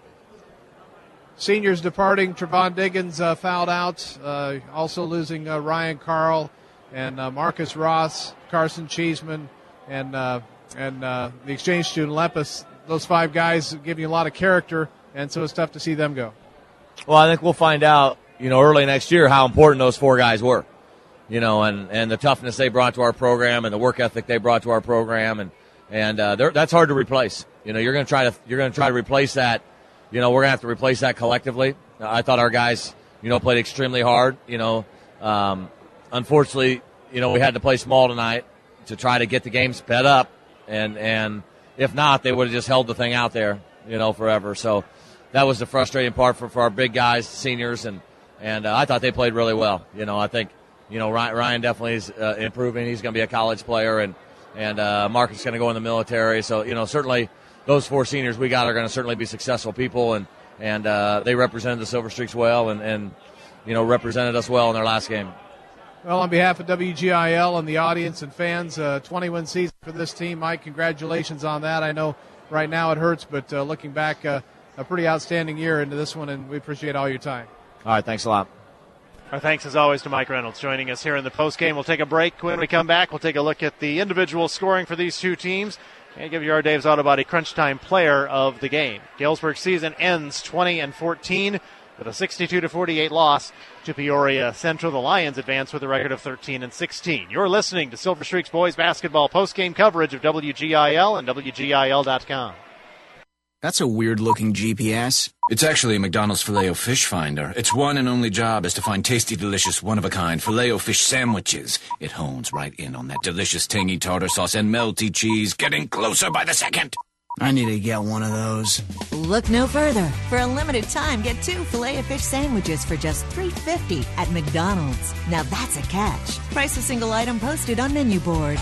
Seniors departing. Trevon Diggins uh, fouled out. Uh, also losing uh, Ryan Carl and uh, Marcus Ross, Carson Cheeseman, and uh, and uh, the exchange student Lepus. Those five guys give you a lot of character, and so it's tough to see them go. Well, I think we'll find out, you know, early next year how important those four guys were. You know, and, and the toughness they brought to our program and the work ethic they brought to our program, and and uh, that's hard to replace. You know, you're going to try to you're going to try to replace that. You know, we're going to have to replace that collectively. I thought our guys, you know, played extremely hard. You know, um, unfortunately, you know, we had to play small tonight to try to get the game sped up, and and if not, they would have just held the thing out there, you know, forever. So that was the frustrating part for, for our big guys, seniors, and and uh, I thought they played really well. You know, I think, you know, Ryan, Ryan definitely is uh, improving. He's going to be a college player, and and uh, Marcus is going to go in the military. So, you know, certainly those four seniors we got are going to certainly be successful people, and and uh, they represented the Silver Streaks well, and, and you know, represented us well in their last game. Well, on behalf of W G I L and the audience and fans, uh, twenty-win season for this team. Mike, congratulations on that. I know right now it hurts, but uh, looking back, uh, a pretty outstanding year into this one, and we appreciate all your time. All right, thanks a lot. Our thanks, as always, to Mike Reynolds joining us here in the postgame. We'll take a break. When we come back, we'll take a look at the individual scoring for these two teams and give you our Dave's Auto Body Crunch Time player of the game. Galesburg season ends twenty and fourteen with a sixty-two to forty-eight loss to Peoria Central. The Lions advance with a record of thirteen and sixteen. You're listening to Silver Streaks boys basketball postgame coverage of W G I L and W G I L dot com. That's a weird-looking G P S. It's actually a McDonald's Filet-O-Fish finder. Its one and only job is to find tasty, delicious, one-of-a-kind Filet-O-Fish sandwiches. It hones right in on that delicious tangy tartar sauce and melty cheese, getting closer by the second. I need to get one of those. Look no further. For a limited time, get two Filet-O-Fish sandwiches for just three dollars and fifty cents at McDonald's. Now that's a catch. Price a single item posted on menu board.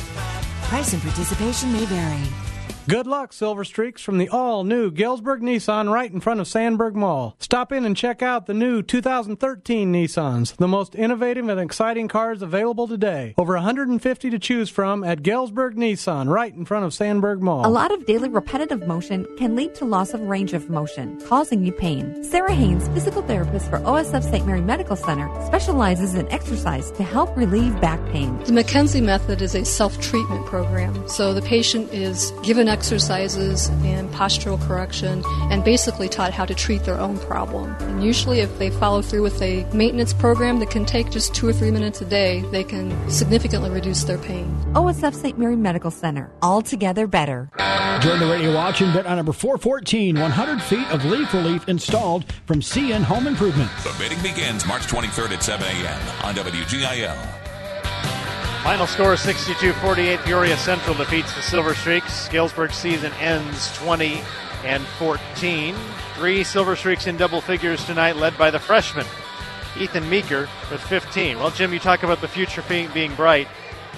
Price and participation may vary. Good luck, Silver Streaks, from the all-new Galesburg Nissan right in front of Sandburg Mall. Stop in and check out the new two thousand thirteen Nissans, the most innovative and exciting cars available today. Over one hundred fifty to choose from at Galesburg Nissan right in front of Sandburg Mall. A lot of daily repetitive motion can lead to loss of range of motion, causing you pain. Sarah Haynes, physical therapist for O S F Saint Mary Medical Center, specializes in exercise to help relieve back pain. The McKenzie method is a self-treatment program, so the patient is given exercise exercises and postural correction, and basically taught how to treat their own problem. And usually if they follow through with a maintenance program that can take just two or three minutes a day, they can significantly reduce their pain. O S F Saint Mary Medical Center. Altogether better. Join the radio auction bet on number four fourteen, one hundred feet of leaf relief installed from C N Home Improvement. The bidding begins March twenty-third at seven a.m. on W G I L. Final score sixty-two forty-eight. Peoria Central defeats the Silver Streaks. Galesburg season ends twenty and fourteen. Three Silver Streaks in double figures tonight, led by the freshman, Ethan Meeker, with fifteen. Well, Jim, you talk about the future being, being bright.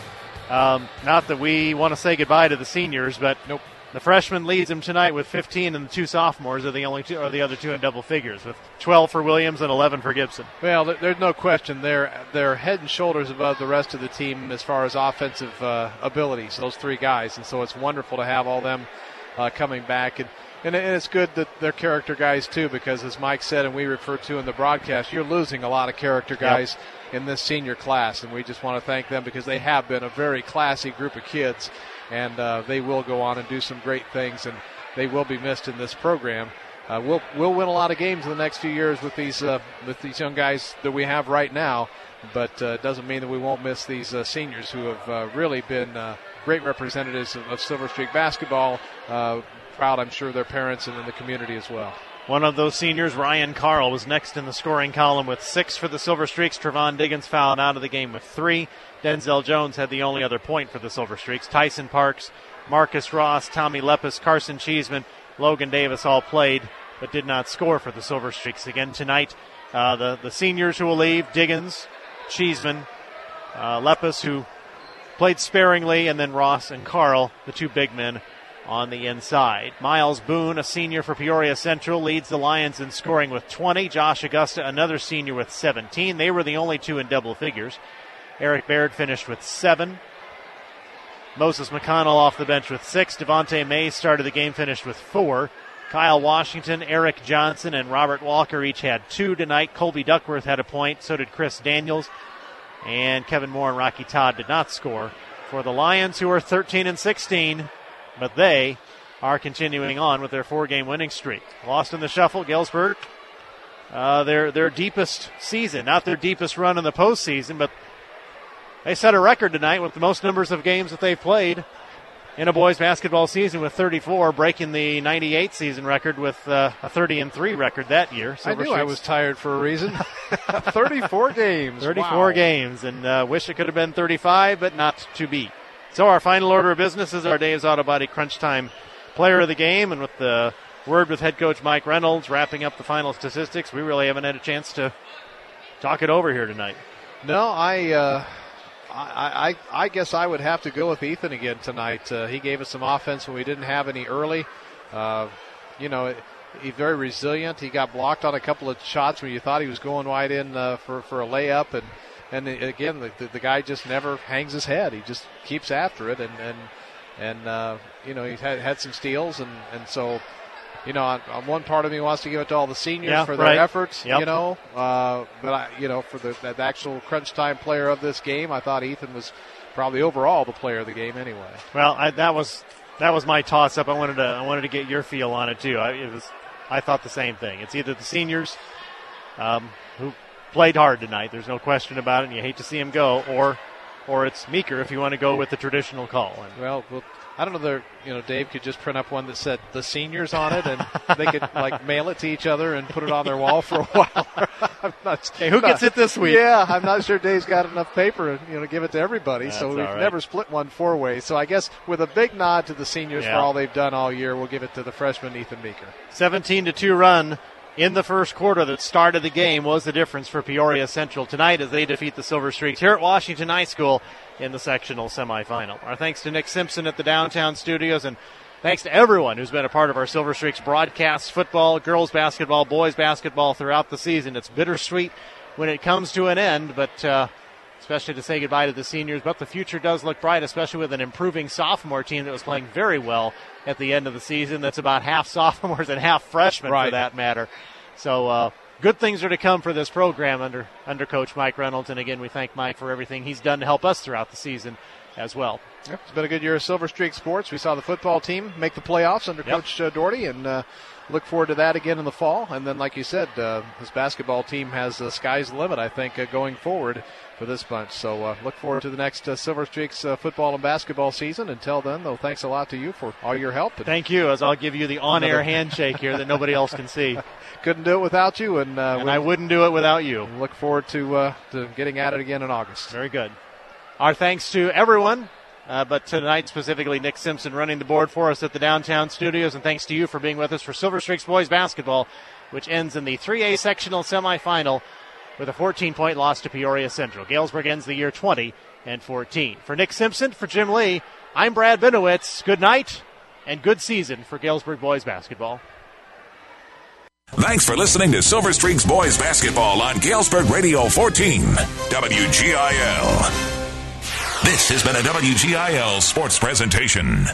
Um, not that we want to say goodbye to the seniors, but nope. The freshman leads him tonight with fifteen, and the two sophomores are the only two, or the other two in double figures, with twelve for Williams and eleven for Gibson. Well, there's no question they're they're head and shoulders above the rest of the team as far as offensive uh, abilities. Those three guys, and so it's wonderful to have all them uh, coming back, and, and and it's good that they're character guys too, because as Mike said and we referred to in the broadcast, you're losing a lot of character guys yep. in this senior class, and we just want to thank them because they have been a very classy group of kids. And uh, they will go on and do some great things, and they will be missed in this program. Uh, we'll we'll win a lot of games in the next few years with these uh, with these young guys that we have right now, but uh, it doesn't mean that we won't miss these uh, seniors who have uh, really been uh, great representatives of, of Silver Streak basketball. Uh, proud, I'm sure, of their parents and in the community as well. One of those seniors, Ryan Carl, was next in the scoring column with six for the Silver Streaks. Trevon Diggins fouled out of the game with three. Denzel Jones had the only other point for the Silver Streaks. Tyson Parks, Marcus Ross, Tommy Leppis, Carson Cheeseman, Logan Davis all played but did not score for the Silver Streaks. Again tonight, uh, the, the seniors who will leave, Diggins, Cheeseman, uh, Leppis, who played sparingly, and then Ross and Carl, the two big men, on the inside. Miles Boone, a senior for Peoria Central, leads the Lions in scoring with twenty. Josh Augusta, another senior, with seventeen. They were the only two in double figures. Eric Baird finished with seven. Moses McConnell off the bench with six. Devontae Mays started the game, finished with four. Kyle Washington, Eric Johnson, and Robert Walker each had two tonight. Colby Duckworth had a point. So did Chris Daniels. And Kevin Moore and Rocky Todd did not score for the Lions, who are thirteen and sixteen. But they are continuing on with their four-game winning streak. Lost in the shuffle, Galesburg. Uh, their their deepest season, not their deepest run in the postseason, but they set a record tonight with the most numbers of games that they've played in a boys basketball season with thirty-four, breaking the ninety-eight season record with uh, a thirty and three record that year. Silver I knew Streaks. I was tired for a reason. thirty-four games. thirty-four wow. games, and uh, wish it could have been thirty-five, but not to be. So our final order of business is our Dave's Auto Body Crunch Time player of the game, and with the word with head coach Mike Reynolds wrapping up the final statistics, we really haven't had a chance to talk it over here tonight. No, I... Uh I, I I guess I would have to go with Ethan again tonight. Uh, he gave us some offense when we didn't have any early. Uh, you know, he's very resilient. He got blocked on a couple of shots when you thought he was going wide in uh, for, for a layup. And, and again, the, the, the guy just never hangs his head. He just keeps after it. And, and, and uh, you know, he's had, had some steals. And, and so, you know, on, on one part of me wants to give it to all the seniors yeah, for their right. efforts, yep. you know. Uh, but, I, you know, for the, the actual crunch time player of this game, I thought Ethan was probably overall the player of the game anyway. Well, I, that was that was my toss-up. I wanted to I wanted to get your feel on it, too. I, it was, I thought the same thing. It's either the seniors um, who played hard tonight, there's no question about it, and you hate to see him go, or or it's Meeker if you want to go with the traditional call. And, well, well I don't know. There, you know, Dave could just print up one that said the seniors on it, and they could like mail it to each other and put it on their wall for a while. I'm not, hey, who not, gets it this week? Yeah, I'm not sure Dave's got enough paper, you know, to give it to everybody. That's so we've right. never split one four ways. So I guess with a big nod to the seniors yeah. for all they've done all year, we'll give it to the freshman Ethan Meeker. seventeen to two run in the first quarter that started the game was the difference for Peoria Central tonight as they defeat the Silver Streaks here at Washington High School in the sectional semifinal. Our thanks to Nick Simpson at the downtown studios, and thanks to everyone who's been a part of our Silver Streaks broadcasts, football, girls basketball, boys basketball throughout the season. It's bittersweet when it comes to an end, but uh, especially to say goodbye to the seniors. But the future does look bright, especially with an improving sophomore team that was playing very well at the end of the season. That's about half sophomores and half freshmen, right. for that matter. So uh, good things are to come for this program under under Coach Mike Reynolds. And again, we thank Mike for everything he's done to help us throughout the season as well. Yep, it's been a good year of Silver Streak sports. We saw the football team make the playoffs under yep. Coach uh, Doherty, and uh, look forward to that again in the fall. And then, like you said, uh, this basketball team has the uh, sky's the limit, I think, uh, going forward for this bunch. So uh, look forward to the next uh, Silver Streaks uh, football and basketball season. Until then, though, thanks a lot to you for all your help. And Thank you, as I'll give you the on-air handshake here that nobody else can see. Couldn't do it without you, and, uh, and I wouldn't do it without you. Look forward to, uh, to getting at it again in August. Very good. Our thanks to everyone, uh, but tonight specifically Nick Simpson running the board for us at the downtown studios, and thanks to you for being with us for Silver Streaks boys basketball, which ends in the three A sectional semifinal with a fourteen-point loss to Peoria Central. Galesburg ends the year twenty and fourteen. For Nick Simpson, for Jim Lee, I'm Brad Benowitz. Good night and good season for Galesburg boys basketball. Thanks for listening to Silver Streaks boys basketball on Galesburg Radio fourteen, W G I L. This has been a W G I L sports presentation.